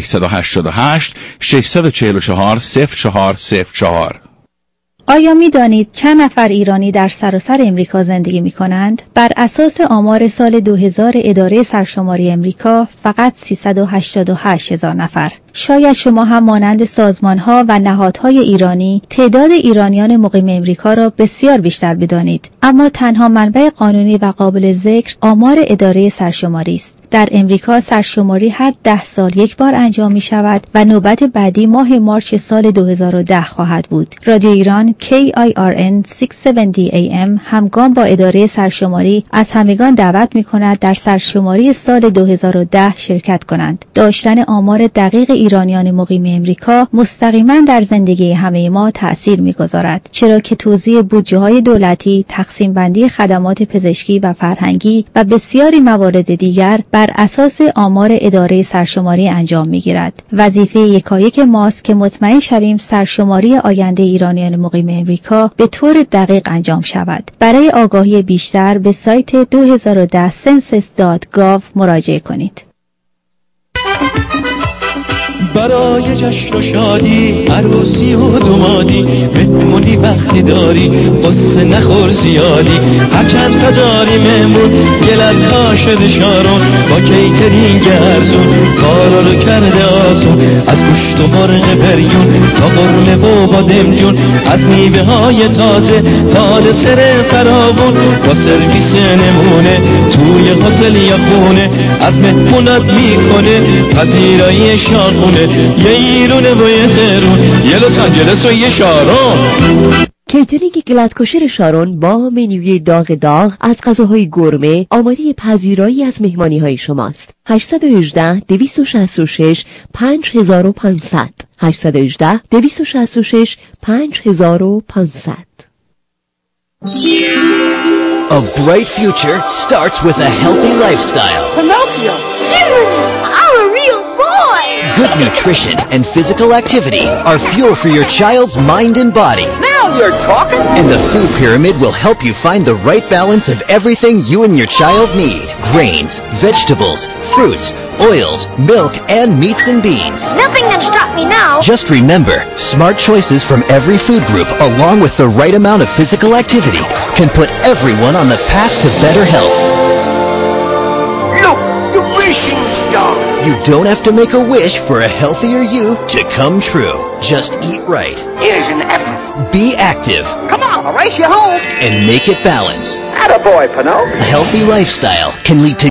1-888-644-0404. آیا می دانید چند نفر ایرانی در سراسر امریکا زندگی می کنند؟ بر اساس آمار سال 2000 اداره سرشماری امریکا فقط 388,000 نفر. شاید شما هم مانند سازمان‌ها و نهادهای ایرانی تعداد ایرانیان مقیم امریکا را بسیار بیشتر بدانید، اما تنها منبع قانونی و قابل ذکر آمار اداره سرشماری است. در امریکا سرشماری هر 10 سال یک بار انجام می شود و نوبت بعدی ماه مارچ سال 2010 خواهد بود. رادیو ایران KIRN 670 AM همگام با اداره سرشماری از همگان دعوت می کند در سرشماری سال 2010 شرکت کنند. داشتن آمار دقیق ایرانیان مقیم امریکا مستقیما در زندگی همه ما تأثیر می گذارد، چرا که توزیع بودجه های دولتی، تقسیم بندی خدمات پزشکی و فرهنگی و بسیاری موارد دیگر بر اساس آمار اداره سرشماری انجام می‌گیرد. وظیفه یکایک ماست که مطمئن شویم سرشماری آینده ایرانیان مقیم امریکا به طور دقیق انجام شود. برای آگاهی بیشتر به سایت 2010 census.gov مراجعه کنید. برای جشن و شادی، عروسی و دمادی، مهمونی وقتی داری، قصه نخور زیادی. هرچند تا داری مهمون، گلت کاشد شارون، با کیترینگ ارزون کارا رو کرده آسون. از گوشت و مرغ بریون تا قرمه و بادمجون، از میوه های تازه تا دسر فراوون. با سرویس نمونه توی هتل یا خونه، از مهمونت میکنه پذیرایی شاقونه. یه ایرونه و یه تهرون، یه لس آنجلس و یه شارون. کیترینگ گلدکوشر شارون با منوی داغ از غذاهای گرمه آماده پذیرایی از مهمانی‌های شماست. 818-266-5500 818-266-5500. A bright future starts with a healthy lifestyle. Pinocchio! I'm a real boy! Good nutrition and physical activity are fuel for your child's mind and body. Now you're talking. And the food pyramid will help you find the right balance of everything you and your child need. Grains, vegetables, fruits, oils, milk, and meats and beans. Nothing can stop me now. Just remember, smart choices from every food group, along with the right amount of physical activity, can put everyone on the path to better health. Look, the wishing star. You don't have to make a wish for a healthier you to come true. Just eat right. Here's an apple. Be active. Come on, I'll race you home. And make it balance. Attaboy, Pinot. A healthy lifestyle can lead to